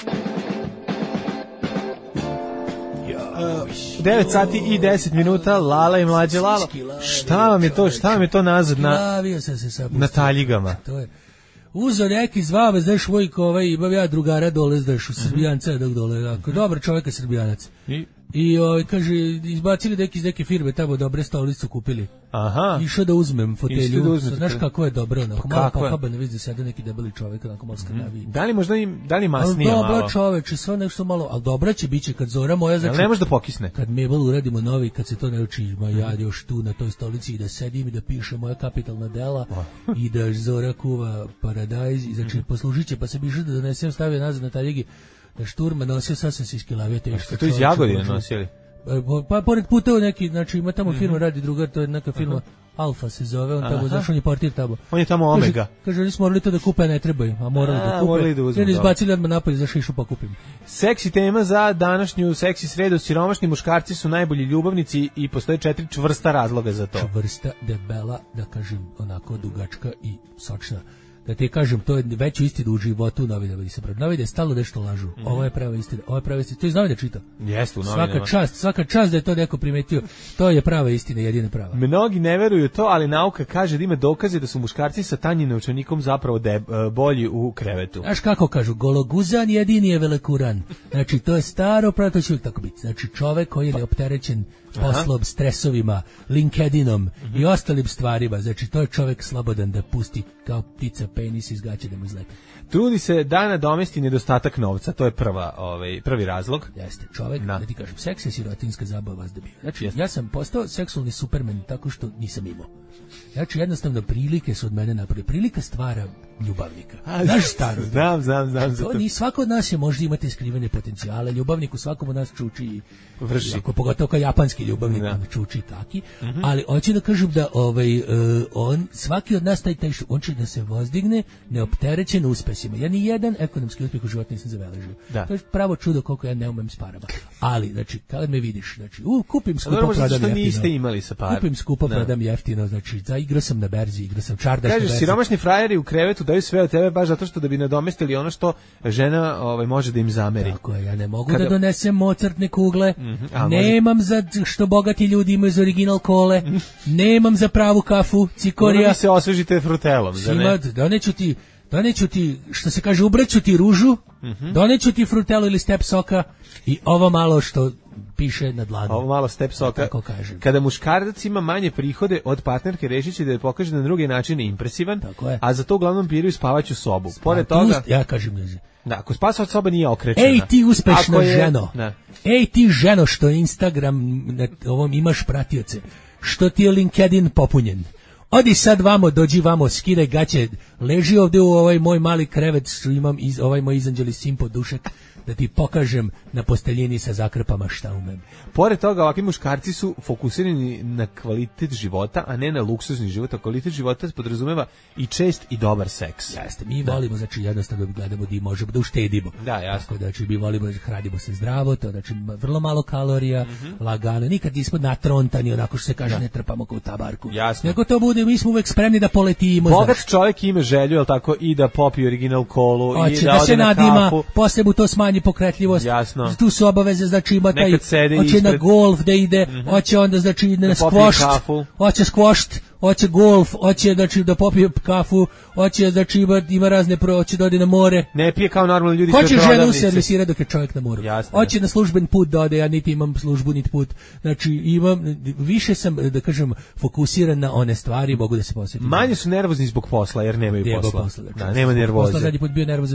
devet sati i deset minuta, Lala i mlađe Lalo. Šta vam je to, šta vam je to nazad na, Lavio sam se sa na taljigama? To je. Uzo neki zvao, znaš, Vojko, ovaj, imam ja drugara dole, znaš, u Srbijanca, dok dole, ako, dobar čovjek je Srbijanac. I? I ovaj, kaže, izbacili neki iz neke firme, tamo dobre stolicu kupili. Aha. Išao da uzmem fotelju, da uzmete, znaš kako je dobro, onako, malo kako je? pohaban, vidiš da sede neki debeli čovjek, onako malo skrnaviji. Da li možda im, da li masnije Ali malo? dobro čoveče, sve nešto malo, ali dobra će biće kad Zora moja, znači, ne može da pokisne. Kad Mabel uradimo novi, kad se to ne uči, ma ja još tu na toj stolici i da sedim i da piše moja kapitalna dela i da Zora kuva paradajz i znači poslužit će, pa se biše da donesem, stavio nazad na taljigi, da šturma nosio, sasvim se iskilavio teško. Ste to iz Jagodine nosili? Pa pored puteva neki, znači ima tamo firma, radi drugar, to je neka firma Alfa se zove, on tamo, znaš, on je portir tamo. On je tamo Omega. Kaže, kaže, oni smo morali to da kupe, ne trebaju, a morali da kupe. Morali da uzmu, I izbacili odmah napolje za šišu pa kupim. Seksi tema za današnju seksi sredu. Siromašni muškarci su najbolji ljubavnici i postoje četiri čvrsta razloga za to. Čvrsta, debela, da kažem, onako dugačka i sočna. Da ti kažem, to je veću istinu u životu u novinama. Novine stalno nešto lažu. Mm. Ovo je prava istina, ovo je prava istina. To iz novine čita. Jeste, u novinama. Svaka čast, svaka čast da je to neko primetio. To je prava istina, jedina prava. Mnogi ne veruju to, ali nauka kaže da ima dokaze da su muškarci sa tanjim novčanikom zapravo de, bolji u krevetu. Znaš kako kažu, gologuzan jedini je velekuran. Znači, to je staro, pravo to će uvijek tako biti. Znači, čovek koji je neopterećen poslom, stresovima, LinkedInom mm-hmm. i ostalim stvarima. Znači, to je čovek slobodan da pusti kao ptica penis iz gaće da mu izleti. Trudi se da nadomesti nedostatak novca, to je prva, ovaj, prvi razlog. Jeste, čovek, da, da ti kažem, seks je sirotinska zabava vas da bio. Znači, Jeste. ja sam postao seksualni supermen tako što nisam imao. Znači, jednostavno, prilike su od mene napravili. Prilika stvara ljubavnika. Znaš staro? Znam, znam, znam. To ni svako od nas je možda imati skrivene potencijale. Ljubavnik u svakom od nas čuči i vrši. Ako pogotovo kao japanski ljubavnik da. čuči taki. Mm-hmm. Ali hoću da kažem da ovaj, uh, on, svaki od nas taj, taj on će da se vozdigne neopterećen uspesima. Ja ni jedan ekonomski uspeh u životu nisam zabeležio. Da. To je pravo čudo koliko ja ne umem s parama. Ali, znači, kad me vidiš, znači, u, kupim skupo, dobro, prodam jeftino. Niste imali sa par. Kupim skupo, da. prodam jeftino, znači, za igrao sam na berzi, igrao sam čardaš na berzi. Kažeš, siromašni frajeri u krevetu daju sve od tebe baš zato što da bi nadomestili ono što žena ovaj, može da im zameri. Tako je, ja ne mogu Kada... da donesem Mozartne kugle, mm-hmm. A, nemam može... za što bogati ljudi imaju za original kole, nemam za pravu kafu, cikorija. Moram se osvežite frutelom, za ne? Doneću ti, doneću ti, što se kaže, ubreću ti ružu, mm-hmm. doneću ti frutelu ili step soka i ovo malo što piše na dlanu. Ovo malo step soka. Kada muškarac ima manje prihode od partnerke, rešit će da je pokaže na druge načine impresivan, a za to uglavnom biraju spavaću sobu. Spa, Pored toga... Ja kažem ljuzi. Da, ako spavaća soba nije okrečena. Ej ti uspešna je, ženo. Da. Ej ti ženo što Instagram na ovom imaš pratioce. Što ti je LinkedIn popunjen. Odi sad vamo, dođi vamo, skidaj gaće. Leži ovdje u ovaj moj mali krevet što imam, iz, ovaj moj izanđeli simpo dušek. Da ti pokažem na posteljini sa zakrpama šta umem. Pored toga, ovakvi muškarci su fokusirani na kvalitet života, a ne na luksuzni život. A kvalitet života podrazumeva i čest i dobar seks. Jeste, mi da. volimo, znači jednostavno gledamo da možemo da uštedimo. Da, jasno. Tako, znači mi volimo da hranimo se zdravo, to znači vrlo malo kalorija, mm-hmm. lagano, nikad nismo natrontani, onako što se kaže, da. ne trpamo kao u tabarku. Jasno. Nego to bude, mi smo uvek spremni da poletimo. Bogat znači. čovjek ima želju, jel tako, i da popije original kolu, Oće, i da, da ode se na nadima, kafu. posle mu to smanji pokretljivost. Jasno. Tu su obaveze, znači ima taj, hoće na golf da ide, mm-hmm. hoće onda znači ide na skvošt, hoće skvošt, hoće golf, hoće znači da popije kafu, hoće znači ima, ima razne pro, hoće da ode na more. Ne pije kao normalni ljudi. Hoće ženu servisirati dok je čovjek na moru. Jasno, hoće na služben put da ode, ja niti imam službu niti put. Znači imam, više sam, da kažem, fokusiran na one stvari, mogu da se posvetim. Manje su nervozni zbog posla jer nemaju Djebo posla. posla znači, da, nema nervoze. Posla zadnji put bio nervozan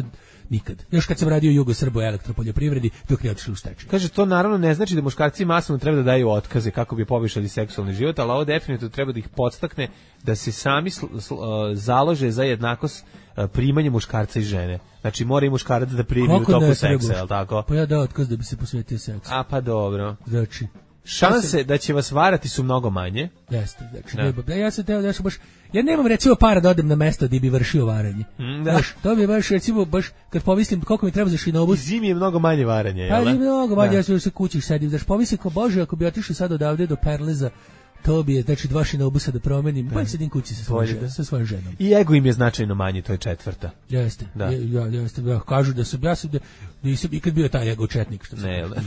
nikad. Još kad sam radio u Jugosrbo elektropoljoprivredi, dok nije otišli u stečaj. Kaže, to naravno ne znači da muškarci masovno treba da daju otkaze kako bi poboljšali seksualni život, ali ovo definitivno treba da ih podstakne da se sami sl, sl, založe za jednakost primanja muškarca i žene. Znači, mora i muškarac da primi u toku seksa, je li tako? Pa ja dao otkaz da bi se posvetio seksu. A pa dobro. Znači, šanse da će vas varati su mnogo manje. Jeste, znači, da. Ne, ja sam teo da baš, ja nemam recimo para da odem na mesto gdje bi vršio varenje. Mm, da. Znaš, to mi je baš, recimo, baš, kad pomislim koliko mi treba za šinobus. I zimi je mnogo manje varanje, jel? Pa je mnogo manje, da. Ja sam se kući sedim. Znaš, pomislim ko Bože, ako bi otišli sad odavde do Perleza, to bi je, znači, dva šinobusa da promenim, bolje sedim kući sa svojom, žen, sa svojom ženom. I ego im je značajno manji, to je četvrta. Jeste, da. Ja, jeste, ja, kažu da sam, ja sam, da nisam ikad bio taj ego četnik, što sam ne, nikad.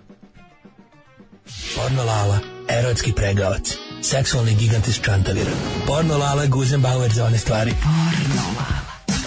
Porno Lala, erotski pregavac, seksualni gigant iz Čantavira. Porno Lala, Guzenbauer za one stvari. Porno Lala.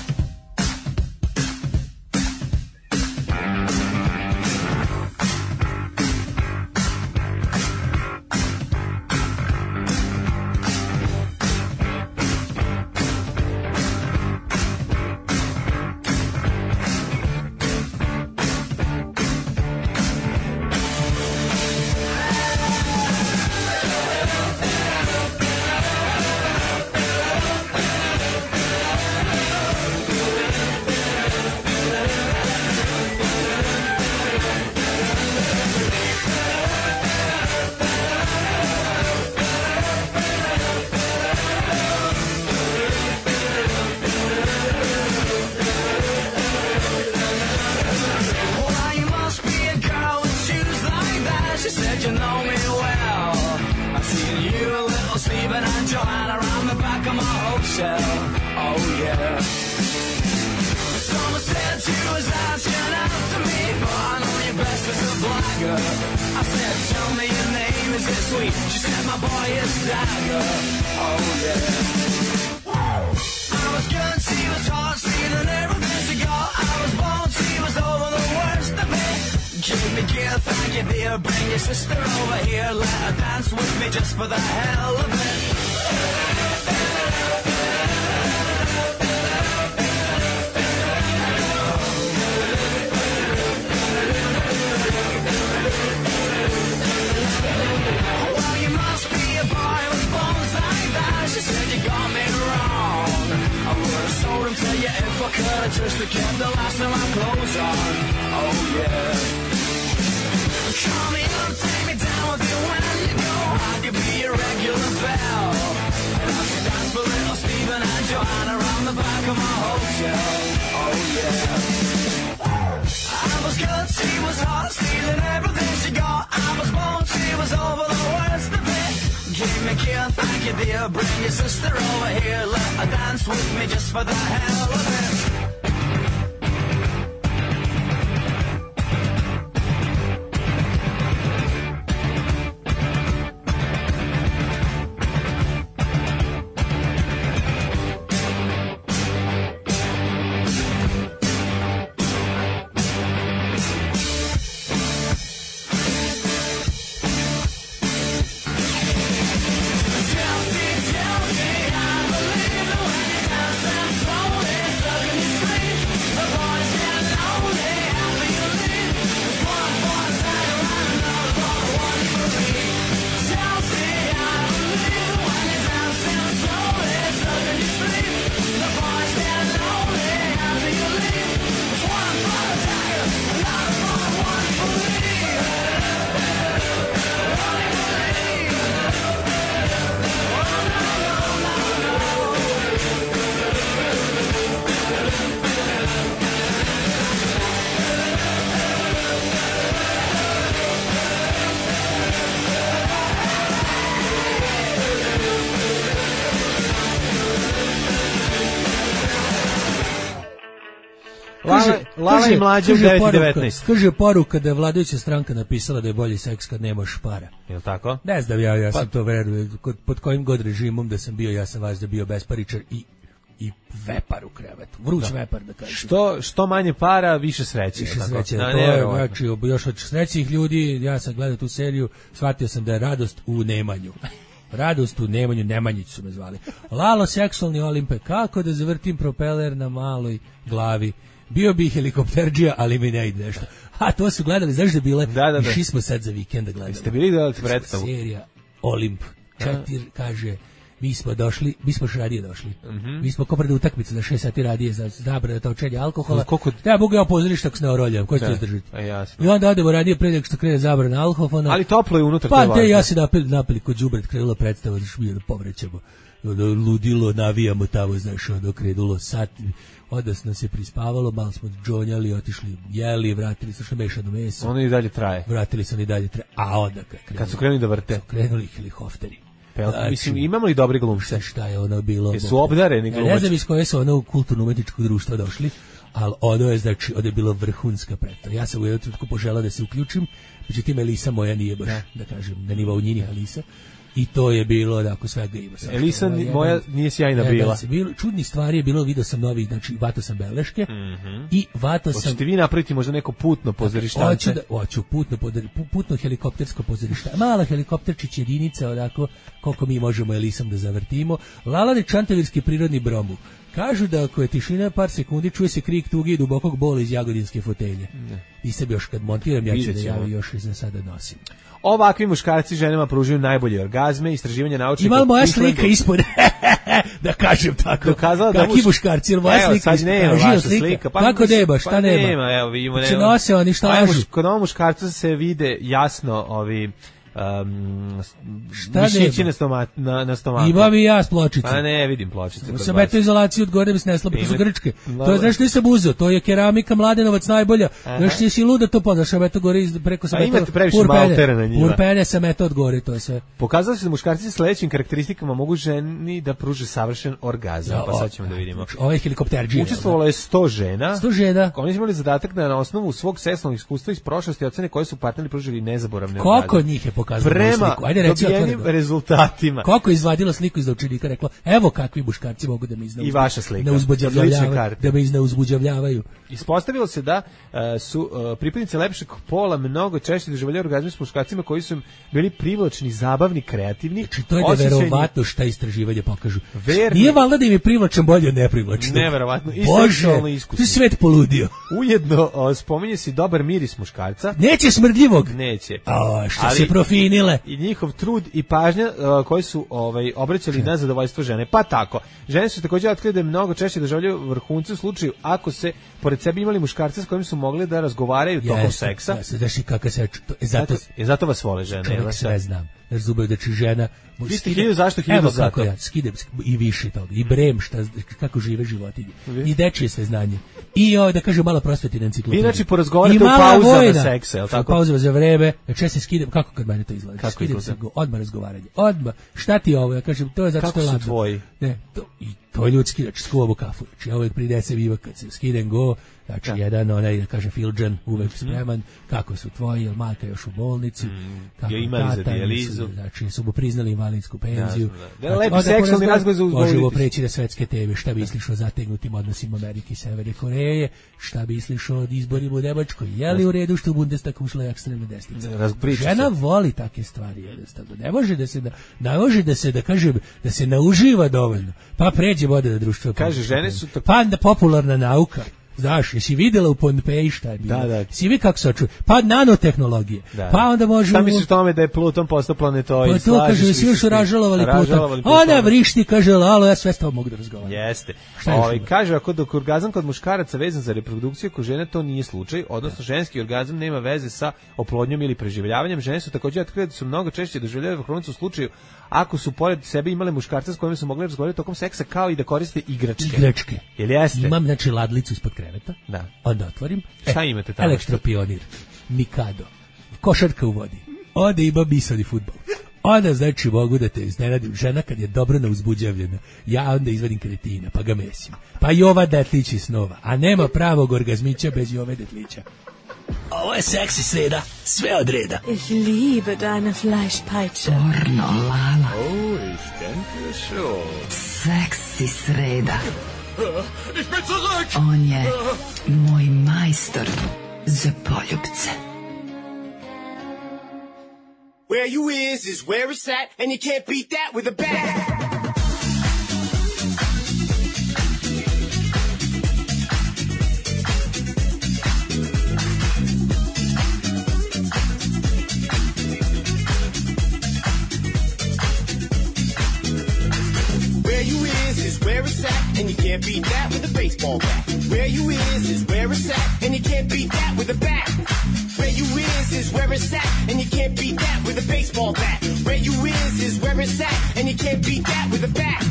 Lala, Lala i mlađe u devet i devetnaest. Kaže poruka da je vladajuća stranka napisala da je bolji seks kad nemaš para. Jel tako? Ne znam, ja, ja sam pa, to verujem. Pod kojim god režimom da sam bio, ja sam vas da bio besparičar i i vepar u krevetu. Vruć da. Vepar, da kažem. Što, što manje para, više sreće. Više sreće. Da, to je, znači, još od srećih ljudi, ja sam gledao tu seriju, shvatio sam da je radost u nemanju. Radost u nemanju, Nemanjić su me zvali. Lalo, seksualni Olimpe, kako da zavrtim propeler na maloj glavi bio bi helikopterđija, ali mi ne ide nešto. A to su gledali, znaš da bile, Da, da, da. išli smo sad za vikenda gledali. Jeste bili gledali predstavu? Serija Olimp. Četir kaže, mi smo došli, mi smo još radije došli. Mhm. Mi smo ko pred utakmicu za šest sati radije za zabranu točenja alkohola. Koliko- Ja mogu ja pozorište ako se ne oroljam, ko će Da, to izdržati? a jasno. I onda odemo radije pre nego što krene zabrana alkohola. Ali toplo je unutra, to Pa je te važno. ja se napili, napili kod đubre, krenula predstava, znaš, mi da povrećemo. Ono, ludilo, navijamo tamo, znaš, ono, krenulo sat, onda se nas je prispavalo, malo smo džonjali, otišli, jeli, vratili se što mešano meso. Ono i dalje traje. Vratili se oni dalje traje. A onda kad, krenuli, Kad su krenuli da vrte. su krenuli helikopteri. Pel, Znači, mislim, imamo li dobri glumci? Šta, šta je ono bilo? Jesu obdareni Ja ne glumači? znam iz koje su ono kulturno-umetničkog društva došli, ali ono je, znači, ono je bilo vrhunska predstava. Ja sam u jednom trenutku poželao da se uključim, međutim, Elisa moja nije baš, da, da kažem, na nivou njinih Elisa. I to je bilo, da ako svega ima. Sad, Elisa ono, ni- jedan- moja nije sjajna jedan bila. se bilo, čudnih stvari je bilo, video sam novi, znači, vato sam beleške i vato sam... Hoćete vi napraviti možda neko putno pozorištance? Hoću da, hoću putno, podar- pu- putno helikoptersko pozorište. Mala helikopterčić jedinica, onako, koliko mi možemo Elisom da zavrtimo. Lalani Čantavirski prirodni bromu. Kažu da ako je tišina par sekundi, čuje se krik tuge i dubokog bola iz jagodinske fotelje. Nisam još kad montiram, ja ću Vidjet da ćemo. ja još i za sada nosim. Ovakvi muškarci ženama pružaju najbolje orgazme, istraživanje naučnika. Ima li moja u Islandu slika ispod? Da kažem tako. dokazala da Kakvi muš- muškarci, ili moja Evo, slika sad ispod? nema Živa vaša slika. slika. Kako mislim, nema, šta pa nema? nema, evo, vidimo, Se nema. nose oni, šta Ajmo, lažu? kod ovog muškarca se vide jasno ovi um, Šta mišići nema? na, stoma, na, na stomaku. Imam i ja s pločice. Pa ne, vidim pločice. kod Sa vas. betoizolaciju od gore bi se nesla, to su Ime- grčke. Dobro. To je, znaš, nisam uzeo, to je keramika Mladenovac najbolja. Aha. Znaš, ti si luda to poznaš, a beto gore iz, preko sa A beto... imate previše urpene. maltera na njima. Urpene sa meto od gore, to je sve. Pokazalo se da muškarci sa sledećim karakteristikama mogu ženi da pruže savršen orgazam, Ja, pa o, sad ćemo da vidimo. Ovo je helikopterđija. Učestvovalo je sto žena. sto žena. Oni su imali zadatak da na osnovu svog seksualnog iskustva iz prošlosti ocene koje su partneri pružili nezaboravne Koliko orgazme. njih je pokazalo moju Prema sliku? Ajde, reci dobijenim otvoreno. rezultatima. Koliko je izvadila sliku iz učenika, rekla, evo kakvi muškarci mogu da me izneuzbu- I vaša slika. Lične neuzbuđavljavaju, karte. da me izneuzbuđavljavaju. Ispostavilo se da e, su e, pripadnice lepšeg pola mnogo češće doživljavali orgazme s muškarcima koji su im bili privlačni, zabavni, kreativni. Znači, to je osjećajni, neverovatno šta istraživanje pokažu. verni. Nije valjda da im je privlačan bolje od neprivlačnog. Neverovatno. I Bože, seksualno to iskusni. je svet poludio. Ujedno o, spominje se i dobar miris muškarca. Neće smrdljivog. Neće. A, što Ali- se profinile. I njihov trud i pažnja uh, koji su ovaj obraćali na zadovoljstvo žene. Pa tako. Žene su također otkrili da mnogo češće doživljavaju vrhunce u slučaju ako se pored sebe imali muškarce s kojim su mogli da razgovaraju tokom Jeste, seksa. jeste, znaš i kako se... To, e, zato, Zato, e, zato vas vole žene. jel čovjek da sve znam. Jer zubaju da će žena... Vi ste hiljadu zašto, hiljadu Evo zato. kako ja, skidem i više toga. I brem šta, kako žive životinje. I dečije sve znanje. I ovo, da kažem, malo prosvetine enciklopedije. Vi znači porazgovarate I u mala pauzama vojna. seksa, je li U tako? pauzama za vreme. Znači ja se skidem, kako kad mene to izgleda? Kako Skidem izgleda? se, go- odmah razgovaranje. Odmah. Šta ti je ovo? Ja kažem, to je zato Kako što je su ladno. tvoji? Ne, to, i to je ljudski, znači skuvam u kafu. Znači ja uvek prinesem iva kad se skidem go, znači jedan onaj, da kažem, Filđan, uvek spreman, kako su tvoji, jel majka još u bolnici, kako Je ima li za tata, dijalizu? nisu, znači su mu priznali invalidsku penziju. Jasno, da. Da, Znači, lepi onda seksualni porazgo- razgovor za uzgojiti. Možemo preći na svetske teme, šta misliš o zategnutim odnosima Amerike i Severne Koreje, šta misliš o izborima u Nemačkoj, je li u redu što u Bundestagu ušla ekstremna desnica? Raz- priča Žena se. voli takve stvari, jednostavno. Ne može da se, da, ne može da se, da kažem, da se nauživa dovoljno. Pa pređemo ovde na društvo. Kaže, žene su tako- Pa da popularna nauka. Znaš, jesi videla u Pompeji šta je bilo? Da, da. Si vi kako se očuje? Pa nanotehnologije. Da. Pa onda možemo... Šta misliš o tome da je Pluton postao planetoid? Pa to Slažeš kaže, li svi se još s tim? ražalovali Ražalovali Pluton. Ona Pluton. vrišti, kaže, lalo, ja sve s tobom mogu da razgovaram. Jeste. Šta još Ovaj ima? kaže ako dok orgazam kod muškaraca vezan za reprodukciju, kod žene to nije slučaj, odnosno ženski orgazam nema veze sa oplodnjom ili preživljavanjem. Žene su također otkrile da su mnogo češće doživljavale vrhunac u slučaju ako su pored sebe imale muškarca s kojim su mogli razgovarati tokom seksa, kao i da koriste igračke. Igračke. Jel jeste? Imam, znači, ladlicu ispod kreveta. Da. Onda otvorim. Šta imate tamo? Elektropionir. Mikado. Košarka u vodi. Onda ima misoni fudbal. Onda, znači, mogu da te iznenadim. Žena kad je dobro neuzbuđavljena, ja onda izvadim kretina, pa ga mesim. Pa i ova detlić iz snova. A nema pravog orgazmića bez i ove detlića. Ovo je seksi sreda, sve od reda. Ich liebe deine Fleischpeitsche. Pornolala. Oh, ich denke schon. Seksi sreda. Ich bin zurück! On je moj majstor za poljubce. Where you is is where it's at, and you can't beat that with a bat. can't beat that with a baseball bat. Where you is is where it's at, and you can't beat that with a bat. Where you is is where it's at, and you can't beat that with a baseball bat. Where you is is where it's at, and you can't beat that with a bat.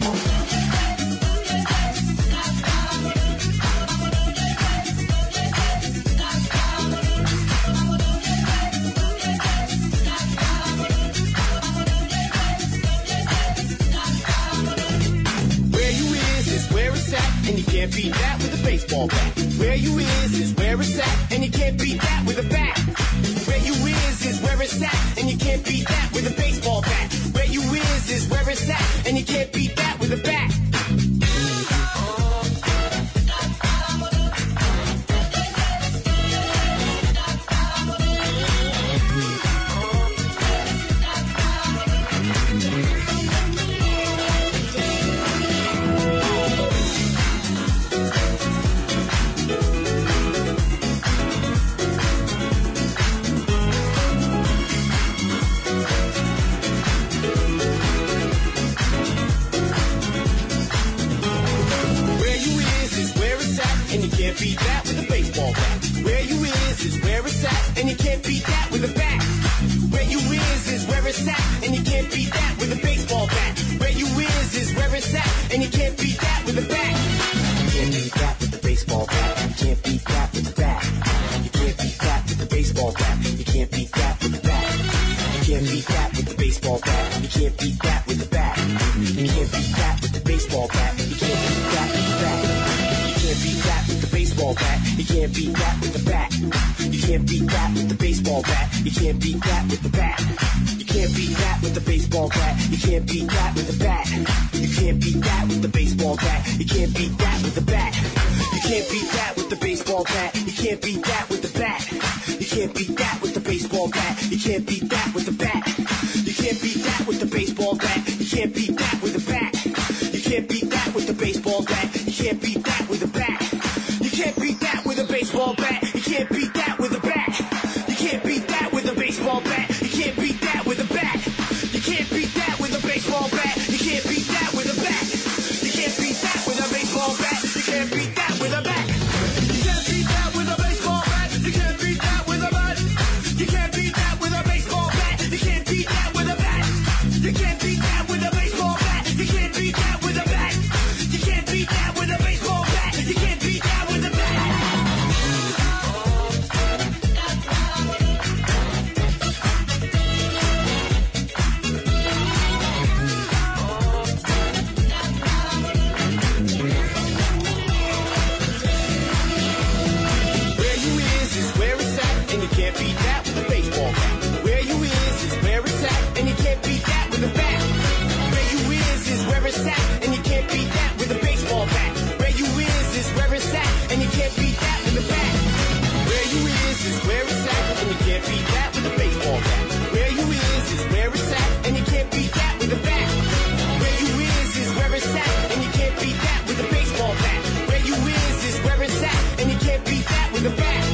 And you can't beat that with a baseball bat. Where you is is where it's at, and you can't beat that with a bat. Where you is is where it's at, and you can't beat that with a baseball bat. Where you is is where it's at, and you can't beat that with a bat. Can't beat that with a baseball bat. Where you is is where it's at, and you can't beat that with a bat. Where you is is where it's at, and you can't beat that with a baseball bat. Where you is is where it's at, and you can't beat that with a bat. You can't beat that with the baseball bat. You can't beat that with the bat. You can't beat that with the baseball bat. You can't beat that with the bat. You can't beat that with the baseball bat. You can't beat that with the bat. You can't beat that with the baseball bat. You can't beat that with the bat. You can't beat that with the baseball bat. You can't beat that with the bat. You can't beat that with the baseball bat. You can't beat that with the bat. You can't beat that with the baseball bat. You can't beat that with the bat. You can't beat that with the baseball bat. You can't beat that with the bat. You can't beat that with the baseball bat. You can't beat that with the bat. You can't beat that with the baseball bat. You can't beat that with the bat. You can't beat that with the baseball bat. You can't beat that with the bat. You can't beat that with the baseball bat. You can't beat that with the bat. You can't beat that with a baseball bat. You can't beat that with a bat. You can't beat that with a baseball bat. You can't beat that with a bat. You can't beat that with a baseball bat. You can't beat that with a bat. You can't beat that with a baseball bat. You can't beat that with a bat. You can't beat that with a baseball bat. You can't beat that with a bat. You can't beat that with a baseball bat. You can't beat that with a bat. You can't beat that with a baseball bat. You can't beat that with a bat. You can't beat that with a baseball bat. You can't beat that with a bat. Where you is is where it's at, and you can't beat that with a baseball bat. Where you is is where it's at, and you can't beat that with a bat. Where you is is where it's at, and you can't beat that with a baseball bat. Where you is is where it's at, and you can't beat that with a bat. Where you is is where it's at, and you can't beat that with a baseball bat. Where you is is where it's at, and you can't beat that with a bat. Where you is is where it's at, and you can't beat that with a baseball bat. Where you is is where it's at, and you can't beat that with a bat.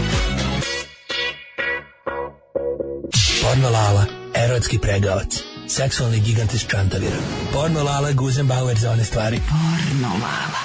Porno Lala, erotski pregavac, seksualni gigant iz Čantavira. Porno Lala, Guzenbauer za one stvari. Porno Lala.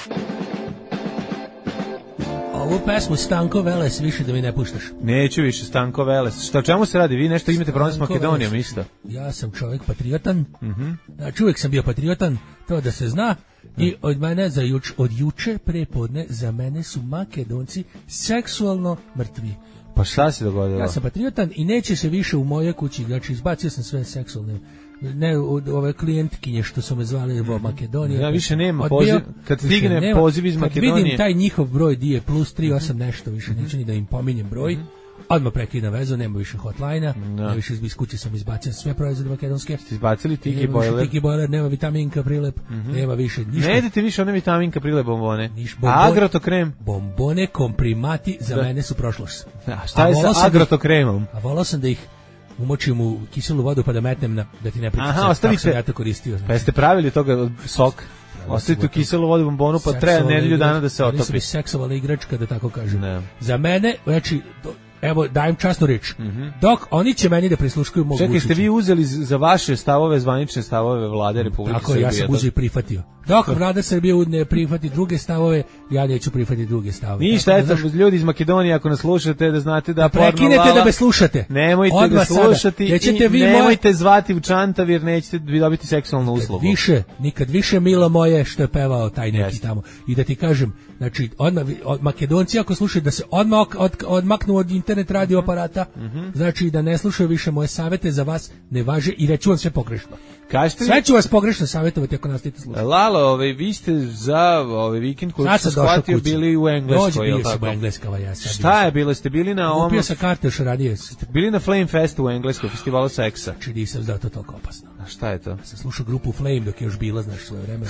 Ovu pesmu Stanko Veles više da mi ne puštaš. Neću više Stanko Veles. Šta, o čemu se radi? Vi nešto imate problem s Makedonijom isto? Ja sam čovjek patriotan. Mhm. Znači uvijek sam bio patriotan, to da se zna. I od mene za juč, od juče prepodne za mene su Makedonci seksualno mrtvi. Pa šta se dogodilo? Ja sam patriotan i neće se više u moje kući, znači izbacio sam sve seksualne, ne od ove klijentkinje što su me zvali u Makedoniji. Ja više nema poziv, kad stigne nema, poziv iz Makedonije. Kad vidim taj njihov broj di je plus tri osam nešto više, mm-hmm. neću ni da im pominjem broj, mm-hmm. odmah prekidam vezu, nema više hotline-a, no. nema više iz kuće sam izbacio sve proizvode makedonske. Ste izbacili Tiki Boiler? Tiki Boiler, nema vitaminka prilep, mm-hmm. nema više ništa. Ne jedete više one vitaminka prilep bombone. Niš, bombone, agrotokrem? Bombone, komprimati za da. mene su prošlost. A šta a je sa agrotokremom? A volao sam da ih umočim u kiselu vodu pa da metnem na, da ti ne pričam. Aha, ostavite. Ja to koristio. Znači. Pa jeste pravili toga sok? Ostavite u kiselu vodu bombonu pa treba nedelju dana da se otopi. Oni su mi seksovala igračka, da tako kažem. Ne. Za mene, znači, evo, dajem časnu reč. Mm-hmm. Dok oni će meni da prisluškuju mogu. Čekaj, ste vi uzeli za vaše stavove, zvanične stavove vlade Republike tako, Srbije? Tako, ja sam uzeo i prihvatio. Dok Vlada Srbije ne prihvati druge stavove, ja neću prihvatiti druge stavove. Ništa, eto, ljudi iz Makedonije, ako nas slušate, da znate da porno prekinete lala, da me slušate. Nemojte Odmah ga slušati sada. i vi nemojte moje... zvati u Čantavir, nećete dobiti seksualnu uslugu. Više, nikad više milo moje što je pevao taj neki Yes. tamo. I da ti kažem, znači, odmah, od Makedonci ako slušaju da se odmah od, od, odmaknu od internet radio aparata, Mm-hmm. znači da ne slušaju više moje savete za vas, ne važe i reću vam sve pogrešno. Kažete Sve ću vas pogrešno savjetovati ako nastavite slušati. Lalo, ovaj, vi ste za ovaj vikend koji Sad sam sam došao shvatio kući. bili u Engleskoj, Dođi, jel bio sam tako? u Engleskava, ja sad. Šta je bilo? Ste bili na ovom... Kupio sam karte još ranije. Bili na Flame Festu u Engleskoj, festivalu seksa. Znači nisam znao to toliko opasno. A šta je to? Ja sam slušao grupu Flame dok je još bila, znaš, svoje vremena.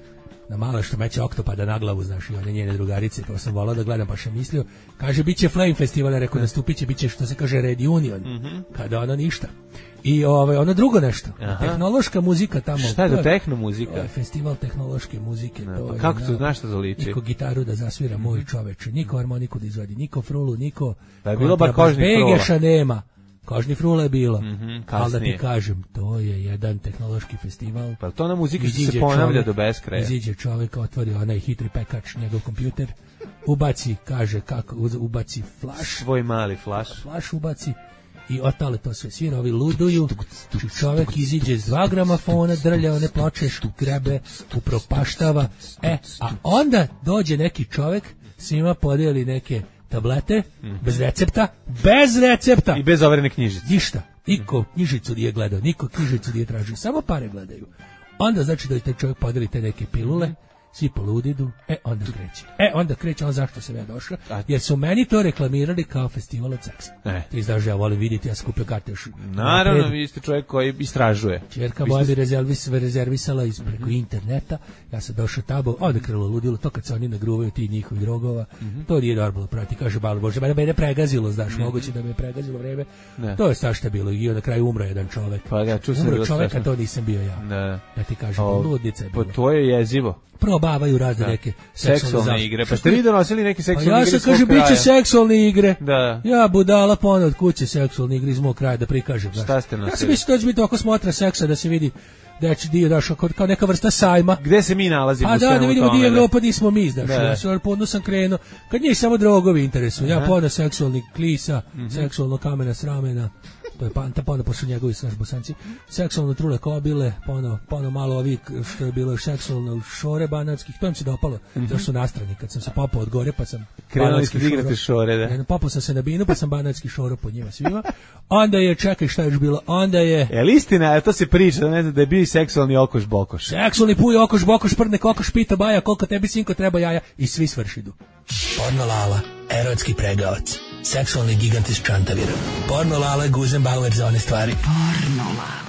Na malo što meće oktopada na glavu, znaš, i one njene drugarice, pa sam volao da gledam, pa sam mislio, kaže, bit će Flame festival, rekao, nastupit će, bit će, što se kaže, Red Union, Mhm. kada ono ništa. I ovaj, ono drugo nešto, Aha. tehnološka muzika tamo. Šta je to to tehno muzika? to je festival tehnološke muzike. Ne, to pa je, kako to, na- znaš šta to liči? Niko gitaru da zasvira, moj čoveče, niko harmoniku da izvodi, niko frulu, niko... Pa je bilo bar kontrabas. kožnih frula. Begeša nema. Kožni frula je bilo. Mhm, ali da ti kasnije. kažem, to je jedan tehnološki festival. Pa to na muziki što se Iziđe ponavlja čovek- do beskraja. Iziđe čovjek, otvori onaj hitri pekač, njegov kompjuter, ubaci, kaže kako, uz- ubaci flash, Svoj mali flash. flash ubaci i otale to sve svira, ovi luduju, i čovjek iziđe s dva gramafona, drlja one ploče, grebe, upropaštava, e, a onda dođe neki čovjek, svima podijeli neke tablete, bez recepta, bez recepta, I bez overene knjižice. ništa. Niko knjižicu nije gledao, niko knjižicu nije tražio, samo pare gledaju. Onda znači da taj čovjek podeli te neke pilule, svi poludidu, e onda kreće. E onda kreće on zašto sam ja došao, jer su meni to reklamirali kao festival od seksa. E. Ti znaš da ja volim vidjeti, ja sam kupio karte još. Naravno, napred. vi ste čovjek koji istražuje. Čerka Vi moja ste- bi rezervis, rezervisala iz preko interneta, ja sam došao tamo, onda krilo ludilo, to kad se oni nagruvaju ti njihovi drogova, to nije normalno prati, kaže balo Bože, mene mene pregazilo, znaš, moguće da me je pregazilo vreme, Ne. to je svašta bilo i na kraju umro jedan čovek. Pa da, čuo sam Umro bilo čovek, a strašno. to nisam bio ja. Da. Da ti kažem, O, ludnica je Pa bila. to je jezivo. Probavaju razne Da. neke seksualne, Seksualne zaštite. igre. Što Pa ste ti- vi donosili neke Pa seksualne ja igre se iz svog kaže, bit kraja? će seksualne igre. Da. Ja budala pona od kuće seksualne igre iz mog kraja da prikažem. znaš. Šta ste Ja nosili? sam mislio da će biti oko smotra seksa da se vidi da je dio došao kao, kao neka vrsta sajma. Gde se mi nalazimo Pa u da, svemu da vidimo tome, dio da? Evropa, di smo mi, znaš. Da. Ja sam podno sam krenuo. Kad njih samo drogovi interesuju. Ja Aha. pono seksualni klisa, Mhm. seksualno kamena sramena, to je panta, pono pošto njegovi znaš bosanci, seksualno trule kobile, pono, pono malo ovi što je bilo seksualno šore banatskih, to im se dopalo, Mhm. zašto su nastrani. Kad sam se popao od gore, pa sam Krenuli banatski ste da igrate šore, da. Ne, popao sam se na binu, pa sam banatski šoro po njima svima. Onda je, čekaj šta je još bilo, onda je... Je li istina, je, to se priča, da ne znam, da je bio i seksualni okoš bokoš. Seksualni puj, okoš, bokoš, prdne, kokoš, pita baja, koliko tebi sinko treba jaja i svi svršidu. Porno Lala, erotski pregavac, seksualni gigant iz Čantavira. Porno Lala, Guzenbauer za one stvari. Porno Lala.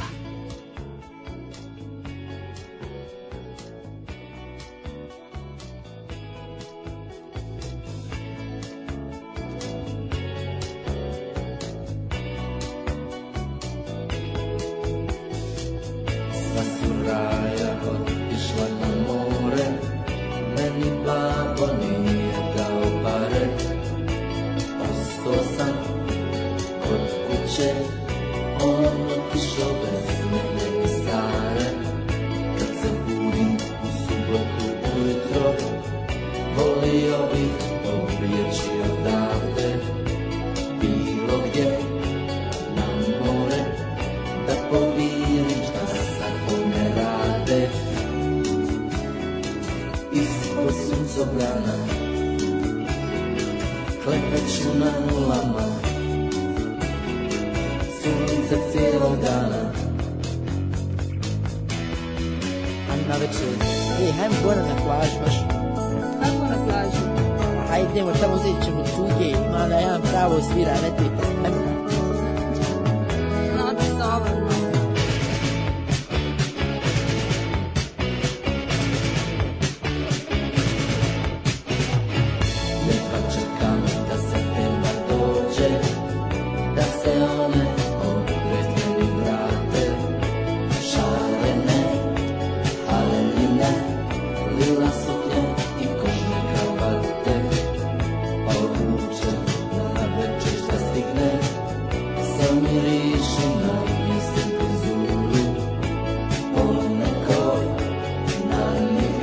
Sva su raja otišla na more, meni babo nije dao pare. Ostao sam kod kuće, on otišao bez mene i stare. Kad se budim u subotu ujutro, volio bih pobjeći odavde. Bilo gdje na more, da povirim šta sad one rade. Ispod suncobrana klepeću na nulama, sunce cijelog dana. A na večer, ej, hajmo gore na plažu baš. Kako na plažu? Hajde, idemo tamo, uzeti ćemo cuge, ima da jedan pravo svira, ne ti pa. Znate dovoljno. Jedva čekam da septembar dođe, da se one opet meni vrate. Šarene, halenine, lila suknje i kožne kravate. Obuče na večer šta stigne, se umiriši na jesen prizuru. Po nekoj narednih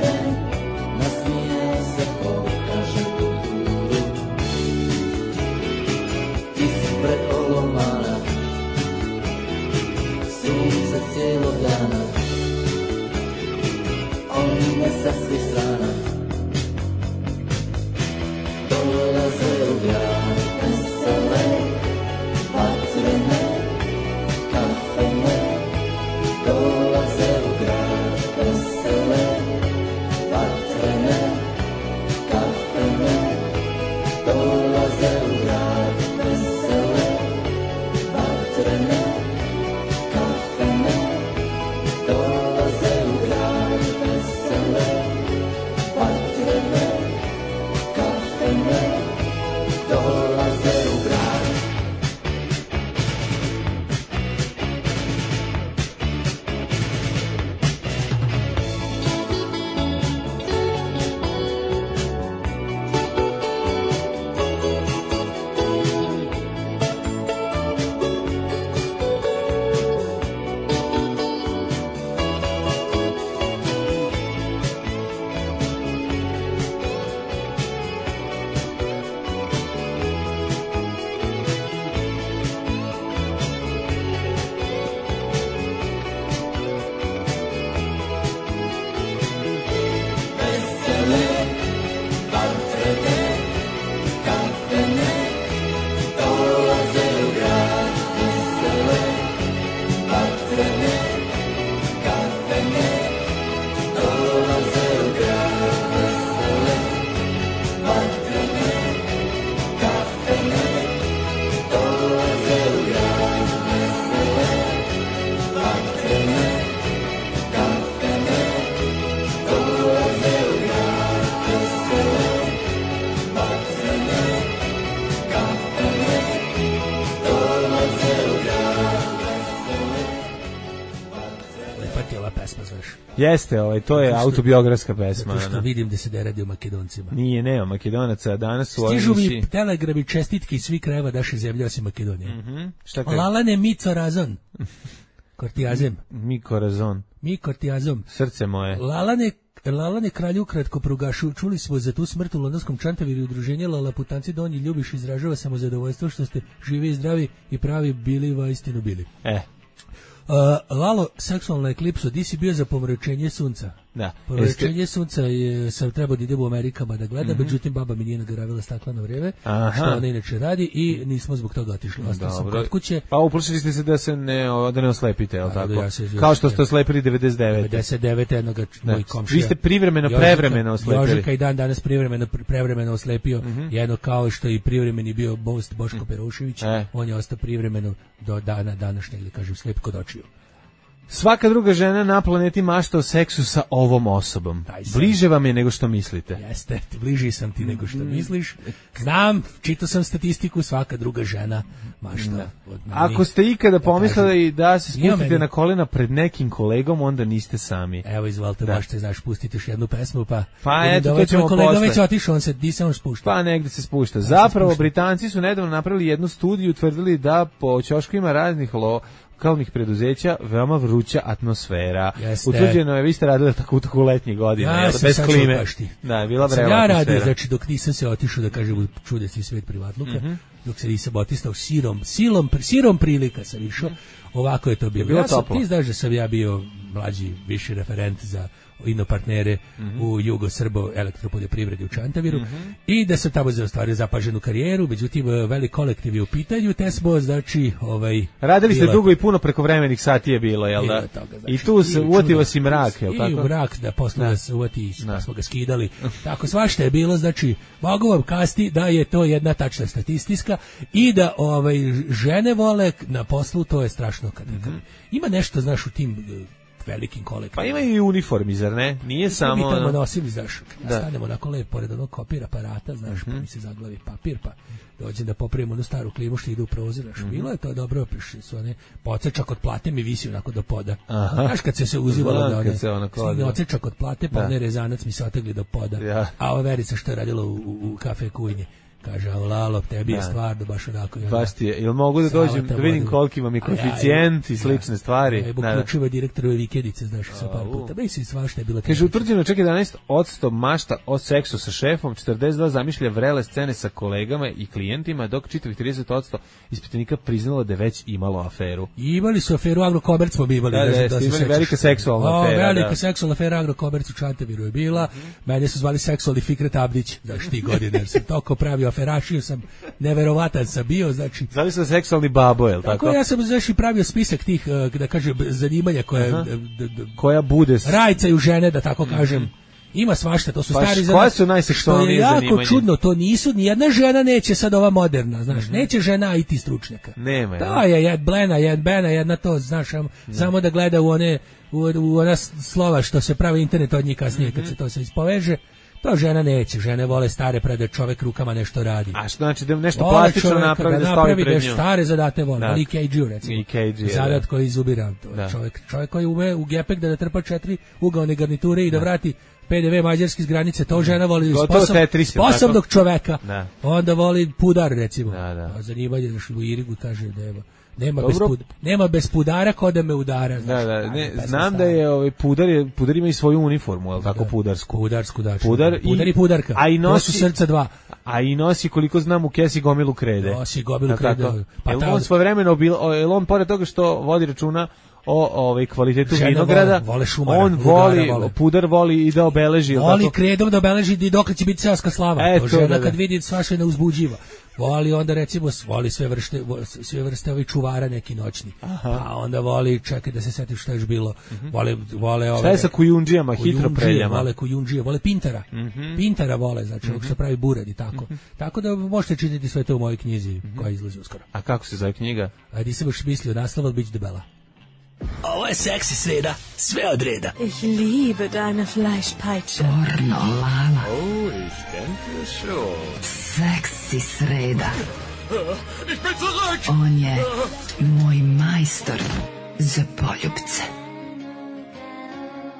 znaš. Jeste, ovaj, to je Zato što- autobiografska pesma. Zato što ono. vidim da se ne radi o Makedoncima. Nije, nema Makedonaca, danas su Stižu ovi mi naši- telegrami čestitke iz svih krajeva naše zemlje osim Makedonije. Mhm. Šta kaže? Lalane Mico Razon. Kortijazem. Mi korazon. Mi Kortijazom. Srce moje. Lalane Lalane kralju ukratko prugašu, čuli smo za tu smrt u londonskom Čantaviru i udruženje Lalaputanci Donji Ljubiš izražava samo zadovoljstvo što ste živi i zdravi i pravi bili vaistinu bili. E. Uh, Lalo, seksualna eklipsa, di si bio za pomračenje sunca? Da. Pomračenje sunca je, sam trebao da idem u Amerikama da gledam, Mhm. međutim baba mi nije nagravila stakleno vreme, Aha. što ona inače radi i nismo zbog toga otišli. Ostao sam Dobro. kod kuće. Pa uplašili ste se da se ne, o, da ne oslepite, je li A, tako? da, ja se- Kao što ste oslepili devedeset devete. devedeset devete jednoga Da. moj komšija. Vi ste privremeno, Jožika- prevremeno oslepili. Jožika i dan danas privremeno prevremeno oslepio, Mhm. jedno kao što je i privremeni bio Most Boško Perušević, E. on je ostao privremeno do dana današnjeg, da kažem, slep kod očiju. Svaka druga žena na planeti mašta o seksu sa ovom osobom. sam. Bliže vam je nego što mislite. Jeste, bliži sam ti nego što misliš. Znam, čitao sam statistiku, svaka druga žena mašta od meni. Ako ste ikada pomislili da se Ima spustite meni. na kolena pred nekim kolegom, onda niste sami. Evo, izvolite, Da. možete, znaš, pustiti još jednu pesmu, pa... Pa vidim eto, da to ovaj ćemo tvoj kolega posle. već otišao, on se, di se on spušta. Pa negde se spušta. se Zapravo, spušta. Britanci su nedavno napravili jednu studiju i utvrdili da po ćoškovima raznih lokalnih preduzeća veoma vruća atmosfera. Jeste. Utvrđeno je, vi ste radili tako u toku letnjih godina, Ja jel, sam bez sad klime. čuo baš ti. Da, bila Sam vrela ja radio, atmosfera. znači dok nisam se otišao da kažem u čudesni svet privatluka, Mhm. dok se nisam otistao sirom, silom, sirom prilika sam išao, ovako je to bilo. Je bilo Ja sam, toplo? ti znaš da sam ja bio mlađi, viši referent za ino partnere Mhm. u Jugo-Srbo elektropoljoprivredi u Čantaviru Mhm. i da sam tamo zaostvario zapaženu karijeru, međutim velik kolektiv je u pitanju, te smo, znači, ovaj... Radili ste bila- dugo i puno prekovremenih sati je bilo, jel Bilo da? je toga, znači, I tu se i uotio čuda. si mrak, jel I tako? u mrak, da posle Da. da se uvati, pa smo ga skidali. Tako, svašta je bilo, znači, mogu vam kasti da je to jedna tačna statistiska i da ovaj žene vole na poslu, to je strašno. Kad, kad ima nešto, znaš, u tim eh, velikim kolektivima. Pa ima i uniformi, zar ne? Nije Samo samo... mi tamo ono- nosili, znaš, kad Da. stanemo onako lepo pored onog kopir aparata, znaš, pa mi se zaglavi papir, pa dođem da popravimo onu staru klimu što ide u prozor, znaš, Mhm. bilo je to dobro, prišli su one, podsečak od plate mi visi onako do poda. Aha. Znaš, kad se se uzivalo Znam da kad one, se onako stigne odilo. odsečak od plate, pa Da. onaj rezanac mi se otegli do poda. Ja. A ova Verica što je radila u, u, u kafe Kujnje, kaže, a Lalo, tebi je Da. stvarno baš onako. i onda- Baš ti je, jel mogu da dođem Savata da vidim vodila. koliki vam je A ja, koeficijent i da. slične stvari? Ja, Da, da. uključivo direktorove vikendice, znaš, sa par Au. puta. Mislim, svašta je bilo. Kaže, utvrđeno čak jedanaest posto mašta o seksu sa šefom, četrdeset dva zamišlja vrele scene sa kolegama i klijentima, dok čitavih trideset posto ispitanika priznalo da je već imalo aferu. I imali su aferu Agrokomerc, smo mi imali. Da, da, se jeste, imali sećaš. velika seksualna O, afera, velika da. seksualna afera Agrokomerc u Čantaviru je bila. Mene su zvali seksualni Fikret Abdić, znaš ti godine, jer sam toko pravio aferašio sam, neverovatan sam bio, znači... Zvali se seksualni babo, jel tako? Tako ja sam, znaš, i pravio spisak tih, eh, da kažem, zanimanja koje... Aha. d- d- d- Koja bude... s- rajcaju žene, da tako kažem. Ima svašta, to su Pa stari š- za koja nas. su najseksualnije Što je jako zanimanja? čudno, to nisu, nijedna žena neće sad ova moderna, znaš, neće žena I T stručnjaka. Nema, jel? To je jed blena, jed bena, jedna to, znaš, samo, samo da gleda u one, u, u ona s- slova što se pravi internet od njih kasnije, kad se to sve ispoveže. To žena neće, žene vole stare pred da čovek rukama nešto radi. A što znači da nešto Vole plastično čoveka napravi da, da stavi napravi pred da njom? stare zadate vole, Da. ali E K G recimo. E K G, da. Zadat koji izubira. To je Da. čovjek, čovjek koji ume u gepek da natrpa četiri ugaone garniture i da vrati P D V mađarski iz granice, to žena voli Gotovo sposob, Tetris, je sposobnog tako? čoveka. Da. Onda voli pudar recimo. Da, da. A zanimanje da u Irigu kaže nema. Nema Dobro. bez, pud, nema bez pudara ko da me udara. Da, Znaš, da, ta ne, pesma znam da stara. je ovaj pudar je pudar ima i svoju uniformu, al tako pudarsku. Pudarsku, da. Pudar, Pudar i pudarka. A i To nosi su srca dva. A i nosi, koliko znam, u kesi gomilu krede. Nosi gomilu Jel krede. tako? Pa Jel ta- on svojevremeno bil, o, jel on pored toga što vodi računa o ovaj kvalitetu Žene vinograda, vole- vole šumara, on rudara voli, vole. pudar voli i da obeleži, jel Voli tako? kredom da obeleži i dokle će biti seoska slava. E, to to, žena da, da. kad vidi svašta ne uzbuđiva. Voli onda recimo, voli sve vrste, vo- sve vrste ovih čuvara neki noćni. A onda voli, čekaj da se setim šta je još bilo. Vole, vole ove... Šta je sa kujundžijama, Kujundžije, hitropreljama? Vole kujundžije, vole pintara. Mhm. Pintara vole, znači ovog što pravi burad i tako. Tako da možete čitati sve to u mojoj knjizi koja izlazi uskoro. A kako se zove knjiga? A nisam još mislio, naslov, ali bit će debela. Ovo je seksi sreda, sve od reda. Ich liebe deine Fleischpeitsche. Pornolala. Oh, ich denke schon. Seksi sreda. Ich bin zurück! On je moj majstor za poljubce.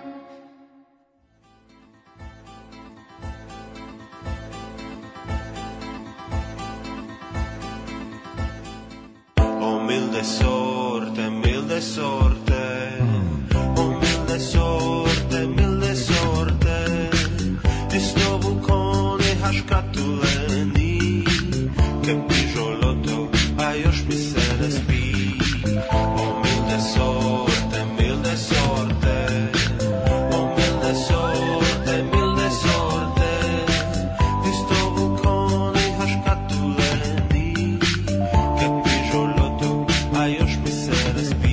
milde sorte, milde sorte, oh milde sorte, milde sorte, di sto vulkone haškatuleni, che pižoloto, a još mi se ne spi, oh milde sorte, milde sorte, oh milde sorte, milde sorte, di sto vulkone haškatuleni, che pižoloto, a još mi se ne spi.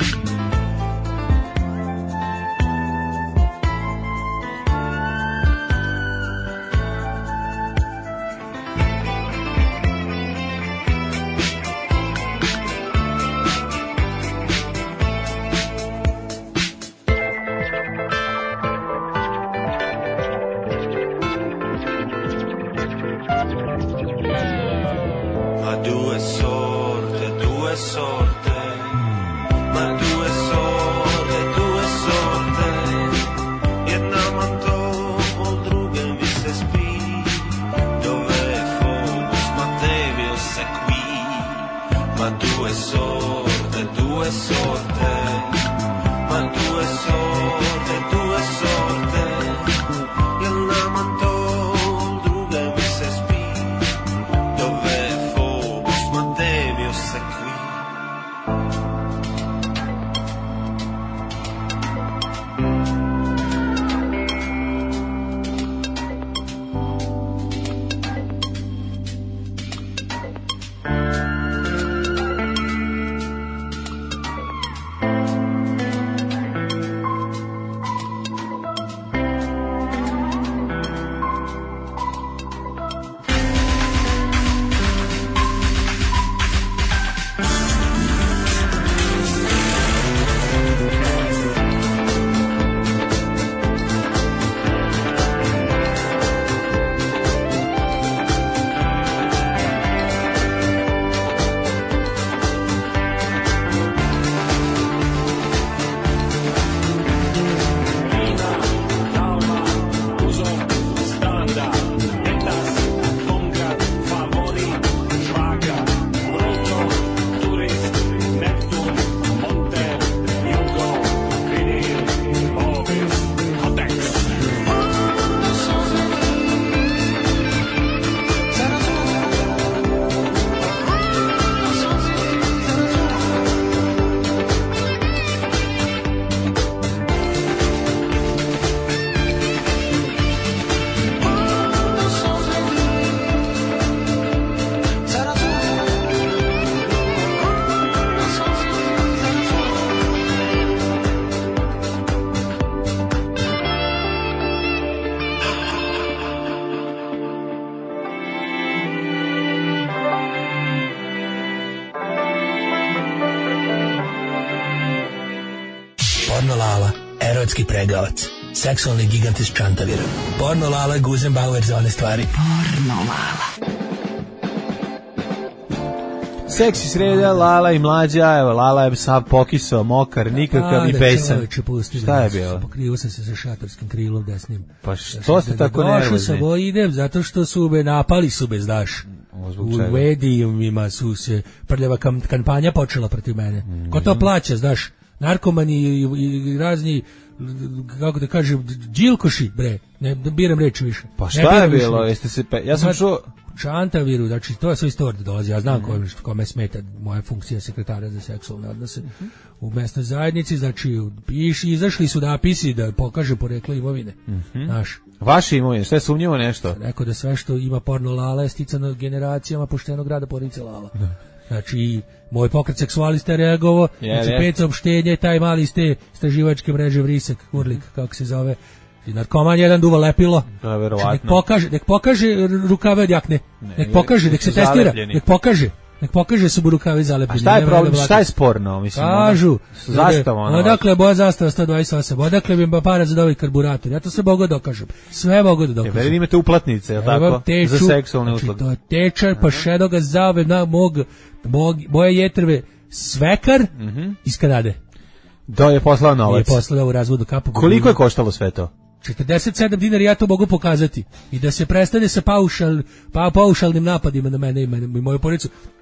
Ma due sorte, due sorte, ma due sorte, due sorte, jedna mam to, od druge mi se spi, dove je fokus, ma devio se qui, ma due sorte, due sorte, ma due sorte, due sorte, jedna mam to, od druge mi se spi, dove je fokus, ma devio se qui. Porno Lala, erotski pregavac, seksualni gigant iz Čantavira. Porno Lala, Guzenbauer za one stvari. Porno Lala. Seksi sreda, Lala i mlađa, evo, Lala je sav pokisao, mokar, nikakav i besan. Šta je bilo? Pokrivo sam se sa šatorskim krilom desnim. Pa što ste tako nervozni? Došao sam, o, idem, zato što su me napali su bez daš. U medijima su se prljava kam, kampanja počela protiv mene. Mm. Ko to plaća, znaš? Narkomani i, i razni, kako da kažem, džilkoši, bre, ne biram reči više. Pa šta je bilo? Jeste se pe... Ja sam znači, čuo... Čantaviru, znači to je sve iz torda dolazi, ja znam mm. kome, kome smeta moja funkcija sekretara za seksualne odnose mm-hmm. u mesnoj zajednici, znači piši, izašli su napisi da pokaže poreklo imovine, mm-hmm. naš. Vaše imovine, šta je sumnjivo nešto? Rekao da sve što ima porno Lala je sticano generacijama poštenog rada porodice Lala. Da. Znači, moj pokret seksualista je reagovao, znači pet saopštenja i taj mali iz te istraživačke mreže Vrisak, Kurlik, kako se zove, i narkoman jedan duva lepilo. Da, verovatno. Nek pokaže, nek pokaže rukave od jakne, ne, nek pokaže, nek se testira, zalepljeni. nek pokaže. Nek pokaže su rukavi zalepljeni. A šta je problem, šta je sporno? Mislim, kažu, zastava ono. Odakle boja zastava sto dvadeset osam, odakle bi para za novi karburator, ja to sve mogu da dokažem, sve mogu da dokažem. Jer imate uplatnice, je tako? Teču, za seksualne usluge. Znači, to je tečar, pa šedoga zave na mog, mog, moje jetrve svekar mm-hmm. iz Kanade. Da je poslao novac. Je poslao u razvodu kapu. Koliko je koštalo sve to? četrdeset sedam dinara, ja to mogu pokazati. I da se prestane sa paušal, pa, paušalnim napadima na mene i, mene, i moju porodicu.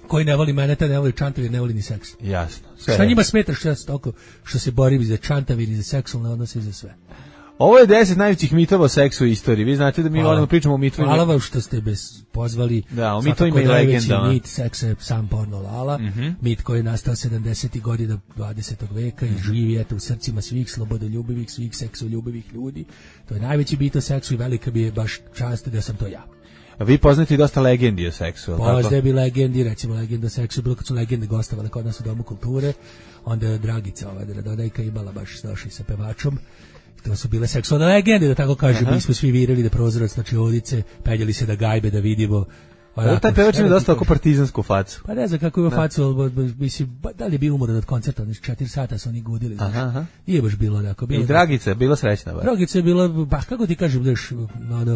Koji ne voli mene, taj ne voli čantavir, ne voli ni seks. Jasno. Sve Šta je. njima smeta što ja se toliko, što se borim za čantavir i za seksualne odnose i za sve. Ovo je deset najvećih mitova o seksu u istoriji. Vi znate da mi Hvala. volimo pričamo o mitovima. Hvala vam što ste bez pozvali. Da, o Svakako mitovima i najveći legendama. mit seksa je sam porno Lala. Mhm. Mit koji je nastao sedamdesetih godina dvadesetog veka i živi eto u srcima svih slobodoljubivih, svih seksoljubivih ljudi. To je najveći mit o seksu i velika bi je baš čast da sam to ja. Vi poznate i dosta legendi o seksu, je li tako? Poznaje bi legendi, recimo legenda o seksu, bilo kad su legende gostovale kod nas u Domu kulture, onda je Dragica, ova Radonajka imala baš došli sa pevačom. To su bile seksualne legende, da tako kažem. Aha. Mi smo svi virali da prozorac, znači odice, peljali se da gajbe, da vidimo. Ovo taj pevač ima dosta oko partizansku facu. Pa ne znam kako ima Da. facu, ali bo- bo- mislim, ba- da li je bio umoran od koncerta, oni četiri sata su oni gudili, znaš. Aha, aha. Nije baš bilo onako. Bilo I Dragica je bila srećna. Ba. Dragica je bila, ba, kako ti kažem, daš, ono,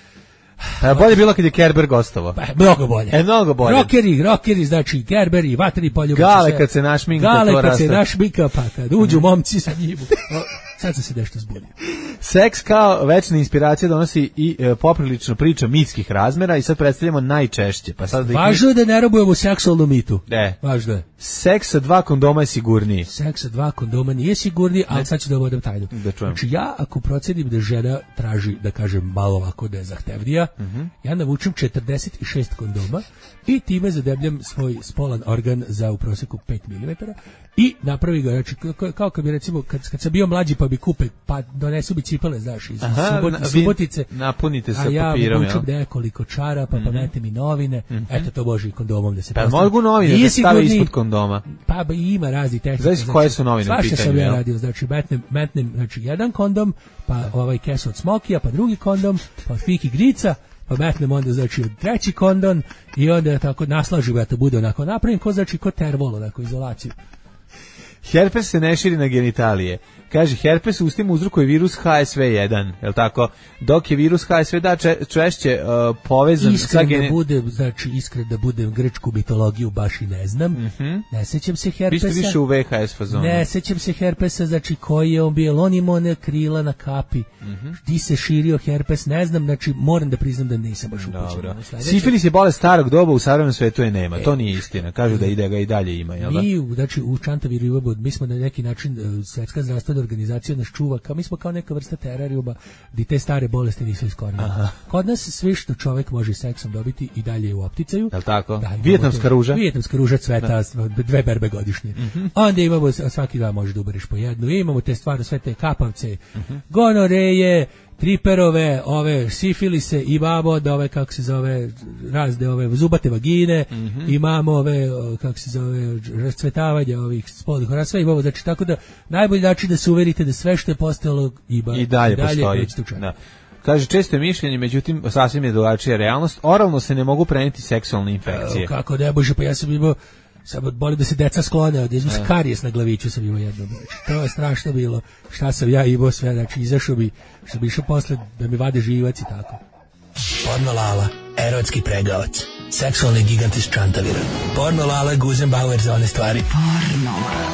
A bolje je bilo kad je Kerber gostovao. Pa, mnogo bolje. E, mnogo bolje. Rockeri, rockeri, znači Gerber i Vatri poljubice. Gale sve. kad se našminka, Gale to kad se raste. našminka, pa kad uđu momci sa njim. O, sad sam se nešto zbudio. Seks kao večna inspiracija donosi i e, poprilično priča mitskih razmera i sad predstavljamo najčešće. Pa sad da ih mi- Važno je da ne robujemo seksualnu mitu. Ne. Važno je. Seks sa dva kondoma je sigurniji. Seks sa dva kondoma nije sigurni, ali sad ću da vodem tajnu. Da čujem. Znači ja ako procenim da žena traži, da kažem malo ovako da je zahtevnija, Mhm. ja navučem četrdeset šest kondoma i time zadebljam svoj spolan organ za u prosjeku pet milimetara i napravi ga, znači kao, kao kad bi recimo, kad, kad sam bio mlađi pa bi kupe, pa donesu bi cipele, znaš, iz Aha, subot, na- vi Subotice. napunite sa a ja papirom, vučem jel? nekoliko čarapa, pa Mhm. metem i novine, eto to može i kondomom da se Pa postavi. mogu novine Nije da stave sigurniji- ispod kondoma. Pa ba, i ima razni tehnika. Zavisi koje su novine u Svašta pitanju, sam ja jel? radio, znači metnem, metnem znači, jedan kondom, pa ovaj kesu od smokija, pa drugi kondom, pa od fiki grica, pa metnem onda znači treći kondom i onda tako naslažim ja to bude onako napravim ko znači ko tervol, onako izolaciju. Herpes se ne širi na genitalije. Kaže, herpes u ustima uzrokuje virus H S V jedan, je li tako? Dok je virus H S V da če, češće uh, povezan sa Iskren da geni... budem, znači iskren da budem grčku mitologiju baš i ne znam. Mhm. Ne sećam se Vi herpesa. ste više u V H S fazonu. Ne sećam se herpesa, znači koji je on bio, on imao one krila na kapi. Mhm. Di se širio herpes, ne znam, znači moram da priznam da nisam baš upućen. Dobro. na sledeće. Sifilis je bolest starog doba, u savremenom svetu je nema. To nije istina. Kažu da ide ga i dalje ima, jel da? Mi, u- znači, u Čantaviru i Ubobu, mi smo na neki način, e, Svetska zdravstvena organizacija nas čuva, kao mi smo kao neka vrsta terarijuma, di te stare bolesti nisu iskornjene. Aha. Kod nas sve što čovjek može seksom dobiti i dalje je u opticaju. Jel tako? Da, imamo Vijetnamska to- ruža? Vijetnamska ruža cveta, dve berbe godišnje. Mhm. Onda imamo, svaki dan možeš da ubereš po jednu, imamo te stvarno sve te kapavce, Mhm. gonoreje, triperove, ove sifilise, imamo da ove, kako se zove, razne ove zubate vagine, Mhm. imamo ove, o, kako se zove, rascvetavanja ovih spolnih organa, sve imamo, znači tako da najbolji način da se uverite da sve što je postojalo ima, I dalje, postoji. nećete učiniti. Da. Kaže, često je mišljenje, međutim, sasvim je drugačija realnost. Oralno se ne mogu preneti seksualne infekcije. Evo, kako ne bože, pa ja sam imao, samo boli da se deca sklone, od izmu Da. karijes na glaviću sam imao jednom. Znači, to je strašno bilo. Šta sam ja imao sve, znači izašao bi, što sam išao posle da mi vade živac i tako. Porno Lala, erotski pregavac, seksualni gigant iz Čantavira. Porno Lala, Guzenbauer za one stvari. Porno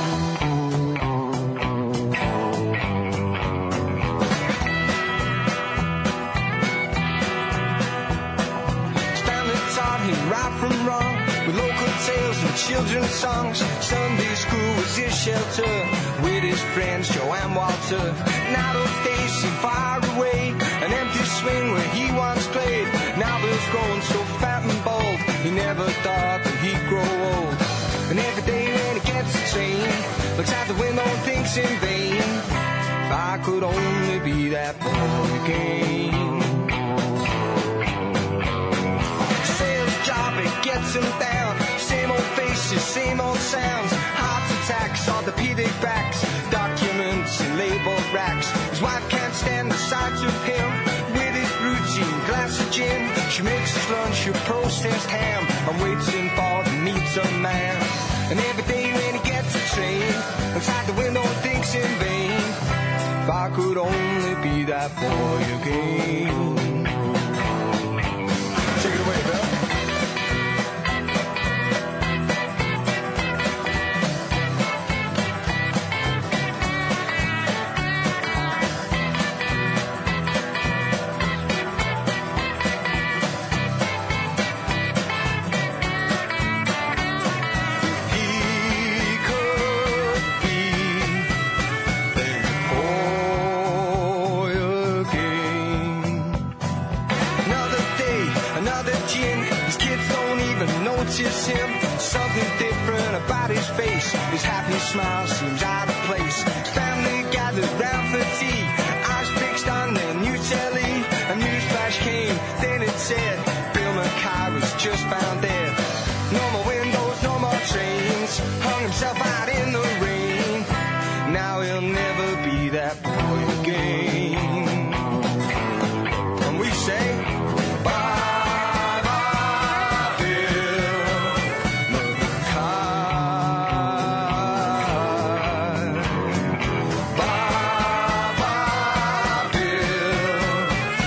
Stanley taught him right from wrong with local tales and children's songs. Sunday school was his shelter with his friends Joe and Walter. Now those days seem far away, an empty swing where he once played. Now Bill's grown so fat and bald, he never thought that he'd grow old. And every day when he gets a train, looks out the window and thinks in vain, if I could only be that boy again. Sales job, it gets him down. Same old faces, same old sounds. Heart attacks, orthopedic backs, documents and labeled racks. His wife can't stand the sight of him with his routine glass of gin. She makes his lunch a processed ham and waits him for to meet a man. And every day when he gets a train, looks out the window and thinks in vain, if I could only be that boy again. Take it away, Bill. miss him. Something different about his face. His happy smile seems out of place. Family gathered round for tea. Eyes fixed on their new telly. A news flash came, then it said Bill Mackay was just found dead. No more windows, no more trains. Hung himself out in the rain. Now he'll never be that boy again. And we say bye bye Bill Mackay. Bye bye Bill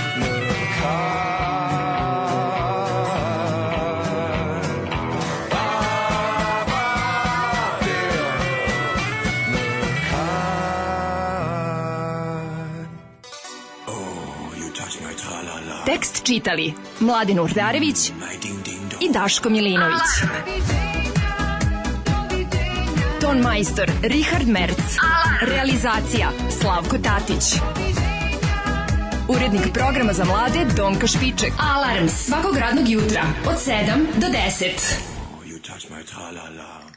Tekst čitali Mladen Urdarević i Daško Milinović. Ton majstor Richard Merc. Realizacija Slavko Tatić. Urednik programa za mlade Donka Špiček. Alarms svakog radnog jutra od sedam do deset. You touch my tra-la-la.